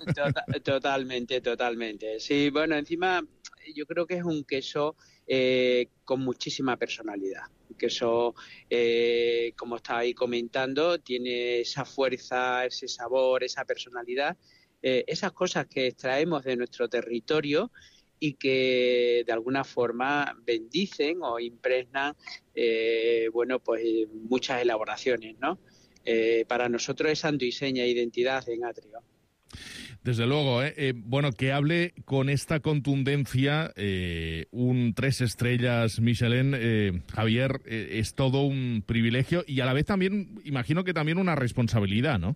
Totalmente. Sí, encima yo creo que es un queso con muchísima personalidad. Un queso, como estabais comentando, tiene esa fuerza, ese sabor, esa personalidad. Esas cosas que extraemos de nuestro territorio y que de alguna forma bendicen o impregnan muchas elaboraciones, ¿no? Para nosotros es santo y seña identidad en Atrio. Desde luego, que hable con esta contundencia un 3 estrellas Michelin, Javier, es todo un privilegio y a la vez también, imagino que también una responsabilidad, ¿no?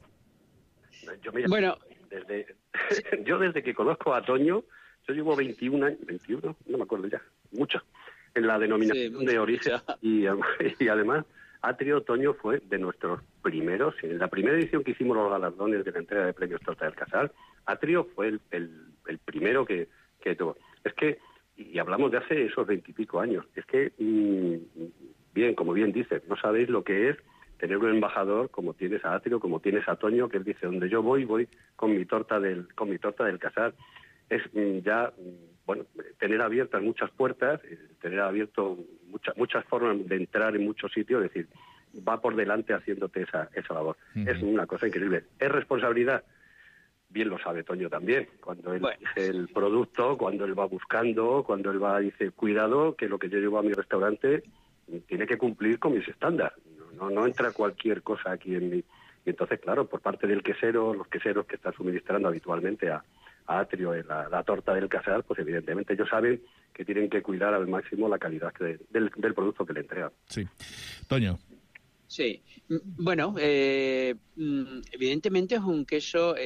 Yo desde que conozco a Toño, yo llevo 21 años, no me acuerdo ya, mucho, en la denominación de origen y además Atrio Toño fue de nuestros primeros, en la primera edición que hicimos los galardones de la entrega de premios Torta del Casar, Atrio fue el primero que tuvo. Es que, y hablamos de hace esos 20 y pico años, es que, como bien dices, no sabéis lo que es tener un embajador como tienes a Atrio, como tienes a Toño, que él dice, donde yo voy con mi torta del Casar. Es tener abiertas muchas puertas, tener abierto muchas formas de entrar en muchos sitios, es decir, va por delante haciéndote esa labor. Uh-huh. Es una cosa increíble. ¿Es responsabilidad? Bien lo sabe Toño también, cuando él dice el producto, cuando él va buscando, cuando él dice, cuidado, que lo que yo llevo a mi restaurante tiene que cumplir con mis estándares. No entra cualquier cosa aquí en mí. Y entonces, claro, por parte del quesero, los queseros que están suministrando habitualmente a Atrio en la Torta del Casar, pues evidentemente ellos saben que tienen que cuidar al máximo la calidad del producto que le entregan. Sí. Toño. Sí. Evidentemente es un queso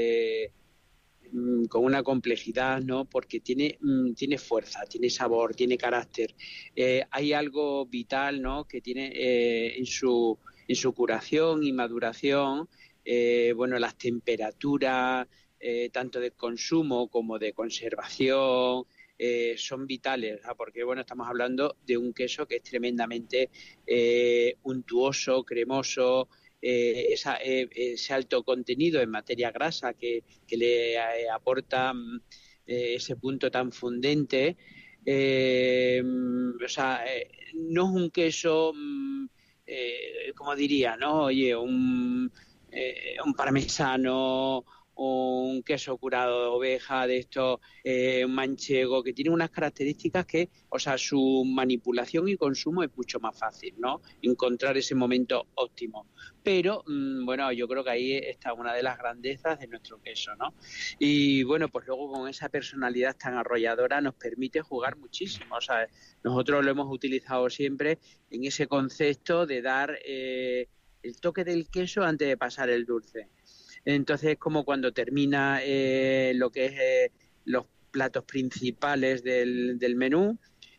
con una complejidad, ¿no? Porque tiene fuerza, tiene sabor, tiene carácter. Hay algo vital, ¿no? Que tiene en su curación y maduración, las temperaturas, tanto de consumo como de conservación, son vitales, ¿no? Porque bueno, estamos hablando de un queso que es tremendamente untuoso, cremoso, ese alto contenido en materia grasa que le aporta ese punto tan fundente. No es un queso, como diría, ¿no? Oye, un parmesano, un queso curado de oveja, de esto, un manchego, que tiene unas características que, su manipulación y consumo es mucho más fácil, ¿no? Encontrar ese momento óptimo. Pero, yo creo que ahí está una de las grandezas de nuestro queso, ¿no? Y, bueno, pues luego con esa personalidad tan arrolladora nos permite jugar muchísimo. Nosotros lo hemos utilizado siempre en ese concepto de dar el toque del queso antes de pasar el dulce. Entonces es como cuando termina lo que es los platos principales del menú,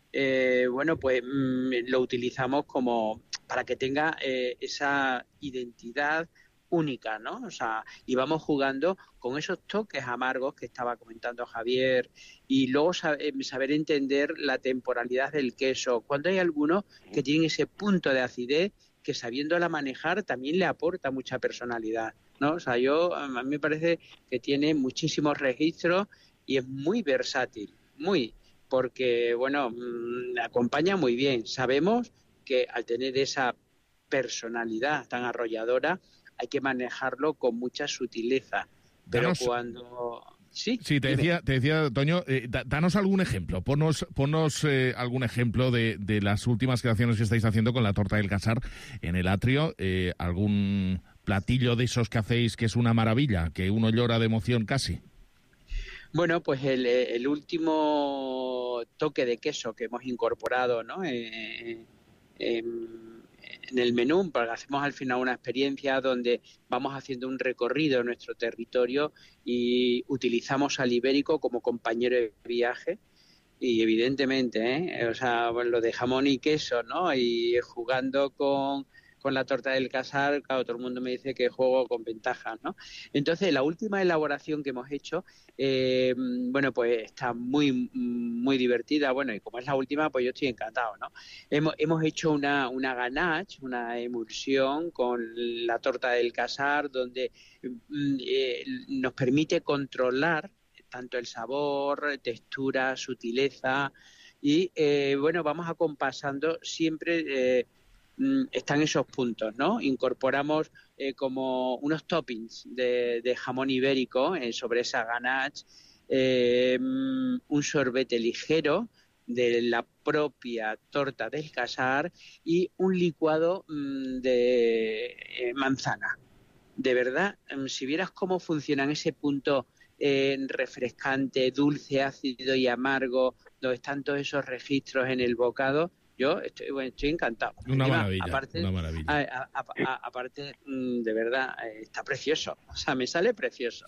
lo utilizamos como para que tenga esa identidad única, ¿no? Y vamos jugando con esos toques amargos que estaba comentando Javier, y luego saber entender la temporalidad del queso. Cuando hay algunos que tienen ese punto de acidez que sabiéndola manejar también le aporta mucha personalidad, ¿no? A mí me parece que tiene muchísimos registros y es muy versátil, porque, acompaña muy bien. Sabemos que al tener esa personalidad tan arrolladora hay que manejarlo con mucha sutileza, pero cuando... Sí, te decía, Toño, danos algún ejemplo, ponnos algún ejemplo de las últimas creaciones que estáis haciendo con la torta del Casar en el atrio, algún platillo de esos que hacéis que es una maravilla, que uno llora de emoción casi. Bueno, pues el último toque de queso que hemos incorporado, ¿no? En el menú, porque hacemos al final una experiencia donde vamos haciendo un recorrido en nuestro territorio y utilizamos al ibérico como compañero de viaje, y evidentemente, lo de jamón y queso, ¿no? Y jugando con la torta del Casar, claro, todo el mundo me dice que juego con ventajas, ¿no? Entonces, la última elaboración que hemos hecho, pues está muy, muy divertida. Bueno, y como es la última, pues yo estoy encantado, ¿no? Hemos hecho una ganache, una emulsión con la torta del Casar, donde nos permite controlar tanto el sabor, textura, sutileza, y, vamos acompasando siempre... están esos puntos, ¿no? Incorporamos como unos toppings de jamón ibérico sobre esa ganache, un sorbete ligero de la propia torta del Casar y un licuado de manzana. De verdad, si vieras cómo funciona ese punto refrescante, dulce, ácido y amargo, donde están todos esos registros en el bocado, yo estoy encantado. Una maravilla. Aparte, de verdad, está precioso. Me sale precioso.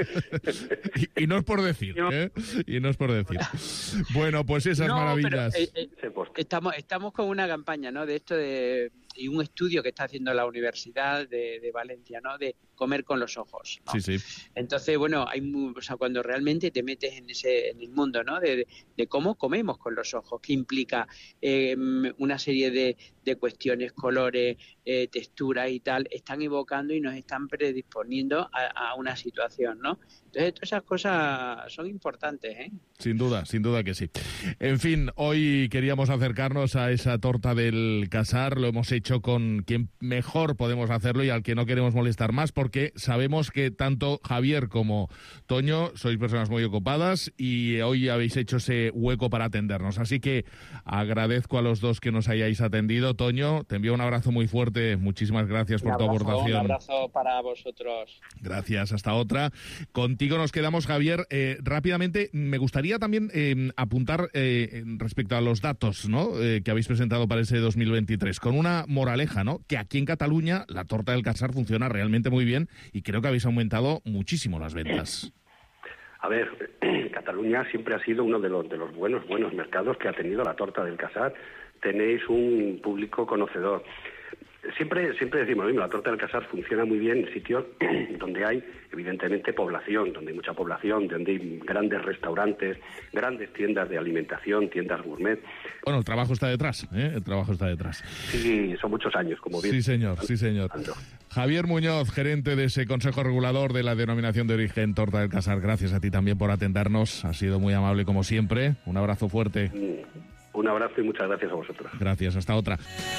y no es por decir, ¿eh? Y no es por decir. Bueno, pues esas maravillas. Pero, estamos con una campaña, ¿no? De esto y un estudio que está haciendo la Universidad de Valencia, ¿no? De comer con los ojos, ¿no? Sí. Entonces, cuando realmente te metes en el mundo, ¿no? De cómo comemos con los ojos, que implica una serie de cuestiones, colores, texturas y tal, están evocando y nos están predisponiendo a una situación, ¿no? Entonces, todas esas cosas son importantes, ¿eh? Sin duda que sí. En fin, hoy queríamos acercarnos a esa torta del Casar, lo hemos hecho con quien mejor podemos hacerlo y al que no queremos molestar más, porque sabemos que tanto Javier como Toño sois personas muy ocupadas y hoy habéis hecho ese hueco para atendernos. Así que agradezco a los dos que nos hayáis atendido. Toño, te envío un abrazo muy fuerte. Muchísimas gracias por tu aportación. Un abrazo para vosotros. Gracias, hasta otra. Contigo nos quedamos, Javier. Rápidamente, me gustaría también apuntar respecto a los datos, ¿no? Que habéis presentado para ese 2023, con una moraleja, ¿no? Que aquí en Cataluña la torta del Casar funciona realmente muy bien y creo que habéis aumentado muchísimo las ventas. A ver, Cataluña siempre ha sido uno de los buenos mercados que ha tenido la torta del Casar. Tenéis un público conocedor. Siempre decimos lo mismo, la torta del Casar funciona muy bien en sitios donde hay, evidentemente, población, donde hay mucha población, donde hay grandes restaurantes, grandes tiendas de alimentación, tiendas gourmet. Bueno, el trabajo está detrás, ¿eh? El trabajo está detrás. Sí, son muchos años, como bien. Sí, señor, sí, señor. Javier Muñoz, gerente de ese Consejo Regulador de la Denominación de Origen Torta del Casar, gracias a ti también por atendernos, ha sido muy amable como siempre, un abrazo fuerte. Un abrazo y muchas gracias a vosotros. Gracias, hasta otra.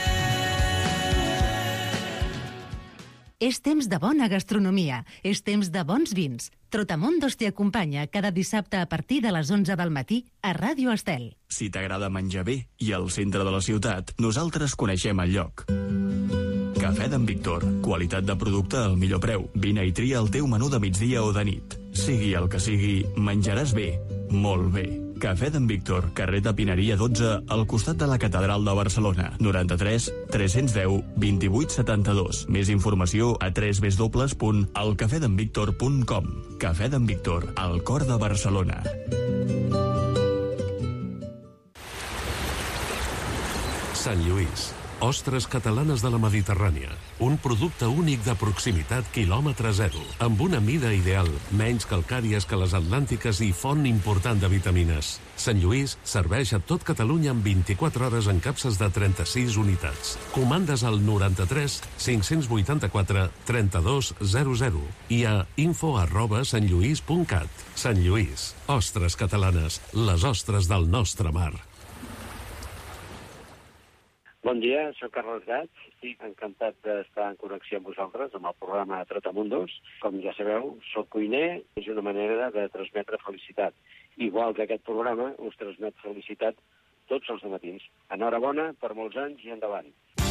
És temps de bona gastronomia, és temps de bons vins. Trotamundos t'hi acompanya cada dissabte a partir de les 11 del matí a Ràdio Estel. Si t'agrada menjar bé i al centre de la ciutat, nosaltres coneixem el lloc. Cafè d'en Víctor. Qualitat de producte al millor preu. Vine i tria el teu menú de migdia o de nit. Sigui el que sigui, menjaràs bé, molt bé. Cafè d'en Víctor, carrer de Pineria 12, al costat de la Catedral de Barcelona. 93 310 28 72. Més informació a www.elcafedenvictor.com. Cafè d'en Víctor, al cor de Barcelona. Sant Lluís. Ostres catalanes de la Mediterrània. Un producte únic de proximitat quilòmetre zero, amb una mida ideal, menys calcàries que les atlàntiques i font important de vitamines. Sant Lluís serveix a tot Catalunya en 24 hores en capses de 36 unitats. Comandes al 93 584 3200 i a info@santlluís.cat. Sant Lluís. Ostres catalanes, les ostres del nostre mar. Bon dia, soc Carles Gats, estic encantat d'estar en connexió amb vosaltres, amb el programa Trotamundos. Com ja sabeu, soc cuiner, és una manera de transmetre felicitat. Igual que aquest programa us transmet felicitat tots els matins. Enhorabona per molts anys i endavant.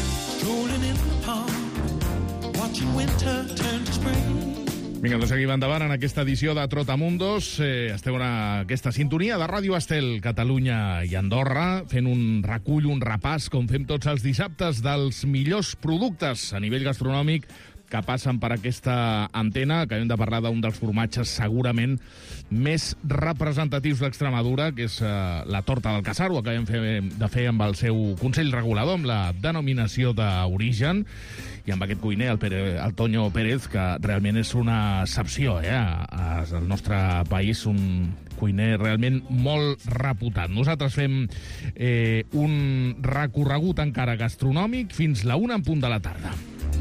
Vinga, doncs seguim endavant en aquesta edició de Trotamundos. Esteu en aquesta sintonia de Ràdio Estel, Catalunya i Andorra, fent un recull, un repàs, com fem tots els dissabtes, dels millors productes a nivell gastronòmic que passen per aquesta antena. Acabem de parlar d'un dels formatges segurament més representatius d'Extremadura, que és la torta del Casar. Ho acabem de fer amb el seu Consell Regulador, amb la denominació d'origen, i amb aquest cuiner, el Toño Pérez, que realment és una excepció al nostre país, un cuiner realment molt reputat. Nosaltres fem un recorregut encara gastronòmic fins la 1 en punt de la tarda.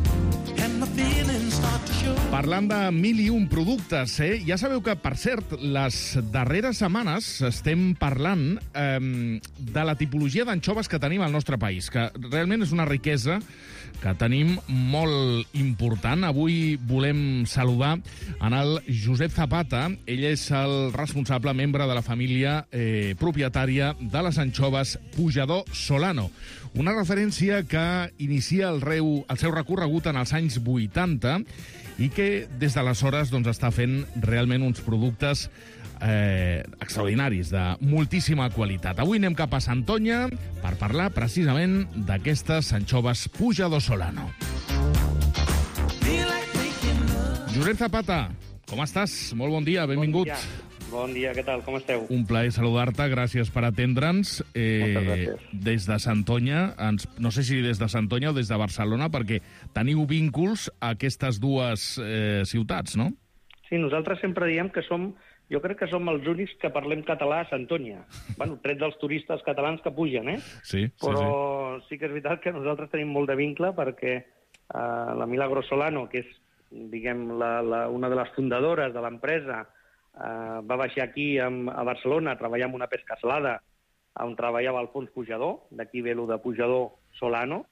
Parlant de 1001 productes, ja sabeu que, per cert, les darreres setmanes estem parlant de la tipologia d'anxoves que tenim al nostre país, que realment és una riquesa que tenim molt important. Avui volem saludar en el Josep Zapata. Ell és el responsable, membre de la família propietària de les anxoves Pujador Solano. Una referència que inicia el seu recorregut en els anys 80 i que des d'aleshores està fent realment uns productes extraordinaris, de moltíssima qualitat. Avui anem cap a Santoña per parlar precisament d'aquestes anxoves Pujador Solano. Josep Zapata, com estàs? Molt bon dia, benvingut. Bon dia, què tal? Com esteu? Un plaer saludar-te, gràcies per atendre'ns. Moltes gràcies. Des de Santoña, no sé si des de Santoña o des de Barcelona, perquè teniu vínculs a aquestes dues ciutats, no? Sí, nosaltres sempre diem que jo crec que som els únics que parlem català a Santoña. Bueno, tret dels turistes catalans que pugen, Sí. Però sí que és veritat que nosaltres tenim molt de vincle perquè la Milagro Solano, que és, diguem, una de les fundadores de l'empresa, va baixar aquí a Barcelona a treballar en una pesca salada on treballava Alfons Pujador, d'aquí ve lo de Pujador Solano,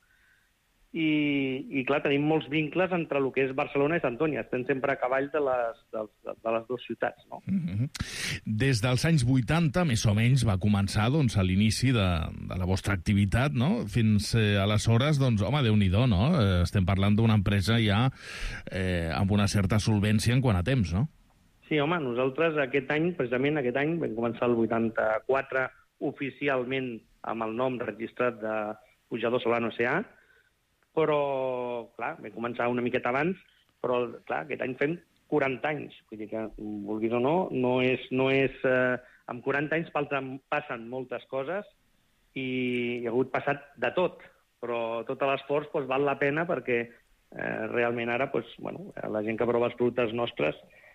i clar, tenim molts vincles entre el que és Barcelona i Santoña. Estem sempre a cavall de les dues ciutats, no? Des dels anys 80, més o menys, va començar a l'inici de la vostra activitat, no? Fins aleshores, home, Déu-n'hi-do, no? Estem parlant d'una empresa ja amb una certa solvència en quant a temps, no? Sí, home, nosaltres precisament aquest any, vam començar el 84 oficialment amb el nom registrat de Pujador Solano S.A., però, clar, vam començar una miqueta abans, però, clar, aquest any fem 40 anys. Vull dir que, vulguis o no, no és amb 40 anys passen moltes coses i hi ha hagut passat de tot. però tot l'esforç val la pena perquè realment ara la gent que prova els productes nostres,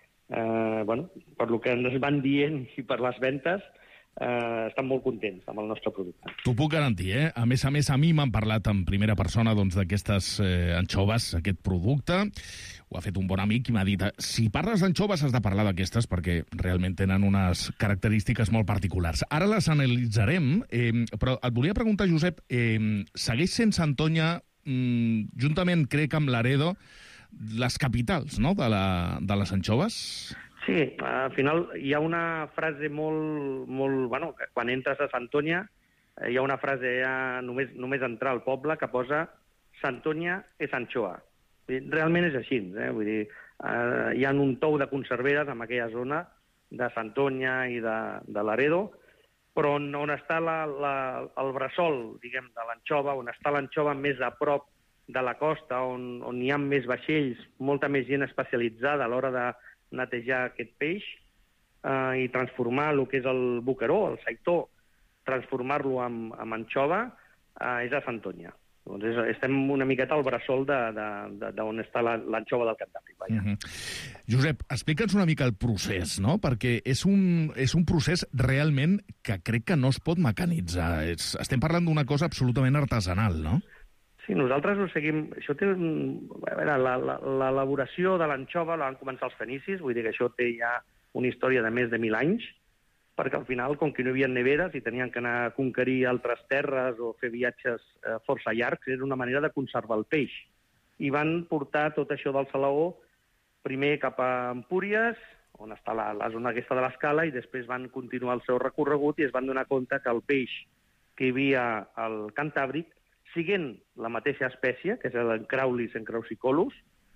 per lo que ens van dient i per les ventes, estan molt contents amb el nostre producte. T'ho puc garantir, A més, a mi m'han parlat en primera persona d'aquestes anxoves, aquest producte. Ho ha fet un bon amic i m'ha dit si parles d'anxoves has de parlar d'aquestes perquè realment tenen unes característiques molt particulars. Ara les analitzarem, però et volia preguntar, Josep, segueix sent Santoña, juntament, crec, amb Laredo, les capitals, no?, de les anxoves? Sí, al final hi ha una frase molt quan entres a Santoña, hi ha una frase només entrar al poble que posa Santoña és anchoa. Realment és així, vull dir, hi ha un tou de conserveres en aquella zona de Santoña i de Laredo, però on està el bressol, diguem, de l'anxova, on està l'anxova més a prop de la costa, on hi ha més vaixells, molta més gent especialitzada a l'hora de netejar aquest peix i transformar el que és el boqueró, el saitó, transformar-lo en anxova, és a Santoña. Doncs estem una miqueta al bressol d'on està l'anxova del Cantàbric. Josep, explica'ns una mica el procés, no? Perquè és un procés realment que crec que no es pot mecanitzar. Estem parlant d'una cosa absolutament artesanal, no? Sí, nosaltres ho seguim. Això té l'elaboració de l'anxova la van començar els fenicis, vull dir que això té ja una història de més de 1.000 anys, perquè al final, com que no hi havia neveres i tenien que anar a conquerir altres terres o fer viatges força llargs, era una manera de conservar el peix. I van portar tot això del salaó primer cap a Empúries, on està la zona aquesta de l'escala, i després van continuar el seu recorregut i es van donar compte que el peix que hi havia al Cantàbric, siguent la mateixa espècie, que és l'Encraulis encrausicolus,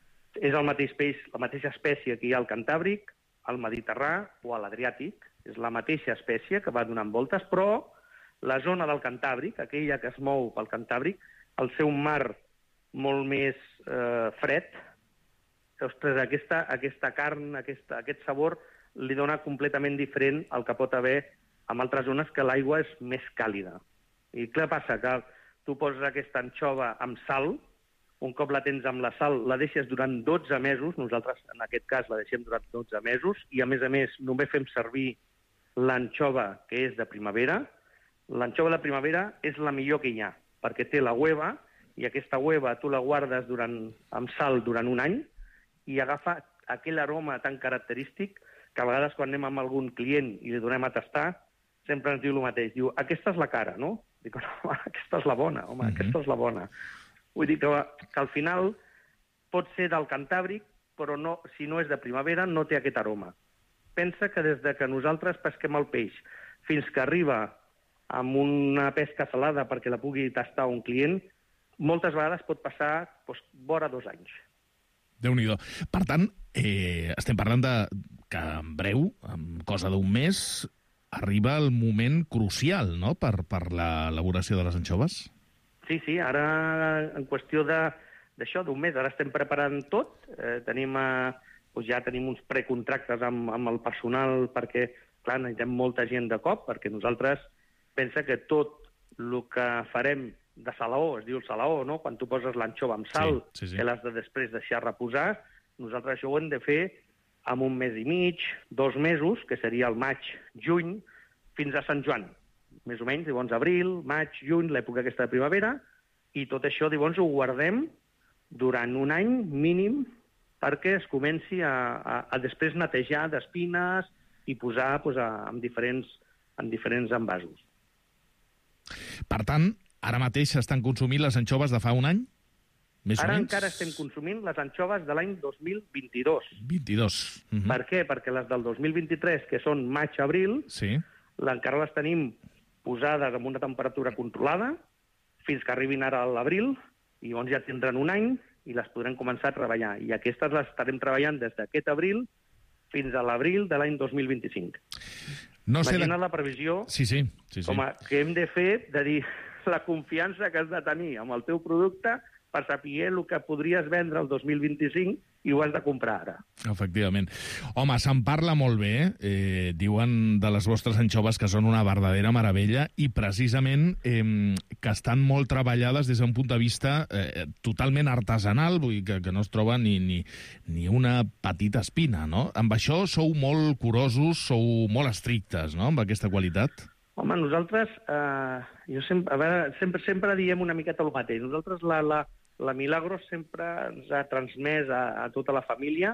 és el mateix peix, la mateixa espècie que hi ha al Cantàbric, al Mediterrani o a l'Adriàtic, és la mateixa espècie que va donant voltes, però la zona del Cantàbric, aquella que es mou pel Cantàbric, el seu mar molt més fred, ostres, aquesta carn, aquest sabor li dona completament diferent al que pot haver en altres zones que l'aigua és més càlida. I què passa? Que tu poses aquesta anxova amb sal, un cop la tens amb la sal, la deixes durant 12 mesos, nosaltres en aquest cas la deixem durant 12 mesos, i a més, només fem servir l'anxova que és de primavera. L'anxova de primavera és la millor que hi ha, perquè té la hueva, i aquesta hueva tu la guardes amb sal durant un any, i agafa aquell aroma tan característic que a vegades quan anem amb algun client i li donem a tastar, sempre ens diu el mateix, diu, aquesta és la cara, no? Dic, no, aquesta és la bona, home, aquesta és la bona. Vull dir que al final pot ser del Cantàbric, però si no és de primavera no té aquest aroma. Pensa que des que nosaltres pesquem el peix fins que arriba amb una pesca salada perquè la pugui tastar un client, moltes vegades pot passar vora 2 anys. Déu-n'hi-do. Per tant, estem parlant que en breu, en cosa d'un mes, arriba el moment crucial, no?, per l'elaboració de les anxoves? Sí, ara en qüestió d'això, d'un mes, ara estem preparant tot, ja tenim uns precontractes amb el personal perquè, clar, necessitem molta gent de cop, perquè nosaltres pensa que tot el que farem de salaó, es diu el salaó, no?, quan tu poses l'anxova amb sal, sí. que l'has de després deixar reposar, nosaltres això ho hem de fer amb 1 mes i mig, 2 mesos, que seria el maig, juny, fins a Sant Joan, més o menys, llavors abril, maig, juny, l'època aquesta de primavera, i tot això, llavors, ho guardem durant un any mínim perquè es comenci a després netejar d'espines i posar en diferents envasos. Per tant, ara mateix s'estan consumint les anxoves de fa un any? Ara encara estem consumint les anxoves de l'any 2022. 22. Per què? Perquè les del 2023, que són maig-abril, encara les tenim posades amb una temperatura controlada fins que arribin ara a l'abril, i llavors ja tindran un any i les podrem començar a treballar. I aquestes les estarem treballant des d'aquest abril fins a l'abril de l'any 2025. Imagina't la previsió que hem de fer, de dir la confiança que has de tenir amb el teu producte per saber el que podries vendre el 2025 i ho has de comprar ara. Efectivament. Home, se'n parla molt bé, diuen de les vostres anxoves que són una verdadera meravella i precisament que estan molt treballades des d'un punt de vista totalment artesanal, vull dir que no es troba ni una petita espina, no? Amb això sou molt curosos, sou molt estrictes, no?, amb aquesta qualitat. Home, nosaltres, sempre diem una miqueta el mateix. Nosaltres la Milagros sempre ens ha transmès a tota la família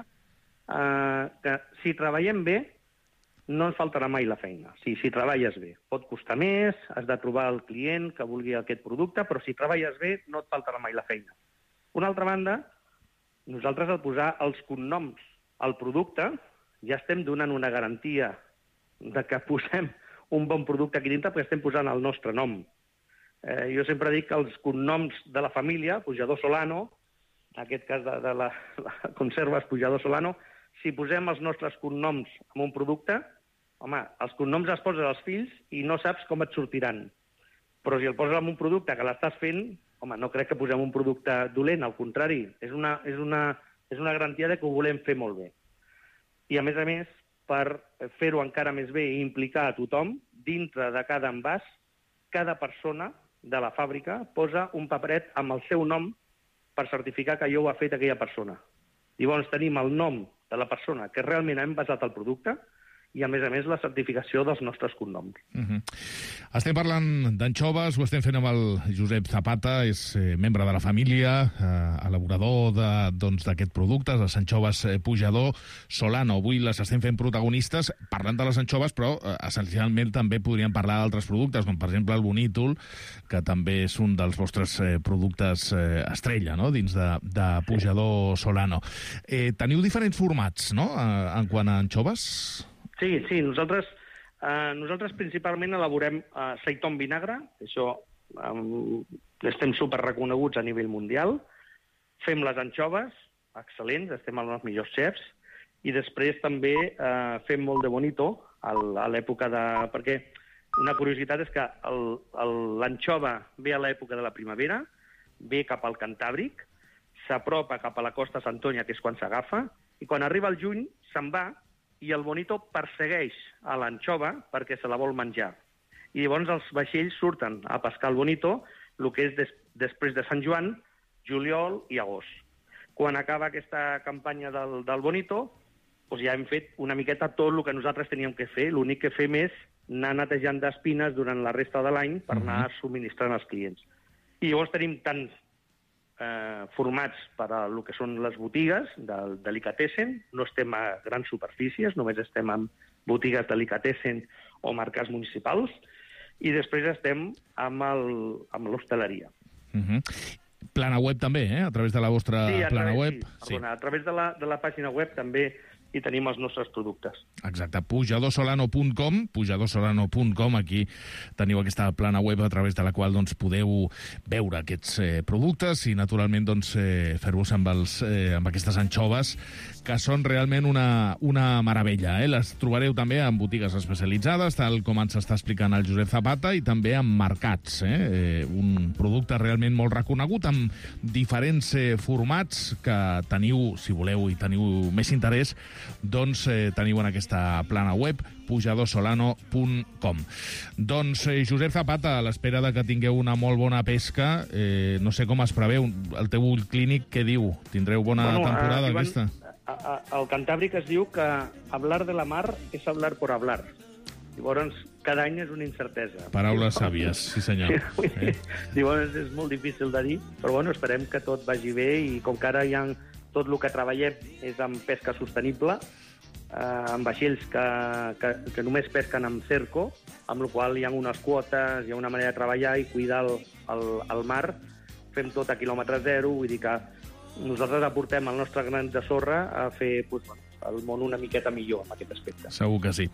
que si treballem bé no ens faltarà mai la feina. Si treballes bé. Pot costar més, has de trobar el client que vulgui aquest producte, però si treballes bé no et faltarà mai la feina. Una altra banda, nosaltres al posar els cognoms al producte ja estem donant una garantia de que posem un bon producte aquí dintre perquè estem posant el nostre nom. Jo sempre dic que els cognoms de la família, Pujador Solano, en aquest cas de la Conserves Pujador Solano, si posem els nostres cognoms en un producte, home, els cognoms es posen als fills i no saps com et sortiran. Però si el poses en un producte que l'estàs fent, home, no crec que posem un producte dolent, al contrari, és una garantia de que ho volem fer molt bé. I a més, per fer-ho encara més bé i implicar a tothom, dintre de cada envàs, cada persona de la fàbrica posa un paperet amb el seu nom per certificar que allò ho ha fet aquella persona. Llavors tenim el nom de la persona que realment ha envasat el producte i, a més, la certificació dels nostres cognoms. Estem parlant d'anxoves, ho estem fent amb el Josep Zapata, és membre de la família, elaborador d'aquest producte, les anxoves Pujador Solano. Avui les estem fent protagonistes parlant de les anxoves, però essencialment també podríem parlar d'altres productes, com per exemple el Bonítol, que també és un dels vostres productes estrella, no?, dins de Pujador Solano. Teniu diferents formats, no?, en quant a anxoves? Sí, nosaltres principalment elaborem seitó amb vinagre, això estem superreconeguts a nivell mundial, fem les anxoves, excel·lents, estem amb els millors xefs, i després també fem molt de bonito a l'època de... Perquè una curiositat és que l'anxova ve a l'època de la primavera, ve cap al Cantàbric, s'apropa cap a la costa Santònia, que és quan s'agafa, i quan arriba el juny se'n va i el bonito persegueix a l'anxova perquè se la vol menjar. I llavors els vaixells surten a pescar el bonito, el que és després de Sant Joan, juliol i agost. Quan acaba aquesta campanya del bonito, doncs ja hem fet una miqueta tot el que nosaltres teníem que fer. L'únic que fem és anar netejant d'espines durant la resta de l'any per anar subministrant als clients. I llavors tenim tants formats per a el que són les botigues del delicatessen, no estem a grans superfícies, només estem en botigues delicatessen o mercats municipals, i després estem amb l'hostaleria. Plana web també, a través de la vostra plana web? Sí, a través de la pàgina web també hi tenim els nostres productes. Exacte, pujadorsolano.com, aquí teniu aquesta plana web a través de la qual podeu veure aquests productes i, naturalment, fer-vos amb aquestes anxoves, que són realment una meravella. Les trobareu també en botigues especialitzades, tal com ens està explicant el Josep Zapata, i també en mercats. Un producte realment molt reconegut, amb diferents formats que teniu, si voleu i teniu més interès, doncs teniu en aquesta plana web pujadorsolano.com. Doncs Josep Zapata, a l'espera de que tingueu una molt bona pesca, no sé com es preveu, el teu ull clínic què diu? Tindreu bona temporada aquesta? Al Cantàbric es diu que hablar de la mar és hablar por hablar. Llavors, cada any és una incertesa. Paraules sàvies, sí senyor. Llavors és molt difícil de dir, però esperem que tot vagi bé, i com que ara tot el que treballem és amb pesca sostenible, amb vaixells que només pesquen amb cerco, amb la qual hi ha unes quotes, hi ha una manera de treballar i cuidar el mar. Fem tot a quilòmetre zero, vull dir que nosaltres aportem el nostre granet de sorra a fer el món una miqueta millor en aquest aspecte. Segur que sí.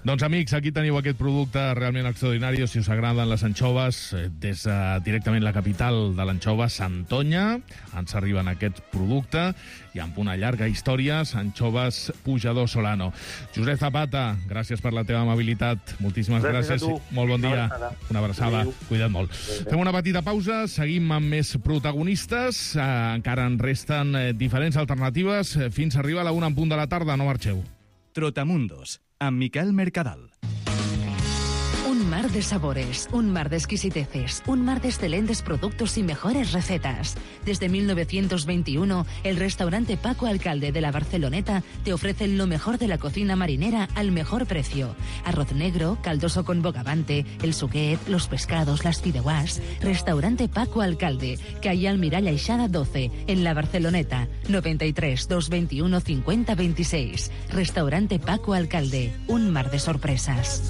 Doncs, amics, aquí teniu aquest producte realment extraordinari. Si us agraden les anxoves, des directament la capital de l'anxova, Santoña, ens arriben aquest producte i amb una llarga història, Anxoves Pujador Solano. Josep Zapata, gràcies per la teva amabilitat. Moltíssimes gràcies. Molt bon dia. Una abraçada. Cuida't molt. Fem una petita pausa, seguim amb més protagonistes. Encara en resten diferents alternatives fins a arribar a la 1 en punt de la tarda. No marxeu. Trotamundos, amb Miquel Mercadal. Un mar de sabores, un mar de exquisiteces, un mar de excelentes productos y mejores recetas. Desde 1921, el restaurante Paco Alcalde de la Barceloneta te ofrece lo mejor de la cocina marinera al mejor precio. Arroz negro, caldoso con bogavante, el suquet, los pescados, las fideuás. Restaurante Paco Alcalde, calle Almirall Aixada 12, en la Barceloneta. 93 221 50 26. Restaurante Paco Alcalde, un mar de sorpresas.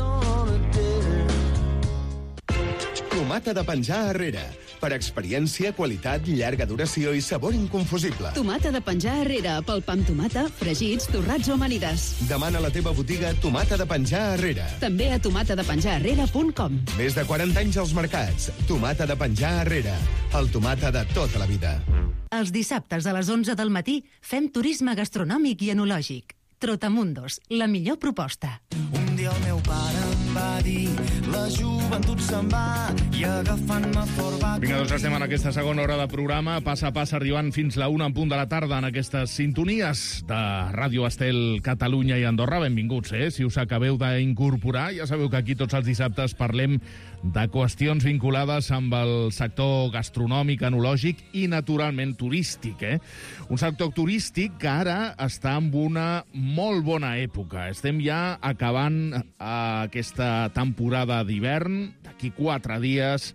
Tomata de penjar arrere. Per experiència, qualitat, llarga duració i sabor inconfusible. Tomata de penjar arrere, pel pa amb tomata, fregits, torrats o amanides. Demana a la teva botiga Tomata de penjar arrere. També a tomatadepenjararrere.com. Més de 40 anys als mercats. Tomata de penjar arrere. El tomata de tota la vida. Els dissabtes a les 11 del matí fem turisme gastronòmic i enològic. Trotamundos, la millor proposta. Un dia el meu pare em va dir la joventut se'n va i agafant-me fort va... Vinga, doncs estem en aquesta segona hora de programa, pas a pas arribant fins la 1 en punt de la tarda en aquestes sintonies de Ràdio Estel Catalunya i Andorra. Benvinguts, Si us acabeu d'incorporar, ja sabeu que aquí tots els dissabtes parlem de qüestions vinculades amb el sector gastronòmic, enològic i, naturalment, turístic. Un sector turístic que ara està en una molt bona època. Estem ja acabant aquesta temporada d'hivern. D'aquí 4 dies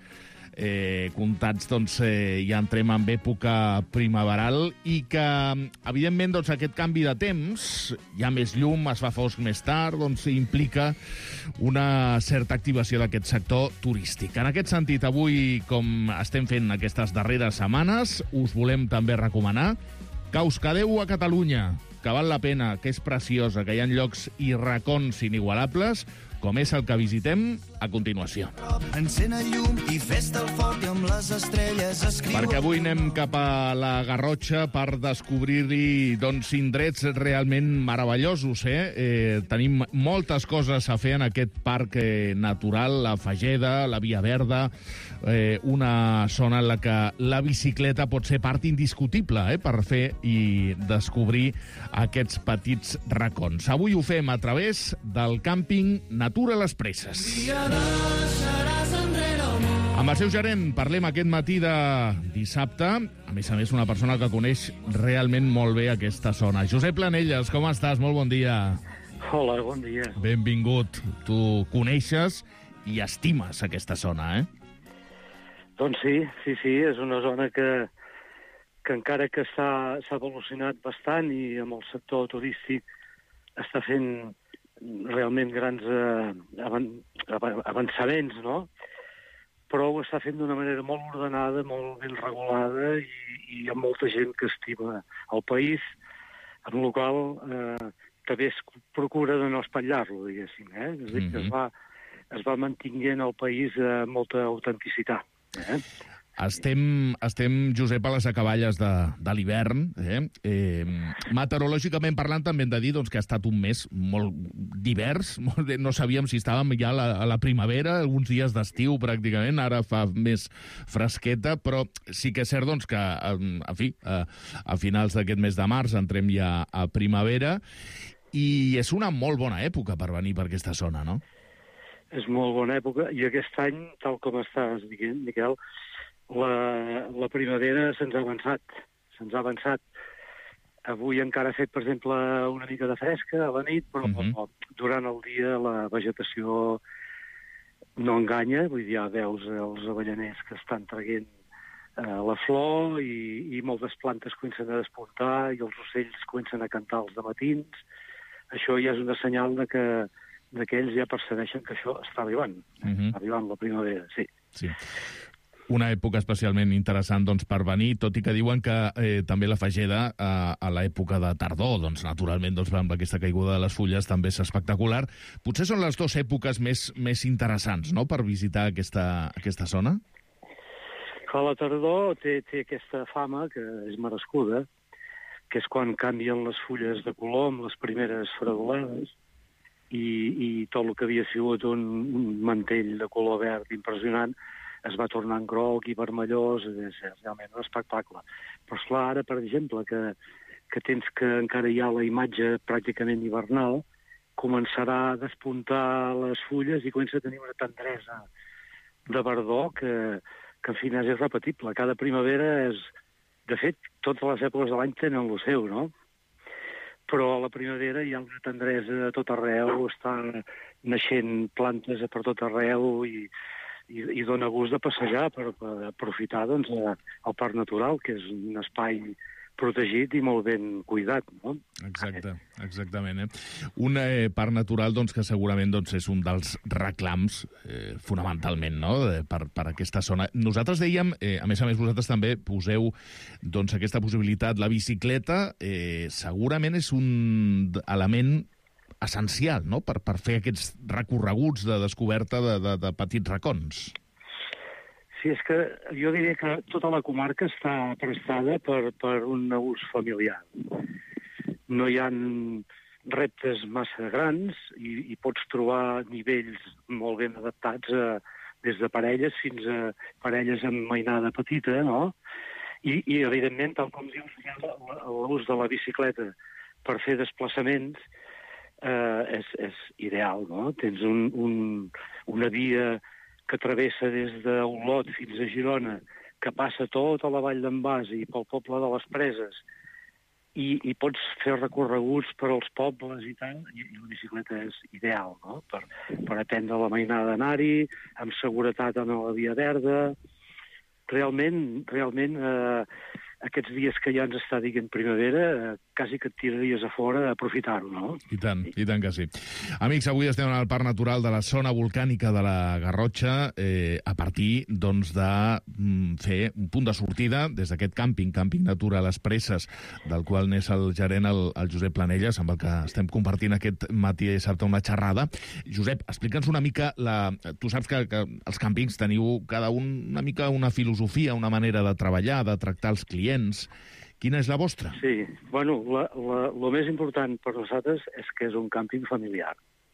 comptats, doncs, ja entrem en època primaveral i que, evidentment, doncs, aquest canvi de temps, hi ha més llum, es fa fosc més tard, doncs implica una certa activació d'aquest sector turístic. En aquest sentit, avui, com estem fent aquestes darreres setmanes, us volem també recomanar que us quedeu a Catalunya, que val la pena, que és preciosa, que hi ha llocs i racons inigualables, com és el que visitem a continuació. Encén el llum i fes-te el foc amb les estrelles. Perquè avui anem cap a la Garrotxa per descobrir-hi, doncs, indrets realment meravellosos. Tenim moltes coses a fer en aquest parc natural, la Fageda, la Via Verda, una zona en la que la bicicleta pot ser part indiscutible per fer i descobrir aquests petits racons. Avui ho fem a través del càmping Natura Les Presses. Amb el seu gerent parlem aquest matí de dissabte. A més, una persona que coneix realment molt bé aquesta zona. Josep Planelles, com estàs? Molt bon dia. Hola, bon dia. Benvingut. Tu coneixes i estimes aquesta zona, Doncs sí, és una zona que encara que s'ha evolucionat bastant i amb el sector turístic està fent realment grans avançaments, no? Però ho està fent d'una manera molt ordenada, molt ben regulada i amb molta gent que estima el país, amb el qual també es procura de no espatllar-lo, diguéssim. És a dir, que es va mantinguent el país amb molta autenticitat. Estem, Josep, a les acaballes de l'hivern. Meteorològicament parlant, també hem de dir que ha estat un mes molt divers. No sabíem si estàvem ja a la primavera, alguns dies d'estiu pràcticament, ara fa més fresqueta, però sí que és cert que, en fi, a finals d'aquest mes de març entrem ja a primavera i és una molt bona època per venir per aquesta zona, no? És molt bona època i aquest any, tal com estàs dient, Miquel, la primavera se'ns ha avançat. Avui encara ha fet, per exemple, una mica de fresca a la nit, però durant el dia la vegetació no enganya, vull dir, ja veus els avellaners que estan traient la flor i moltes plantes comencen a despuntar i els ocells comencen a cantar als dematins. Això ja és una senyal de que ells ja percebeixen que això està arribant. Està arribant la primavera, sí. Una època especialment interessant doncs, per venir, tot i que diuen que també la Fageda a l'època de tardor, doncs naturalment doncs, amb aquesta caiguda de les fulles també és espectacular. Potser són les dues èpoques més interessants, no?, per visitar aquesta zona? A la tardor té aquesta fama, que és merescuda, que és quan canvien les fulles de color amb les primeres fredolades, i tot el que havia sigut un mantell de color verd impressionant es va tornar en groc i vermellós, és realment un espectacle. Però esclar, ara, per exemple, que tens que encara hi ha la imatge pràcticament hivernal, començarà a despuntar les fulles i comença a tenir una tendresa de verdor que en fi, és irrepetible. Cada primavera és... De fet, totes les èpoques de l'any tenen el seu, no? Però a la primavera hi ha una tendresa a tot arreu, estan naixent plantes per tot arreu i dona gust de passejar per aprofitar doncs, el parc natural, que és un espai protegit i molt ben cuidat, no? Exactament. Un parc natural doncs, que segurament doncs, és un dels reclams fonamentalment, no?, per aquesta zona. Nosaltres dèiem, a més vosaltres també poseu doncs, aquesta possibilitat, la bicicleta segurament és un element essencial, no?, per fer aquests recorreguts de descoberta de petits racons. Sí, és que jo diria que tota la comarca està prestada per un ús familiar. No hi ha reptes massa grans i pots trobar nivells molt ben adaptats des de parelles fins a parelles amb mainada petita, no? I evidentment, tal com dius, l'ús de la bicicleta per fer desplaçaments és ideal, no? Tens una via que travessa des d'Olot fins a Girona, que passa tota la vall d'en Bas i pel poble de les Preses, i pots fer recorreguts per als pobles i tal, i la bicicleta és ideal, no?, per aprendre la mainada d'anar-hi, amb seguretat en la via verda. Realment, aquests dies que ja ens està dient primavera, quasi que et tiraries a fora a aprofitar-ho, no? I tant que sí. Amics, avui estem al Parc Natural de la zona volcànica de la Garrotxa, a partir, doncs, de fer un punt de sortida des d'aquest càmping Natura a les Preses, del qual n'és el gerent, el Josep Planelles, amb el que estem compartint aquest matí de dissabte una xerrada. Josep, explica'ns una mica, tu saps que els càmpings teniu cada un una mica una filosofia, una manera de treballar, de tractar els clients. Quina és la vostra? Sí, bueno, el més important per nosaltres és que és un càmping familiar.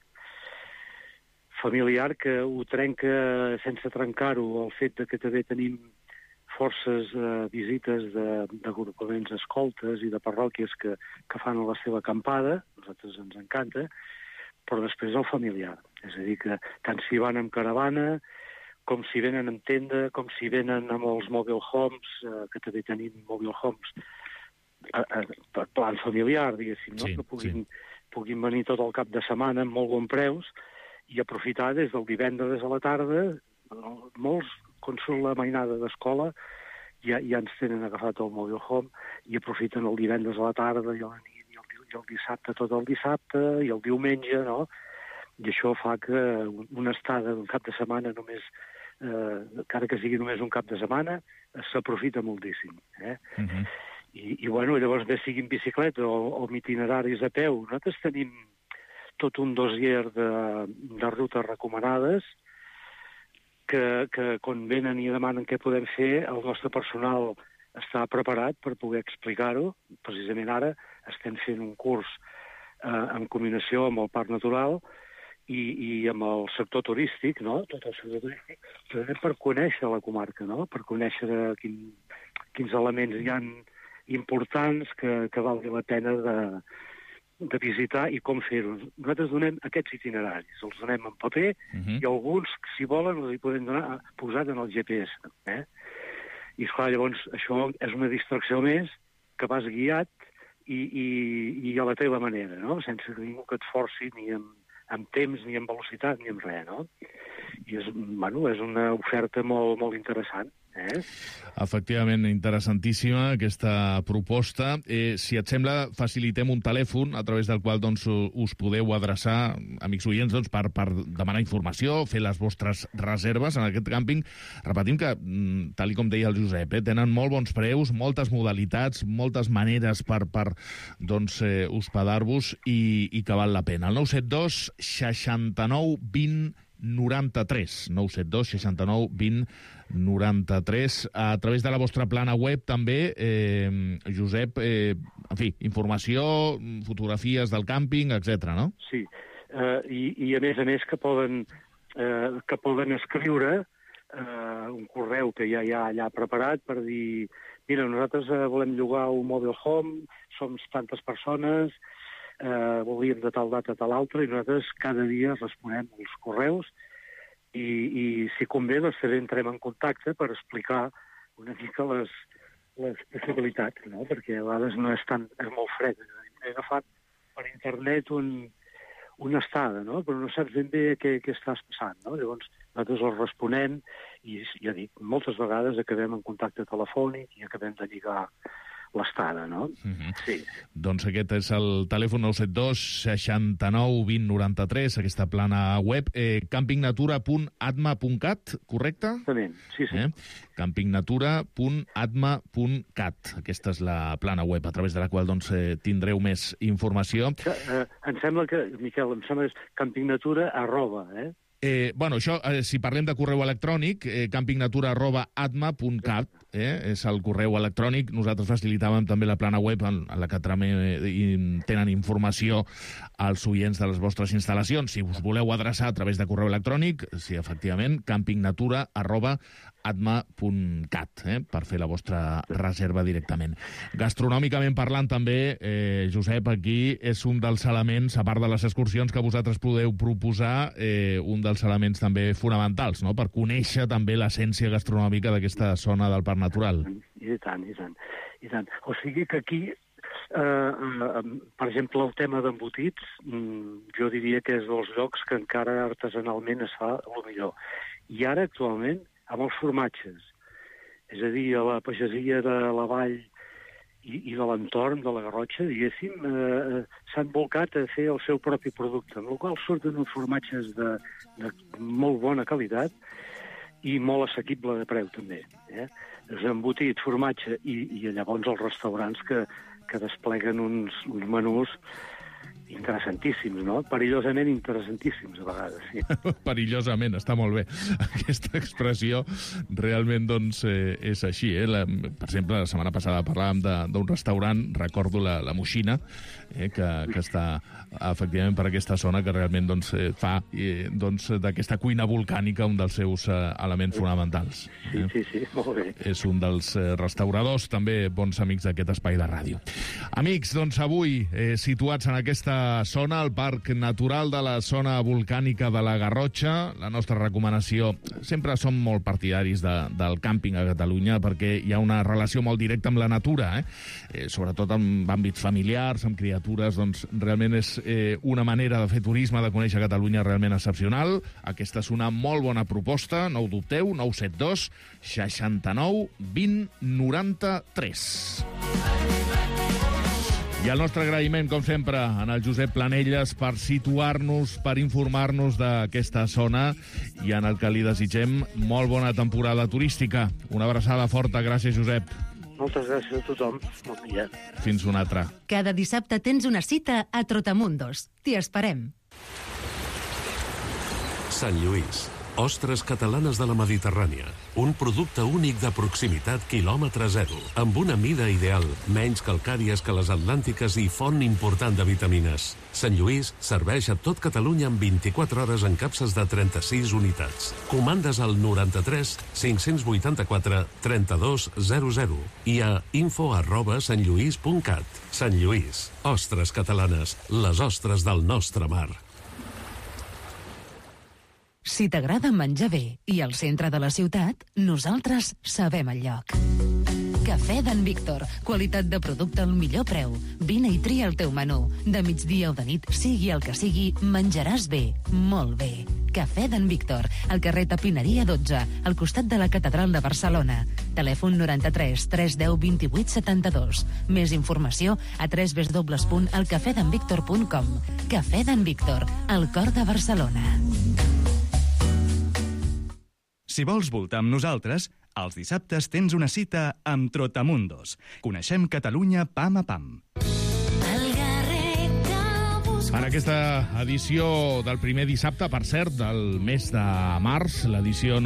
Familiar que ho trenca sense trencar-ho el fet de que també tenim forces visites d'agrupaments escoltes i de parròquies que fan la seva acampada, a nosaltres ens encanta, però després el familiar. És a dir, que tant si van amb caravana, com si venen en tenda, com si venen amb els mobile homes, que també tenim mobile homes, per plan familiar, diguéssim, no? Sí, que puguin venir tot el cap de setmana amb molt bons preus i aprofitar des del divendres a la tarda. Molts, quan surt la mainada d'escola, ja ens tenen agafat el mobile home i aprofiten el divendres a la tarda i a la nit i el dissabte, tot el dissabte, i el diumenge, no? I això fa que una estada d'un cap de setmana només, encara que sigui només un cap de setmana, s'aprofita moltíssim. I bueno, llavors, bé sigui en bicicleta o amb itineraris a peu, nosaltres tenim tot un dossier de rutes recomanades que quan venen i demanen què podem fer, el nostre personal està preparat per poder explicar-ho. Precisament ara estem fent un curs en combinació amb el Parc Natural i amb el sector turístic, no?, tot el sector turístic, per conèixer la comarca, no?, per conèixer quins elements hi ha importants que valgui la pena de visitar i com fer-ho. Nosaltres donem aquests itineraris, els donem en paper i alguns, si volen, els hi podem donar posat en el GPS. I, esclar, llavors, això és una distracció més que vas guiat i a la teva manera, no?, sense que ningú que et forci ni amb temps, ni amb velocitat, ni amb res, no? I és una oferta molt, molt interessant. Efectivament, interessantíssima aquesta proposta. Si et sembla, facilitem un telèfon a través del qual us podeu adreçar, amics oients, per demanar informació, fer les vostres reserves en aquest càmping. Repetim que, tal com deia el Josep, tenen molt bons preus, moltes modalitats, moltes maneres per hospedar-vos i que val la pena. El 972 69 20 93, 972 69 20 93, a través de la vostra plana web també, Josep, en fi, informació, fotografies del càmping, etc. no? Sí, i a més que poden escriure un correu que ja hi ha allà preparat per dir, mira, nosaltres volem llogar un mobile home, som tantes persones, volíem de tal data a tal altra, i nosaltres cada dia responem els correus i si convé, doncs també entrem en contacte per explicar una mica les possibilitats, no? Perquè a vegades no és molt fred. He agafat per internet una estada, no? Però no saps ben bé què estàs passant, no? Llavors nosaltres els responem i, ja dic, moltes vegades acabem en contacte telefònic i acabem de lligar l'estada, no? Sí. Doncs aquest és el telèfon 972 69 20 93, aquesta plana web, campingnatura.atma.cat, correcte? Exactament, sí. campingnatura.atma.cat. Aquesta és la plana web a través de la qual tindreu més informació. Em sembla que, Miquel, és campingnatura @ Això, si parlem de correu electrònic, campingnatura@atma.cat, és el correu electrònic. Nosaltres facilitàvem també la plana web en la que tenen informació als oients de les vostres instal·lacions. Si us voleu adreçar a través de correu electrònic, sí, efectivament, campingnatura@atma.cat, per fer la vostra reserva directament. Gastronòmicament parlant també, Josep, aquí és un dels elements, a part de les excursions que vosaltres podeu proposar, un dels elements també fonamentals, no?, per conèixer també l'essència gastronòmica d'aquesta zona del Parc Natural. I tant. O sigui que aquí, per exemple, el tema d'embotits, jo diria que és dels llocs que encara artesanalment es fa el millor. I ara, actualment, amb els formatges, és a dir, a la pagesia de la vall i de l'entorn de la Garrotxa, diguéssim, s'han volcat a fer el seu propi producte, amb la qual cosa surten uns formatges de molt bona qualitat i molt assequible de preu, també. És embotit, formatge, i llavors els restaurants que despleguen uns menús interessantíssims, no? Perillosament interessantíssims, a vegades, sí. Perillosament, està molt bé. Aquesta expressió realment, és així, Per exemple, la setmana passada parlàvem d'un restaurant, recordo la Moixina, que està, efectivament, per aquesta zona, que realment, fa, d'aquesta cuina volcànica un dels seus elements fonamentals. Sí, molt bé. És un dels restauradors, també bons amics d'aquest espai de ràdio. Amics, avui, situats en aquesta zona, el Parc Natural de la zona volcànica de la Garrotxa, la nostra recomanació, sempre som molt partidaris del càmping a Catalunya perquè hi ha una relació molt directa amb la natura, sobretot amb àmbits familiars, amb criatures, realment és una manera de fer turisme, de conèixer Catalunya realment excepcional. Aquesta és una molt bona proposta, no ho dubteu, 972 69 20 93. I el nostre agraïment, com sempre, en el Josep Planelles per situar-nos, per informar-nos d'aquesta zona i en el que li desitgem molt bona temporada turística. Una abraçada forta. Gràcies, Josep. Moltes gràcies a tothom. Bon dia. Fins una altra. Cada dissabte tens una cita a Trotamundos. T'hi esperem. Sant Lluís. Ostres catalanes de la Mediterrània. Un producte únic de proximitat quilòmetre zero, amb una mida ideal, menys calcàries que les atlàntiques i font important de vitamines. Sant Lluís serveix a tot Catalunya en 24 hores en capses de 36 unitats. Comandes al 93 584 3200 i a info@santlluís.cat. Sant Lluís. Ostres catalanes, les ostres del nostre mar. Si t'agrada menjar bé i al centre de la ciutat, nosaltres sabem el lloc. Cafè d'en Víctor. Qualitat de producte al millor preu. Vine i tria el teu menú. De migdia o de nit, sigui el que sigui, menjaràs bé, molt bé. Cafè d'en Víctor, al carrer Tapineria 12, al costat de la Catedral de Barcelona. Telèfon 93 310 28 72. Més informació a www.elcafedenvictor.com. Cafè d'en Víctor, al cor de Barcelona. Si vols voltar amb nosaltres, els dissabtes tens una cita amb Trotamundos. Coneixem Catalunya pam a pam. En aquesta edició del primer dissabte, per cert, del mes de març, l'edició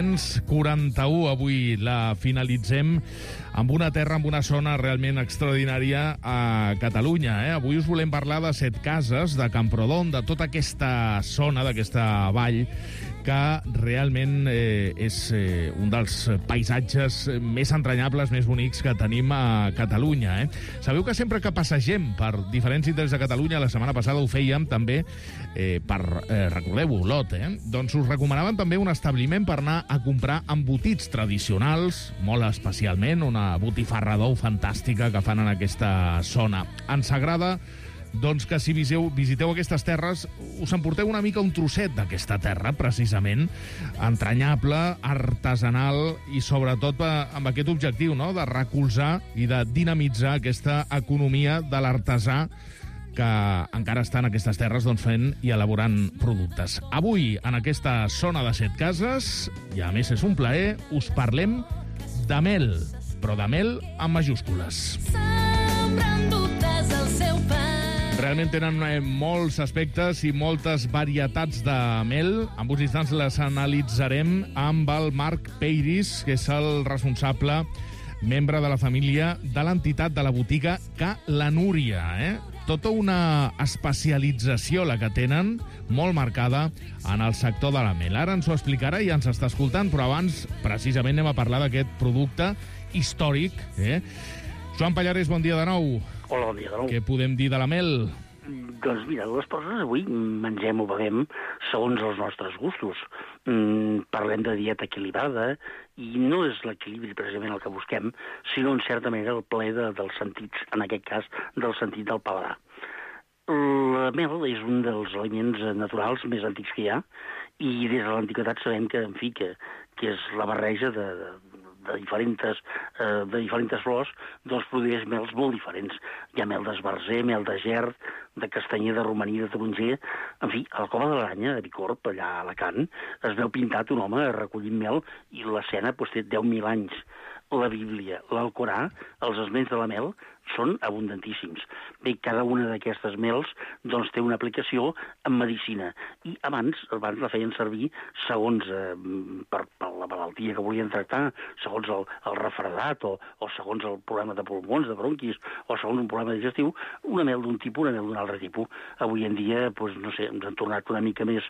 941, avui la finalitzem amb una terra, amb una zona realment extraordinària a Catalunya. Avui us volem parlar de Setcases, de Camprodon, de tota aquesta zona, d'aquesta vall, que realment és un dels paisatges més entranyables, més bonics que tenim a Catalunya. Sabeu que sempre que passegem per diferents indrets de Catalunya, la setmana passada ho fèiem també recordeu-ho, Olot, doncs us recomanaven també un establiment per anar a comprar embotits tradicionals, molt especialment, una botifarra d'ou fantàstica que fan en aquesta zona. Ens agrada doncs que si visiteu aquestes terres us emporteu una mica un trosset d'aquesta terra, precisament, entranyable, artesanal i sobretot amb aquest objectiu, no?, de recolzar i de dinamitzar aquesta economia de l'artesà que encara està en aquestes terres fent i elaborant productes. Avui, en aquesta zona de Setcases, i a més és un plaer, us parlem de mel, però de mel amb majúscules. Sembrant dubtes al seu pas. Realment tenen molts aspectes i moltes varietats de mel. En uns instants les analitzarem amb el Marc Peiris, que és el responsable, membre de la família de l'entitat de la botiga Ca la Núria. Tota una especialització la que tenen, molt marcada en el sector de la mel. Ara ens ho explicarà i ens està escoltant, però abans precisament anem a parlar d'aquest producte històric. Joan Pallares, bon dia de nou. Hola, bon dia de nou. Què podem dir de la mel? Doncs mira, les persones avui mengem o bevem segons els nostres gustos. Parlem de dieta equilibrada i no és l'equilibri precisament el que busquem, sinó en certa manera el ple dels sentits, en aquest cas del sentit del paladar. La mel és un dels aliments naturals més antics que hi ha i des de l'antiguitat sabem que, en fi, que és la barreja de diferents flors, doncs produeix mels molt diferents. Hi ha mel d'esbarzer, mel de gerd, de castanyer, de romaní, de taronger. En fi, a la Cova de l'Aranya, a Bicorb, allà a Alacant, es veu pintat un home recollint mel i l'escena té 10.000 anys. La Bíblia, l'Alcorà, els esments de la mel són abundantíssims. Bé, cada una d'aquestes mels doncs, té una aplicació en medicina. I abans la feien servir segons per la malaltia que volien tractar, segons el refredat o segons el problema de pulmons, de bronquis, o segons un problema digestiu, una mel d'un tipus, una mel d'un altre tipus. Avui en dia, doncs, no sé, ens han tornat una mica més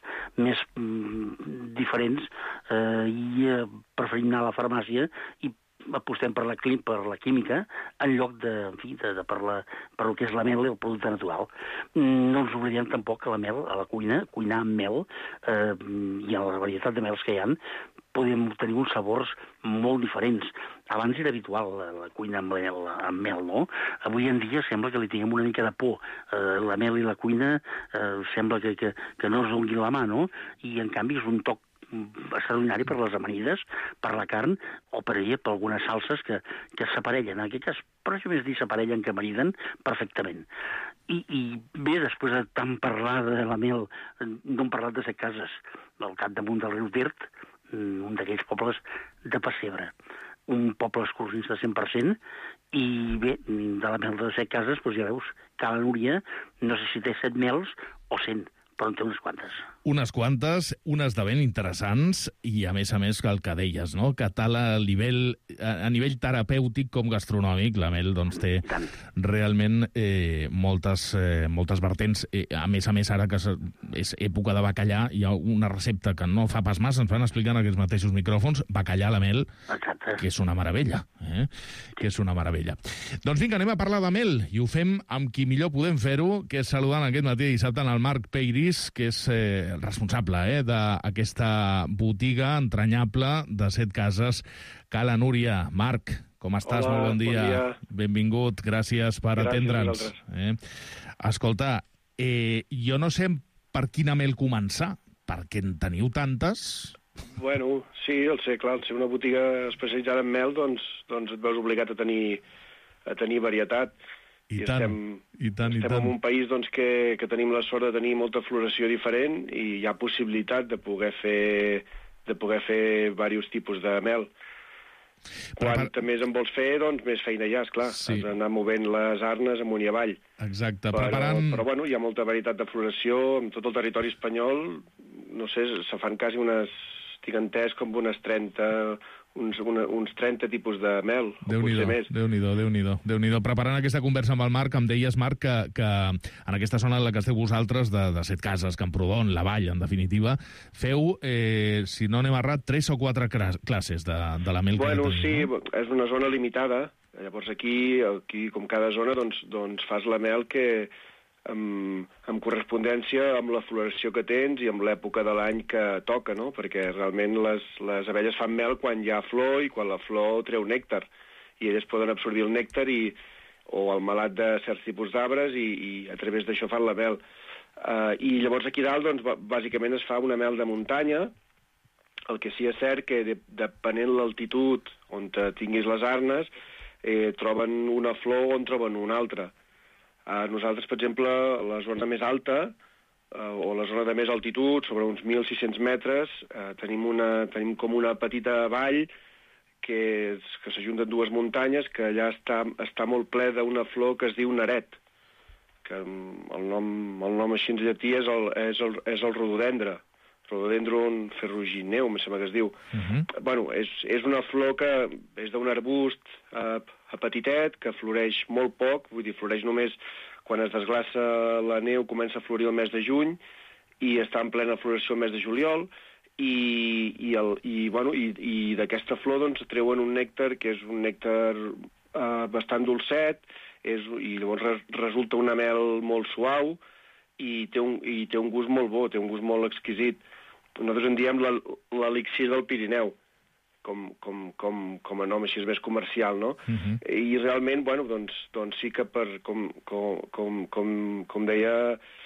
diferents i preferim anar a la farmàcia i apostem per la química en lloc per el que és la mel i el producte natural. No ens oblidem tampoc que la mel, a la cuinar amb mel i en la varietat de mels que hi ha, podem obtenir uns sabors molt diferents. Abans era habitual la cuina amb mel, no? Avui en dia sembla que li tinguem una mica de por. La mel i la cuina sembla que no es donin la mà, no? I en canvi és un toc extraordinari per les amanides, per la carn o per algunes salses que s'aparellen. En aquest cas, però això més dir s'aparellen que amaniden perfectament. I bé, després de tant parlar de la mel, no hem parlat de Setcases, del capdamunt del riu Tirt, un d'aquells pobles de pessebre. Un poble excursionista 100%, i bé, de la mel de Setcases, doncs ja veus, Ca la Núria, no sé si té 7 mels o 100, però en té unes quantes. Unes quantes, unes de ben interessants, i a més el que deies, no?, que tal a nivell terapèutic com gastronòmic, la mel doncs, té realment moltes vertents. A més, ara que és època de bacallà, hi ha una recepta que no fa pas massa, ens van explicar en aquests mateixos micròfons, bacallà a la mel, que és una meravella. Que és una meravella. Doncs vinga, anem a parlar de mel, i ho fem amb qui millor podem fer-ho, que és saludant aquest matí dissabte en el Marc Peiris, que és responsable d'aquesta botiga entranyable de Setcases, Ca la Núria. Marc, com estàs? Hola, molt bon dia. Bon dia. Benvingut, gràcies per atendre'ns. Escolta, jo no sé per quina mel començar, perquè en teniu tantes... Bueno, sí, clar, al ser una botiga especialitzada en mel, doncs et veus obligat a tenir varietat. Estem en un país doncs, que tenim la sort de tenir molta floració diferent i hi ha possibilitat de poder fer diversos tipus de mel. Quanta més en vols fer, doncs més feina hi ha, esclar. Sí. Has d'anar movent les arnes amunt i avall. Exacte. Però bueno, hi ha molta varietat de floració en tot el territori espanyol. No sé, se fan quasi tinc entès com unes 30 tipus de mel, o potser més. Déu-n'hi-do. Preparant aquesta conversa amb el Marc, em deies, Marc, que en aquesta zona en la que esteu vosaltres, de Setcases, Camprodon, la Vall, en definitiva, feu, si no anem errat, 3 o 4 classes de la mel que teniu. Sí, és una zona limitada. Llavors aquí com cada zona, doncs fas la mel que en correspondència amb la floració que tens i amb l'època de l'any que toca, no? Perquè realment les abelles fan mel quan hi ha flor i quan la flor treu nèctar. I elles poden absorbir el nèctar o el melat de certs tipus d'arbres i a través d'això fan la mel. I llavors aquí dalt, doncs, bàsicament es fa una mel de muntanya. El que sí és cert que depenent l'altitud on tinguis les arnes, troben una flor o en troben una altra. Nosaltres, per exemple, la zona més alta o la zona de més altitud, sobre uns 1.600 metres, tenim com una petita vall que s'ajunten dues muntanyes, que allà està molt ple d'una flor que es diu naret, que el nom així en llatí és el rododendre, Rhododendron ferrugineu, em sembla que es diu. Bueno, és una flor que és d'un arbust petitet, que floreix molt poc, vull dir, floreix només quan es desglaça la neu, comença a florir el mes de juny, i està en plena floració el mes de juliol, i d'aquesta flor doncs treuen un nèctar que és un nèctar bastant dolcet, i llavors resulta una mel molt suau, i té un gust molt bo, té un gust molt exquisit. Nosaltres en diem l'elixir del Pirineu, com a nom així més comercial, no? I realment, bueno, doncs sí que com deia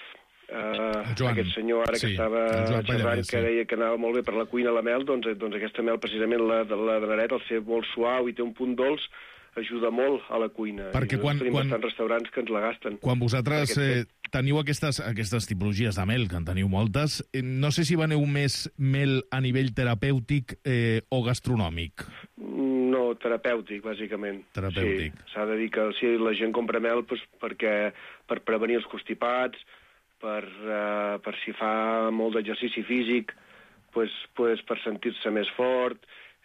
aquest senyor ara que estava xerrant, que deia que anava molt bé per la cuina la mel, doncs aquesta mel, precisament la de naret, al ser molt suau i té un punt dolç, ajuda molt a la cuina. Perquè tenim bastants restaurants que ens la gasten. Quan vosaltres teniu aquestes tipologies de mel, que en teniu moltes, no sé si veneu més mel a nivell terapèutic o gastronòmic. No, terapèutic, bàsicament. Terapèutic. Sí, s'ha de dir que la gent compra mel per prevenir els constipats, per si fa molt d'exercici físic, per sentir-se més fort,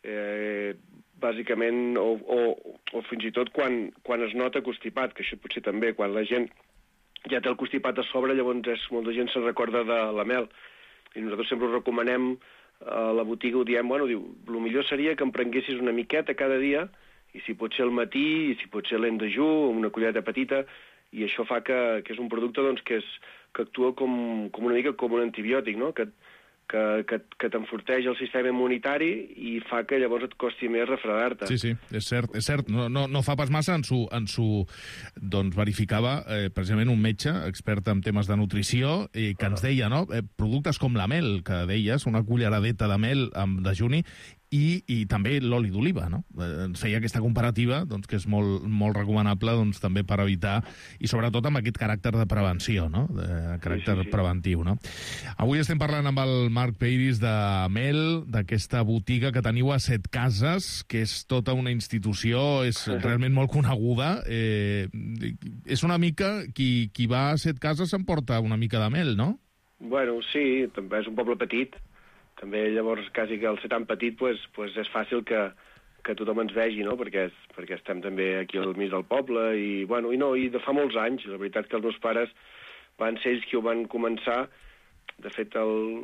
bàsicament, o fins i tot quan es nota constipat, que això potser també, quan la gent ja té el constipat a sobre, llavors molta gent se'n recorda de la mel. I nosaltres sempre ho recomanem a la botiga, ho diem, bueno, diu, el millor seria que en prenguessis una miqueta cada dia, i si pot ser al matí, i si pot ser l'endejú, una cullereta petita, i això fa que és un producte doncs, que actua com una mica com un antibiòtic, no? Que t'enforteix el sistema immunitari i fa que llavors et costi més refredar-te. Sí, és cert. No fa pas massa ens ho doncs, verificava precisament un metge expert en temes de nutrició que ens deia, no? Productes com la mel, que deies, una culleradeta de mel amb dejuni, i també l'oli d'oliva, no? Ens feia aquesta comparativa, doncs, que és molt recomanable doncs, també per evitar, i sobretot amb aquest caràcter de prevenció, no? De caràcter preventiu, no? Avui estem parlant amb el Marc Peiris de Mel, d'aquesta botiga que teniu a Setcases, que és tota una institució, és realment molt coneguda. És una mica, qui va a Setcases s'emporta una mica de mel, no? Bueno, sí, també és un poble petit. També llavors, quasi que al ser tan petit, pues és fàcil que tothom ens vegi, no? Perquè estem també aquí al mig del poble, i de fa molts anys. La veritat que els meus pares van ser ells qui ho van començar. De fet,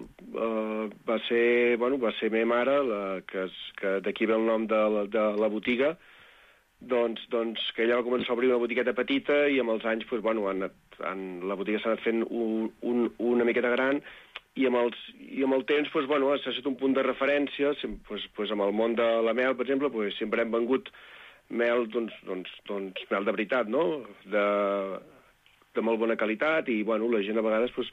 va ser meva mare, que d'aquí ve el nom de la botiga, doncs que ella va començar a obrir una botiqueta petita, i amb els anys la botiga s'ha anat fent una miqueta gran, i amb el temps ha estat un punt de referència. Amb el món de la mel, per exemple, sempre hem vengut mel, mel de veritat, no? De molt bona qualitat, i la gent a vegades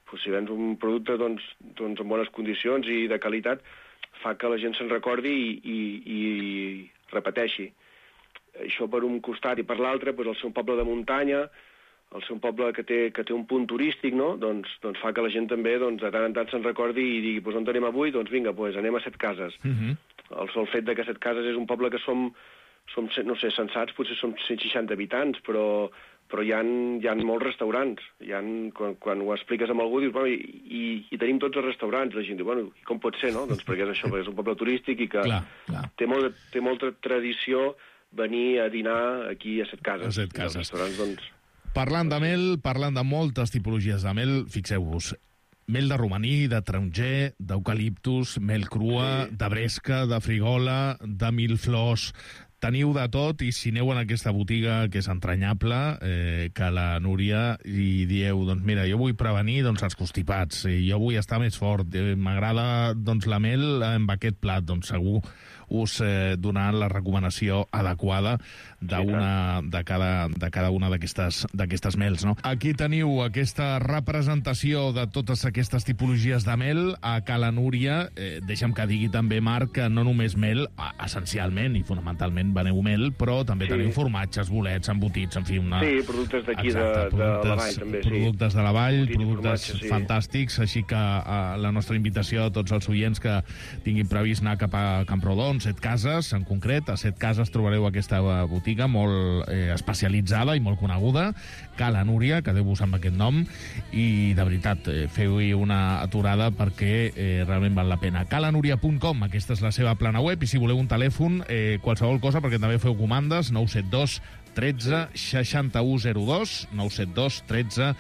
si vens un producte doncs, en bones condicions i de qualitat, fa que la gent se'n recordi i repeteixi. Això per un costat, i per l'altre, doncs el seu poble de muntanya, el seu poble que té un punt turístic, no? doncs fa que la gent també de tant en tant se'n recordi i digui, doncs on anem avui? Doncs vinga, anem a Setcases. El sol fet que Setcases és un poble que som no sé, censats, potser som 160 habitants, però hi ha molts restaurants. Quan ho expliques amb algú, dius, bueno, i tenim tots els restaurants. La gent diu, bueno, i com pot ser, no? Doncs perquè és això, perquè és un poble turístic i que té molta tradició venir a dinar aquí a Setcases. A Setcases. Parlant de mel, parlant de moltes tipologies de mel, fixeu-vos, mel de romaní, de taronger, d'eucaliptus, mel crua, de bresca, de frigola, de mil flors. Teniu de tot, i si aneu en aquesta botiga, que és entranyable, que la Núria, i dieu, doncs mira, jo vull prevenir els constipats, jo vull estar més fort, m'agrada la mel amb aquest plat, doncs segur us donaran la recomanació adequada de cada una d'aquestes mels, no? Aquí teniu aquesta representació de totes aquestes tipologies de mel a Cala Núria. Deixa'm que digui també, Marc, que no només mel, essencialment i fonamentalment veneu mel, però també teniu formatges, bolets, embotits, en fi... Sí, productes d'aquí de la vall, també, sí. Productes de la vall, productes fantàstics, així que la nostra invitació a tots els oients que tinguin previst anar cap a Camprodon, Setcases, en concret. A Setcases trobareu aquesta botiga molt especialitzada i molt coneguda, Cala Núria, quedeu-vos amb aquest nom, i de veritat, feu-hi una aturada perquè realment val la pena. Calanúria.com, aquesta és la seva plana web, i si voleu un telèfon, qualsevol cosa, perquè també feu comandes, 972 13 6102, 972 13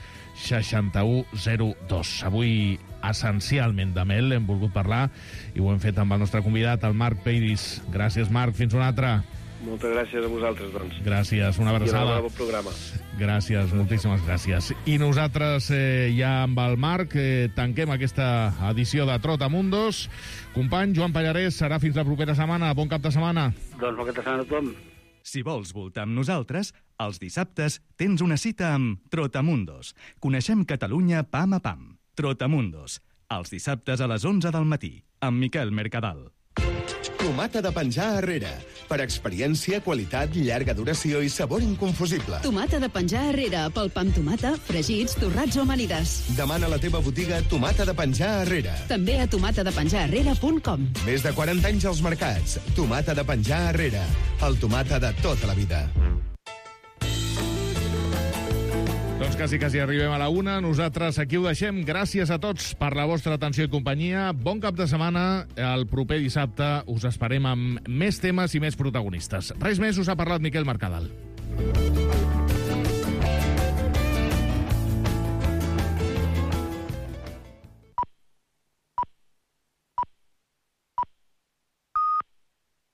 6102. Avui, essencialment de mel, hem volgut parlar i ho hem fet amb el nostre convidat, el Marc Peiris. Gràcies, Marc. Fins una altra. Moltes gràcies a vosaltres, doncs. Gràcies, una abraçada. I bon programa. Gràcies, moltíssimes gràcies. I nosaltres, ja amb el Marc, tanquem aquesta edició de Trotamundos. Company Joan Pallarès, serà fins la propera setmana. Bon cap de setmana. Doncs bon cap de setmana a tothom. Si vols voltar amb nosaltres, els dissabtes tens una cita amb Trotamundos. Coneixem Catalunya pam a pam. Trotamundos, els dissabtes a les 11 del matí, amb Miquel Mercadal. Tomata de penjar arrere. Per experiència, qualitat, llarga duració i sabor inconfusible. Tomata de penjar arrere, pel pa amb tomata, fregits, torrats o amanides. Demana a la teva botiga Tomata de penjar arrere. També a tomatadepenjararrere.com. Més de 40 anys als mercats. Tomata de penjar arrere. El tomata de tota la vida. Doncs quasi arribem a la una. Nosaltres aquí ho deixem. Gràcies a tots per la vostra atenció i companyia. Bon cap de setmana. El proper dissabte us esperem amb més temes i més protagonistes. Res més, us ha parlat Miquel Mercadal.